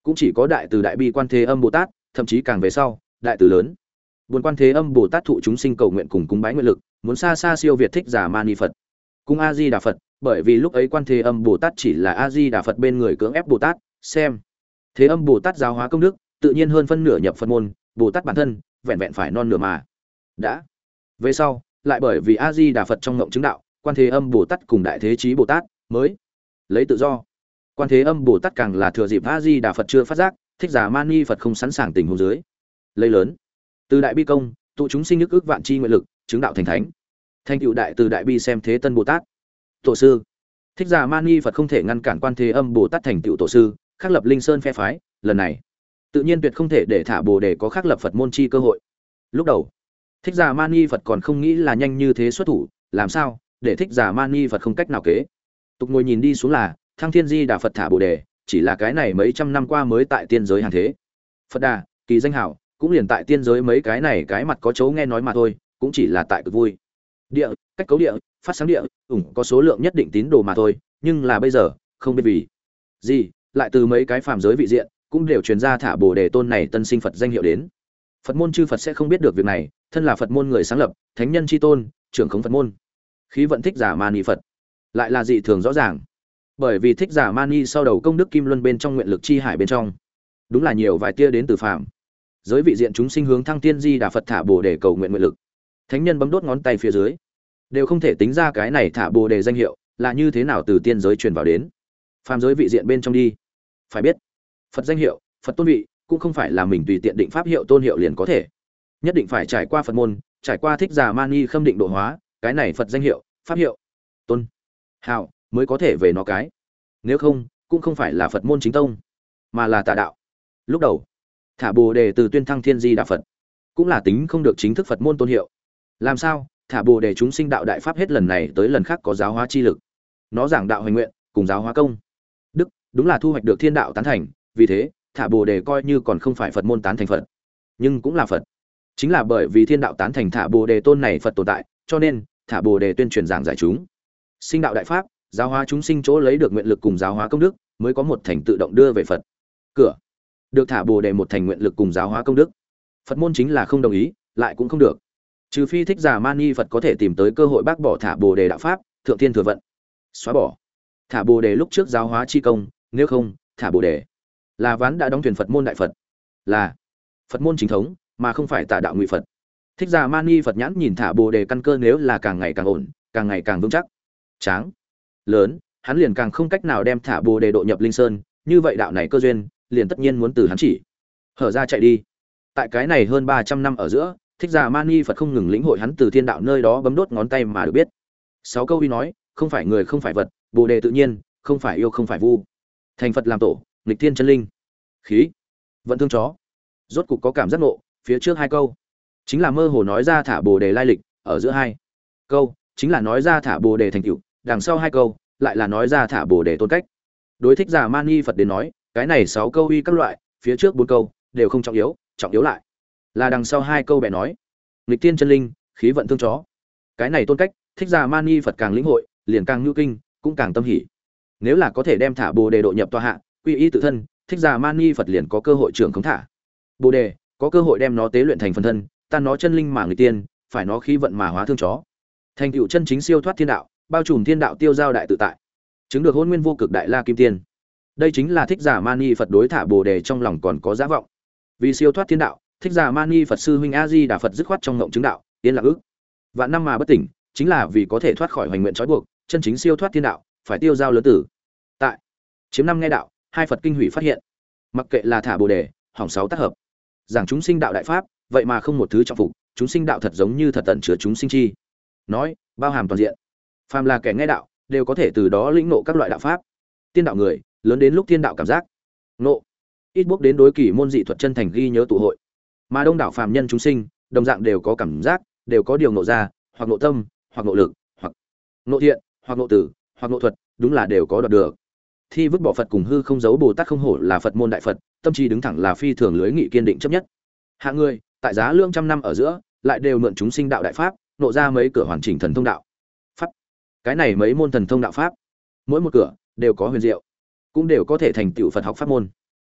cũng chỉ có đại từ đại bi Quan Thế Âm Bồ Tát, thậm chí càng về sau, đại từ lớn. Buồn Quan Thế Âm Bồ Tát thụ chúng sinh cầu nguyện cùng cúng bái nguyện lực, muốn xa xa siêu việt Thích Giả Mani Phật. Cung A Di Đà Phật, bởi vì lúc ấy Quan Thế Âm Bồ Tát chỉ là A Di Đà Phật bên người cưỡng ép Bồ Tát, xem. Thế Âm Bồ Tát giáo hóa công đức, tự nhiên hơn phân nửa nhập Phật môn, Bồ Tát bản thân, vẹn vẹn phải non nửa mà. Đã. Về sau, lại bởi vì A Di Đà Phật trong ngộng chứng đạo, Quan Thế Âm Bồ Tát cùng Đại Thế Chí Bồ Tát mới lấy tự do. Quan Thế Âm Bồ Tát càng là thừa dịp A Di Đà Phật chưa phát giác, Thích Giả Mani Phật không sẵn sàng tình huống dưới, lấy lớn từ đại bi công, tụ chúng sinh nước ước vạn chi nguyện lực, chứng đạo thành thánh. Thành tựu đại từ đại bi xem thế tân Bồ Tát. Tổ sư Thích Giả Mani Phật không thể ngăn cản Quan Thế Âm Bồ Tát thành tựu tổ sư, khắc lập Linh Sơn phe phái, lần này tự nhiên tuyệt không thể để thả Bồ đề có khắc lập Phật môn chi cơ hội. Lúc đầu, Thích Giả Mani Phật còn không nghĩ là nhanh như thế xuất thủ, làm sao để Thích Giả Mani Phật không cách nào kế tục ngồi nhìn đi xuống là Thăng Thiên Di Đà Phật thả Bồ đề, chỉ là cái này mấy trăm năm qua mới tại tiên giới hàng thế. Phật Đà, kỳ danh hảo, cũng liền tại tiên giới mấy cái này cái mặt có chấu nghe nói mà thôi, cũng chỉ là tại cực vui địa, cách cấu địa, phát sáng địa, có số lượng nhất định tín đồ mà thôi, nhưng là bây giờ, không biết vì gì, lại từ mấy cái phàm giới vị diện, cũng đều truyền ra thả Bồ đề tôn này tân sinh Phật danh hiệu đến. Phật môn chư Phật sẽ không biết được việc này, thân là Phật môn người sáng lập, thánh nhân chi tôn, trưởng khống Phật môn. Khí vận Thích Giả Mani Phật, lại là dị thường rõ ràng. Bởi vì Thích Giả Mani sau đầu công đức kim luân bên trong nguyện lực chi hải bên trong, đúng là nhiều vài tia đến từ phàm giới vị diện chúng sinh hướng Thăng Tiên Di Đà Phật thả Bồ đề cầu nguyện nguyện lực. Thánh nhân bấm đốt ngón tay phía dưới, đều không thể tính ra cái này thả Bồ đề danh hiệu là như thế nào từ tiên giới truyền vào đến phàm giới vị diện bên trong đi. Phải biết, Phật danh hiệu, Phật tôn vị cũng không phải là mình tùy tiện định pháp hiệu tôn hiệu liền có thể, nhất định phải trải qua Phật môn, trải qua Thích Giả Mani khâm định độ hóa, cái này Phật danh hiệu, pháp hiệu, tôn hào mới có thể về nó cái. Nếu không, cũng không phải là Phật môn chính tông, mà là tà đạo. Lúc đầu, thả Bồ đề từ tuyên Thăng Thiên Di Đà Phật, cũng là tính không được chính thức Phật môn tôn hiệu. Làm sao thả Bồ đề chúng sinh đạo đại pháp hết lần này tới lần khác có giáo hóa chi lực, nó giảng đạo hành nguyện cùng giáo hóa công đức, đúng là thu hoạch được thiên đạo tán thành. Vì thế thả Bồ đề coi như còn không phải Phật môn tán thành Phật, nhưng cũng là Phật. Chính là bởi vì thiên đạo tán thành thả Bồ đề tôn này Phật tồn tại, cho nên thả Bồ đề tuyên truyền giảng giải chúng sinh đạo đại pháp, giáo hóa chúng sinh chỗ lấy được nguyện lực cùng giáo hóa công đức, mới có một thành tự động đưa về Phật cửa. Được thả Bồ đề một thành nguyện lực cùng giáo hóa công đức, Phật môn chính là không đồng ý, lại cũng không được. Trừ phi Thích Giả Mani Phật có thể tìm tới cơ hội bác bỏ thả Bồ đề đạo pháp, thượng thiên thừa vận, xóa bỏ thả Bồ đề lúc trước giáo hóa chi công, nếu không, thả Bồ đề là ván đã đóng thuyền Phật môn đại Phật, là Phật môn chính thống, mà không phải tà đạo ngụy Phật. Thích Giả Mani Phật nhãn nhìn thả Bồ đề căn cơ nếu là càng ngày càng ổn, càng ngày càng vững chắc, tráng lớn, hắn liền càng không cách nào đem thả Bồ đề độ nhập Linh Sơn, như vậy đạo này cơ duyên liền tất nhiên muốn từ hắn chỉ hở ra chạy đi. Tại cái này hơn 300 năm ở giữa, Thích Giả Mani Phật không ngừng lĩnh hội hắn từ thiên đạo nơi đó bấm đốt ngón tay mà được biết. 6 câu uy nói, không phải người không phải vật, Bồ đề tự nhiên, không phải yêu không phải vu. Thành Phật làm tổ, nghịch thiên chân linh. Khí vận thương chó. Rốt cục có cảm giác ngộ, phía trước 2 câu chính là mơ hồ nói ra thả Bồ đề lai lịch, ở giữa 2 câu chính là nói ra thả Bồ đề thành tựu, đằng sau 2 câu lại là nói ra thả Bồ đề tôn cách. Đối Thích Giả Mani Phật đến nói, cái này 6 câu uy các loại, phía trước 4 câu đều không trọng yếu lại là đằng sau 2 câu bẻ nói nghịch thiên chân linh, khí vận thương chó. Cái này tôn cách, Thích Giả Mani Phật càng lĩnh hội, liền càng nhu kinh, cũng càng tâm hỉ. Nếu là có thể đem thả Bồ đề độ nhập tọa hạ, quy y tự thân, Thích Giả Mani Phật liền có cơ hội trưởng khống thả Bồ đề, có cơ hội đem nó tế luyện thành phần thân, tan nó chân linh mà người tiên, phải nó khí vận mà hóa thương chó. Thành tựu chân chính siêu thoát thiên đạo, bao trùm thiên đạo tiêu giao đại tự tại, chứng được hôn nguyên vô cực đại la kim tiên. Đây chính là Thích Giả Mani Phật đối thả Bồ đề trong lòng còn có giả vọng. Vì siêu thoát thiên đạo, Thích Giả Mani Phật sư huynh A Di Đà Phật dứt khoát trong ngộng chứng đạo, yên lặng ước vạn năm mà bất tỉnh, chính là vì có thể thoát khỏi hoành nguyện trói buộc, chân chính siêu thoát thiên đạo, phải tiêu giao lớn tử. Tại chiếm 5 nghe đạo, 2 Phật kinh hủy phát hiện, mặc kệ là thả Bồ đề, hỏng 6 tác hợp, giảng chúng sinh đạo đại pháp, vậy mà không một thứ trọng phục, chúng sinh đạo thật giống như thật tận chứa chúng sinh chi, nói bao hàm toàn diện. Phàm là kẻ nghe đạo, đều có thể từ đó lĩnh ngộ các loại đạo pháp. Tiên đạo người, lớn đến lúc tiên đạo cảm giác ngộ, ít bước đến đối kỳ môn dị thuật chân thành ghi nhớ tụ hội. Mà đông đảo phàm nhân chúng sinh, đồng dạng đều có cảm giác, đều có điều ngộ ra, hoặc ngộ tâm, hoặc ngộ lực, hoặc ngộ thiện, hoặc ngộ tử, hoặc ngộ thuật, đúng là đều có đoạt được. Thi vứt bỏ Phật cùng hư không giấu Bồ Tát không hổ là Phật môn đại Phật, tâm trí đứng thẳng là phi thường lưới nghị kiên định chấp nhất. Hạ người, tại giá lương trăm năm ở giữa, lại đều mượn chúng sinh đạo đại pháp, nộ ra mấy cửa hoàn chỉnh thần thông đạo pháp. Cái này mấy môn thần thông đạo pháp, mỗi một cửa đều có huyền diệu, cũng đều có thể thành tựu Phật học pháp môn.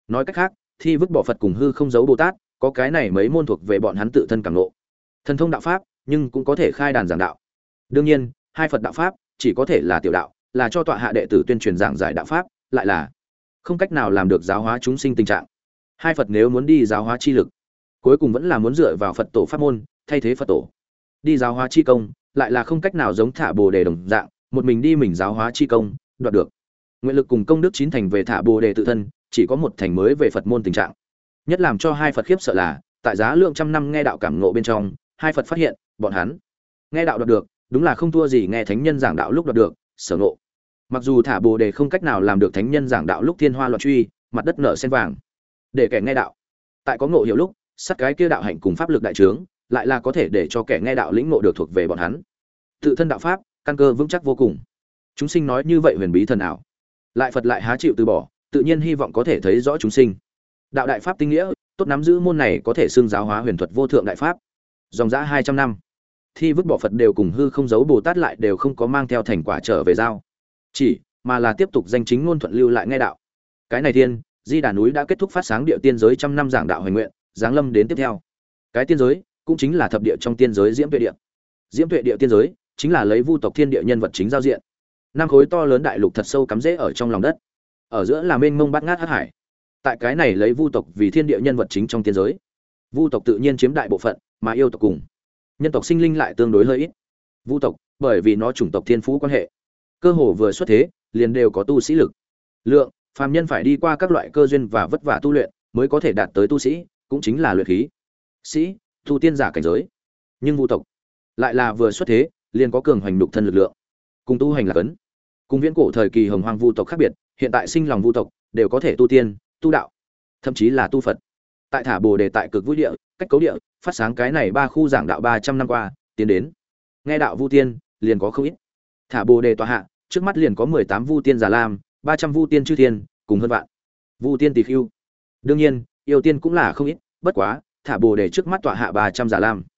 Nói cách khác, thi vứt bỏ Phật cùng hư không giấu Bồ Tát, có cái này mấy môn thuộc về bọn hắn tự thân cảm ngộ. Thần thông đạo pháp, nhưng cũng có thể khai đàn giảng đạo. Đương nhiên, hai Phật đạo pháp chỉ có thể là tiểu đạo, là cho tọa hạ đệ tử tuyên truyền giảng giải đạo pháp, lại là không cách nào làm được giáo hóa chúng sinh tình trạng. Hai Phật nếu muốn đi giáo hóa chi lực, cuối cùng vẫn là muốn dựa vào Phật tổ pháp môn, thay thế Phật tổ. Đi giáo hóa chi công, lại là không cách nào giống Thả Bồ Đề đồng dạng, một mình đi mình giáo hóa chi công, đoạt được. Nguyện lực cùng công đức chín thành về Thả Bồ Đề tự thân, chỉ có một thành mới về Phật môn tình trạng. Nhất làm cho hai Phật khiếp sợ là, tại giá lượng trăm năm nghe đạo cảm ngộ bên trong, hai Phật phát hiện, bọn hắn nghe đạo đoạt được, đúng là không thua gì nghe thánh nhân giảng đạo lúc đoạt được, sở ngộ. Mặc dù Thả Bồ Đề không cách nào làm được thánh nhân giảng đạo lúc thiên hoa loạn truy, mặt đất nở sen vàng, để kẻ nghe đạo tại có ngộ hiểu lúc, sát cái kia đạo hạnh cùng pháp lực đại trướng, lại là có thể để cho kẻ nghe đạo lĩnh ngộ được thuộc về bọn hắn. Tự thân đạo pháp, căn cơ vững chắc vô cùng. Chúng sinh nói như vậy huyền bí thần ảo, lại Phật lại há chịu từ bỏ, tự nhiên hy vọng có thể thấy rõ chúng sinh. Đạo đại pháp tinh nghĩa, tốt nắm giữ môn này có thể xưng giáo hóa huyền thuật vô thượng đại pháp. Dòng dã 200 năm, thi vứt bỏ Phật đều cùng hư không giấu Bồ Tát lại đều không có mang theo thành quả trở về giao. Chỉ mà là tiếp tục danh chính ngôn thuận lưu lại nghe đạo. Cái này thiên, Di Đà núi đã kết thúc phát sáng địa tiên giới trăm năm giảng đạo hoành nguyện, giáng lâm đến tiếp theo. Cái tiên giới cũng chính là thập địa trong tiên giới Diễm Tuệ địa. Diễm Tuệ địa tiên giới chính là lấy vu tộc thiên địa nhân vật chính giao diện. Năm khối to lớn đại lục thật sâu cắm rễ ở trong lòng đất. Ở giữa là mênh mông bát ngát hắc hải. Tại cái này lấy vu tộc vì thiên địa nhân vật chính trong tiên giới. Vu tộc tự nhiên chiếm đại bộ phận, mà yêu tộc cùng nhân tộc sinh linh lại tương đối hơi ít. Vu tộc, bởi vì nó chủng tộc thiên phú quan hệ, cơ hồ vừa xuất thế, liền đều có tu sĩ lực lượng, phàm nhân phải đi qua các loại cơ duyên và vất vả tu luyện, mới có thể đạt tới tu sĩ, cũng chính là luyện khí sĩ, tu tiên giả cảnh giới. Nhưng vu tộc lại là vừa xuất thế, liền có cường hoành nhục thân lực lượng, cùng tu hành là cấn. Cùng viễn cổ thời kỳ hồng hoang vu tộc khác biệt, hiện tại sinh lòng vu tộc đều có thể tu tiên, tu đạo, thậm chí là tu Phật. Tại Thả Bồ Đề tại Cực Vui địa, cách cấu địa, phát sáng cái này ba khu giảng đạo 300 năm qua, tiến đến nghe đạo vu tiên, liền có không ít. Thả Bồ Đề tọa hạ, trước mắt liền có 18 vu tiên Già Lam, 300 vu tiên chư thiên, cùng hơn vạn vu tiên Tỳ Khưu. Đương nhiên, yêu tiên cũng là không ít, bất quá, Thả Bồ Đề trước mắt tọa hạ 300 Già Lam,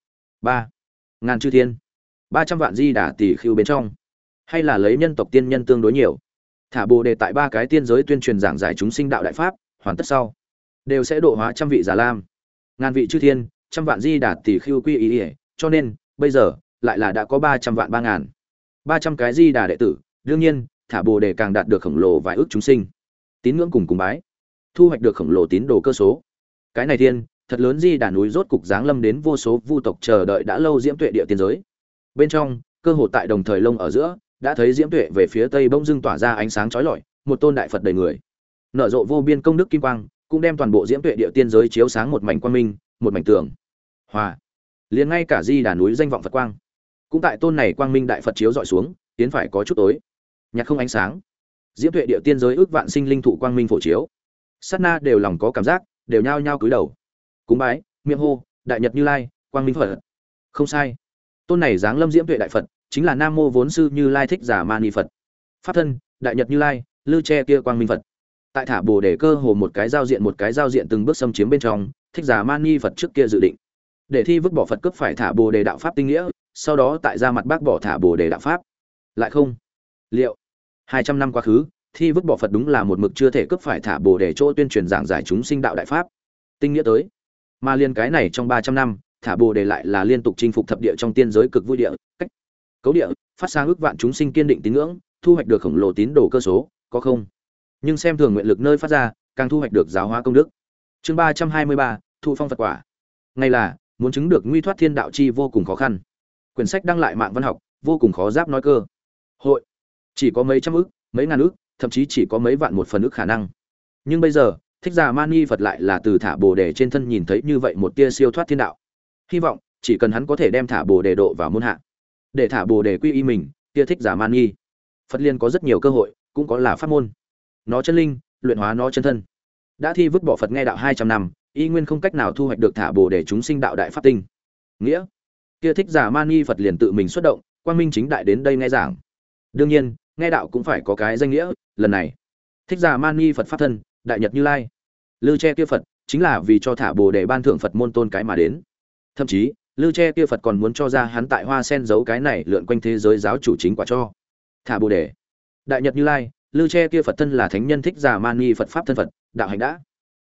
3.000 chư thiên, 300 vạn Di Đà Tỳ Khưu bên trong, hay là lấy nhân tộc tiên nhân tương đối nhiều. Thả Bồ Đề tại ba cái tiên giới tuyên truyền giảng giải chúng sinh đạo đại pháp, hoàn tất sau, đều sẽ độ hóa trăm vị Già Lam, ngàn vị chư thiên, trăm vạn Di Đà Tỳ Khưu quy y, cho nên bây giờ lại là đã có 300 vạn 3.000, 300 cái Di Đà đệ tử. Đương nhiên, Thả Bồ Đề càng đạt được khổng lồ vài ước chúng sinh tín ngưỡng cùng bái, thu hoạch được khổng lồ tín đồ cơ số. Cái này thiên thật lớn Di Đà núi rốt cục giáng lâm đến vô số vu tộc chờ đợi đã lâu Diễm Tuệ địa tiên giới. Bên trong, cơ hồ tại đồng thời lông ở giữa, đã thấy Diễm Tuệ về phía tây bỗng dưng tỏa ra ánh sáng chói lọi, một tôn đại Phật đầy người, nở rộ vô biên công đức kim quang, cũng đem toàn bộ Diễm Tuệ địa tiên giới chiếu sáng một mảnh quang minh, một mảnh tường hòa. Liền ngay cả Di Đà núi danh vọng Phật quang, cũng tại tôn này quang minh đại Phật chiếu dọi xuống, tiến phải có chút tối, nhạt không ánh sáng. Diễm Tuệ địa tiên giới ước vạn sinh linh thụ quang minh phổ chiếu, sát na đều lòng có cảm giác, đều nhao nhao cúi đầu cúng bái, miệng hô đại nhật Như Lai, quang minh Phật. Không sai, tôn này giáng lâm Diễm Tuệ đại Phật chính là Nam Mô Vốn Sư Như Lai Thích Giả Mani Phật. Pháp thân đại nhật Như Lai, lư che kia quang minh Phật. Tại Thả Bồ Đề cơ hồ một cái giao diện từng bước xâm chiếm bên trong, Thích Giả Mani Phật trước kia dự định để thi vứt bỏ Phật cướp phải Thả Bồ Đề đạo pháp tinh nghĩa, sau đó tại ra mặt bác bỏ Thả Bồ Đề đạo pháp. Lại không liệu 200 năm quá khứ, thi vứt bỏ Phật đúng là một mực chưa thể cướp phải Thả Bồ Đề chỗ tuyên truyền giảng giải chúng sinh đạo đại pháp tinh nghĩa tới. Mà liên cái này trong 300 năm, Thả Bồ Đề lại là liên tục chinh phục thập địa trong tiên giới Cực Vui địa, cách cấu địa, phát sáng ước vạn chúng sinh kiên định tín ngưỡng, thu hoạch được khổng lồ tín đồ cơ số, có không? Nhưng xem thường nguyện lực nơi phát ra, càng thu hoạch được giáo hóa công đức. Chương 323, thụ phong Phật quả. Ngay là muốn chứng được nguy thoát thiên đạo chi vô cùng khó khăn. Quyển sách đăng lại mạng văn học, vô cùng khó giáp nói cơ. Hội chỉ có mấy trăm ức, mấy ngàn ức, thậm chí chỉ có mấy vạn một phần ức khả năng. Nhưng bây giờ, Thích Giả Mani Phật lại là từ Thả Bồ Đề trên thân nhìn thấy như vậy một tia siêu thoát thiên đạo. Hy vọng chỉ cần hắn có thể đem Thả Bồ Đề độ vào môn hạ, để Thả Bồ Đề quy y mình, tia Thích Giả Mani Phật liên có rất nhiều cơ hội, cũng có là pháp môn. Nó chân linh, luyện hóa nó chân thân. Đã thi vứt bỏ Phật nghe đạo 200 năm, y nguyên không cách nào thu hoạch được Thả Bồ Đề chúng sinh đạo đại pháp tinh nghĩa, kia Thích Giả Mani Phật liền tự mình xuất động, quang minh chính đại đến đây nghe giảng. Đương nhiên, nghe đạo cũng phải có cái danh nghĩa, lần này Thích Giả Mani Phật pháp thân đại nhật Như Lai, lư che kia Phật chính là vì cho Thả Bồ Đề ban thưởng Phật môn tôn cái mà đến. Thậm chí lư che kia Phật còn muốn cho ra hắn tại Hoa Sen giấu cái này lượn quanh thế giới giáo chủ chính quả cho Thả Bồ Đề. Đại nhật Như Lai, lư che kia Phật thân là thánh nhân Thích Giả Mani Phật pháp thân Phật đạo hạnh đã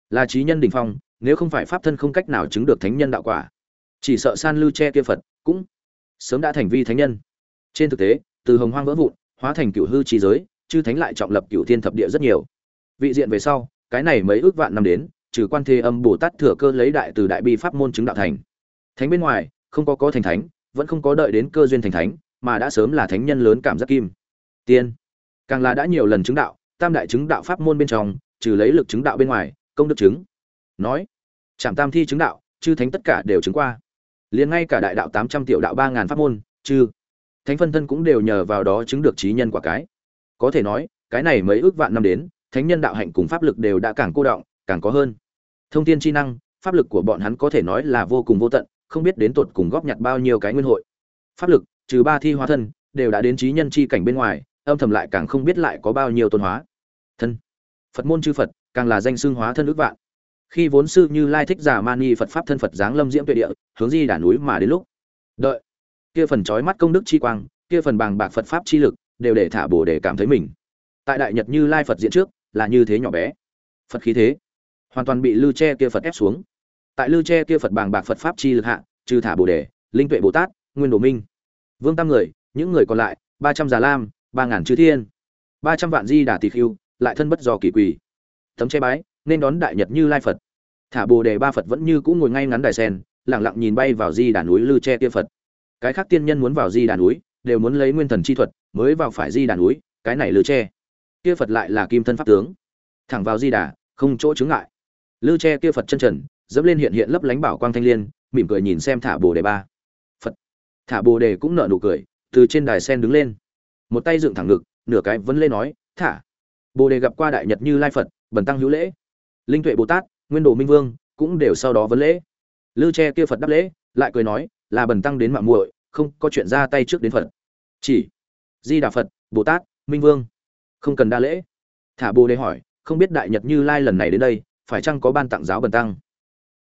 là trí nhân đỉnh phong, nếu không phải pháp thân không cách nào chứng được thánh nhân đạo quả, chỉ sợ san lư che kia Phật cũng sớm đã thành vi thánh nhân. Trên thực tế, từ hồng hoang vỡ vụn, hóa thành cửu hư trí giới, chư thánh lại trọng lập cửu thiên thập địa rất nhiều. Vị diện về sau, cái này mấy ước vạn năm đến, trừ Quan Thế Âm Bồ Tát thừa cơ lấy đại từ đại bi pháp môn chứng đạo thành. Thánh bên ngoài, không có thành thánh, vẫn không có đợi đến cơ duyên thành thánh, mà đã sớm là thánh nhân lớn cảm giác kim. Tiên, càng là đã nhiều lần chứng đạo, tam đại chứng đạo pháp môn bên trong, trừ lấy lực chứng đạo bên ngoài, công đức chứng. Nói, Trảm Tam thi chứng đạo, chư thánh tất cả đều chứng qua. Liền ngay cả đại đạo 800 tiểu đạo 3000 pháp môn, chư thánh phân thân cũng đều nhờ vào đó chứng được trí nhân quả cái. Có thể nói, cái này mấy ước vạn năm đến, thánh nhân đạo hạnh cùng pháp lực đều đã càng cô đọng, càng có hơn. Thông thiên chi năng, pháp lực của bọn hắn có thể nói là vô cùng vô tận, không biết đến tột cùng góp nhặt bao nhiêu cái nguyên hội. Pháp lực, trừ ba thi hóa thân, đều đã đến trí nhân chi cảnh bên ngoài, âm thầm lại càng không biết lại có bao nhiêu tôn hóa. Thân, Phật môn chư Phật, càng là danh xưng hóa thân ước vạn. Khi vốn sư Như Lai Thích Giả Mani Phật pháp thân Phật giáng lâm diễm tuệ địa, hướng Di Đà núi mà đến lúc, đợi kia phần chói mắt công đức chi quang, kia phần bàng bạc Phật pháp chi lực, đều để thả Bồ Đề cảm thấy mình tại đại nhật Như Lai Phật diện trước, là như thế nhỏ bé. Phật khí thế hoàn toàn bị lư che kia Phật ép xuống. Tại lư che kia Phật bàng bạc Phật pháp chi lực hạ, trừ thả Bồ Đề, Linh Tuệ Bồ Tát, Nguyên Đồ Minh, Vương Tam người, những người còn lại, 300 Già Lam, 3000 chư thiên, 300 vạn Di Đà Tỳ Khưu, lại thân bất do kỳ quỳ. Tấm che bái, nên đón đại nhật Như Lai Phật. Thả Bồ Đề ba Phật vẫn như cũ ngồi ngay ngắn đài sen, lặng lặng nhìn bay vào Di Đà núi lư che kia Phật. Cái khác tiên nhân muốn vào Di Đà núi, đều muốn lấy nguyên thần chi thuật, mới vào phải Di Đà núi, cái này lư che kia Phật lại là kim thân pháp tướng, thẳng vào Di Đà, không chỗ chướng ngại. Lư che kia Phật chân trần, dẫm lên hiện hiện lấp lánh bảo quang thanh liên, mỉm cười nhìn xem thả Bồ Đề ba Phật. Thả Bồ Đề cũng nở nụ cười, từ trên đài sen đứng lên, một tay dựng thẳng ngực, nửa cái vấn lên nói, thả Bồ Đề gặp qua đại nhật Như Lai Phật, bần tăng hữu lễ. Linh Tuệ Bồ Tát, Nguyên Đồ Minh Vương cũng đều sau đó vấn lễ. Lư che kia Phật đáp lễ, lại cười nói, là bần tăng đến mạng muội, không có chuyện ra tay trước đến Phật. Chỉ Di Đà Phật, Bồ Tát, Minh Vương, không cần đa lễ. Thả Bồ Đề hỏi, không biết đại nhật Như Lai lần này đến đây, phải chăng có ban tặng giáo bần tăng?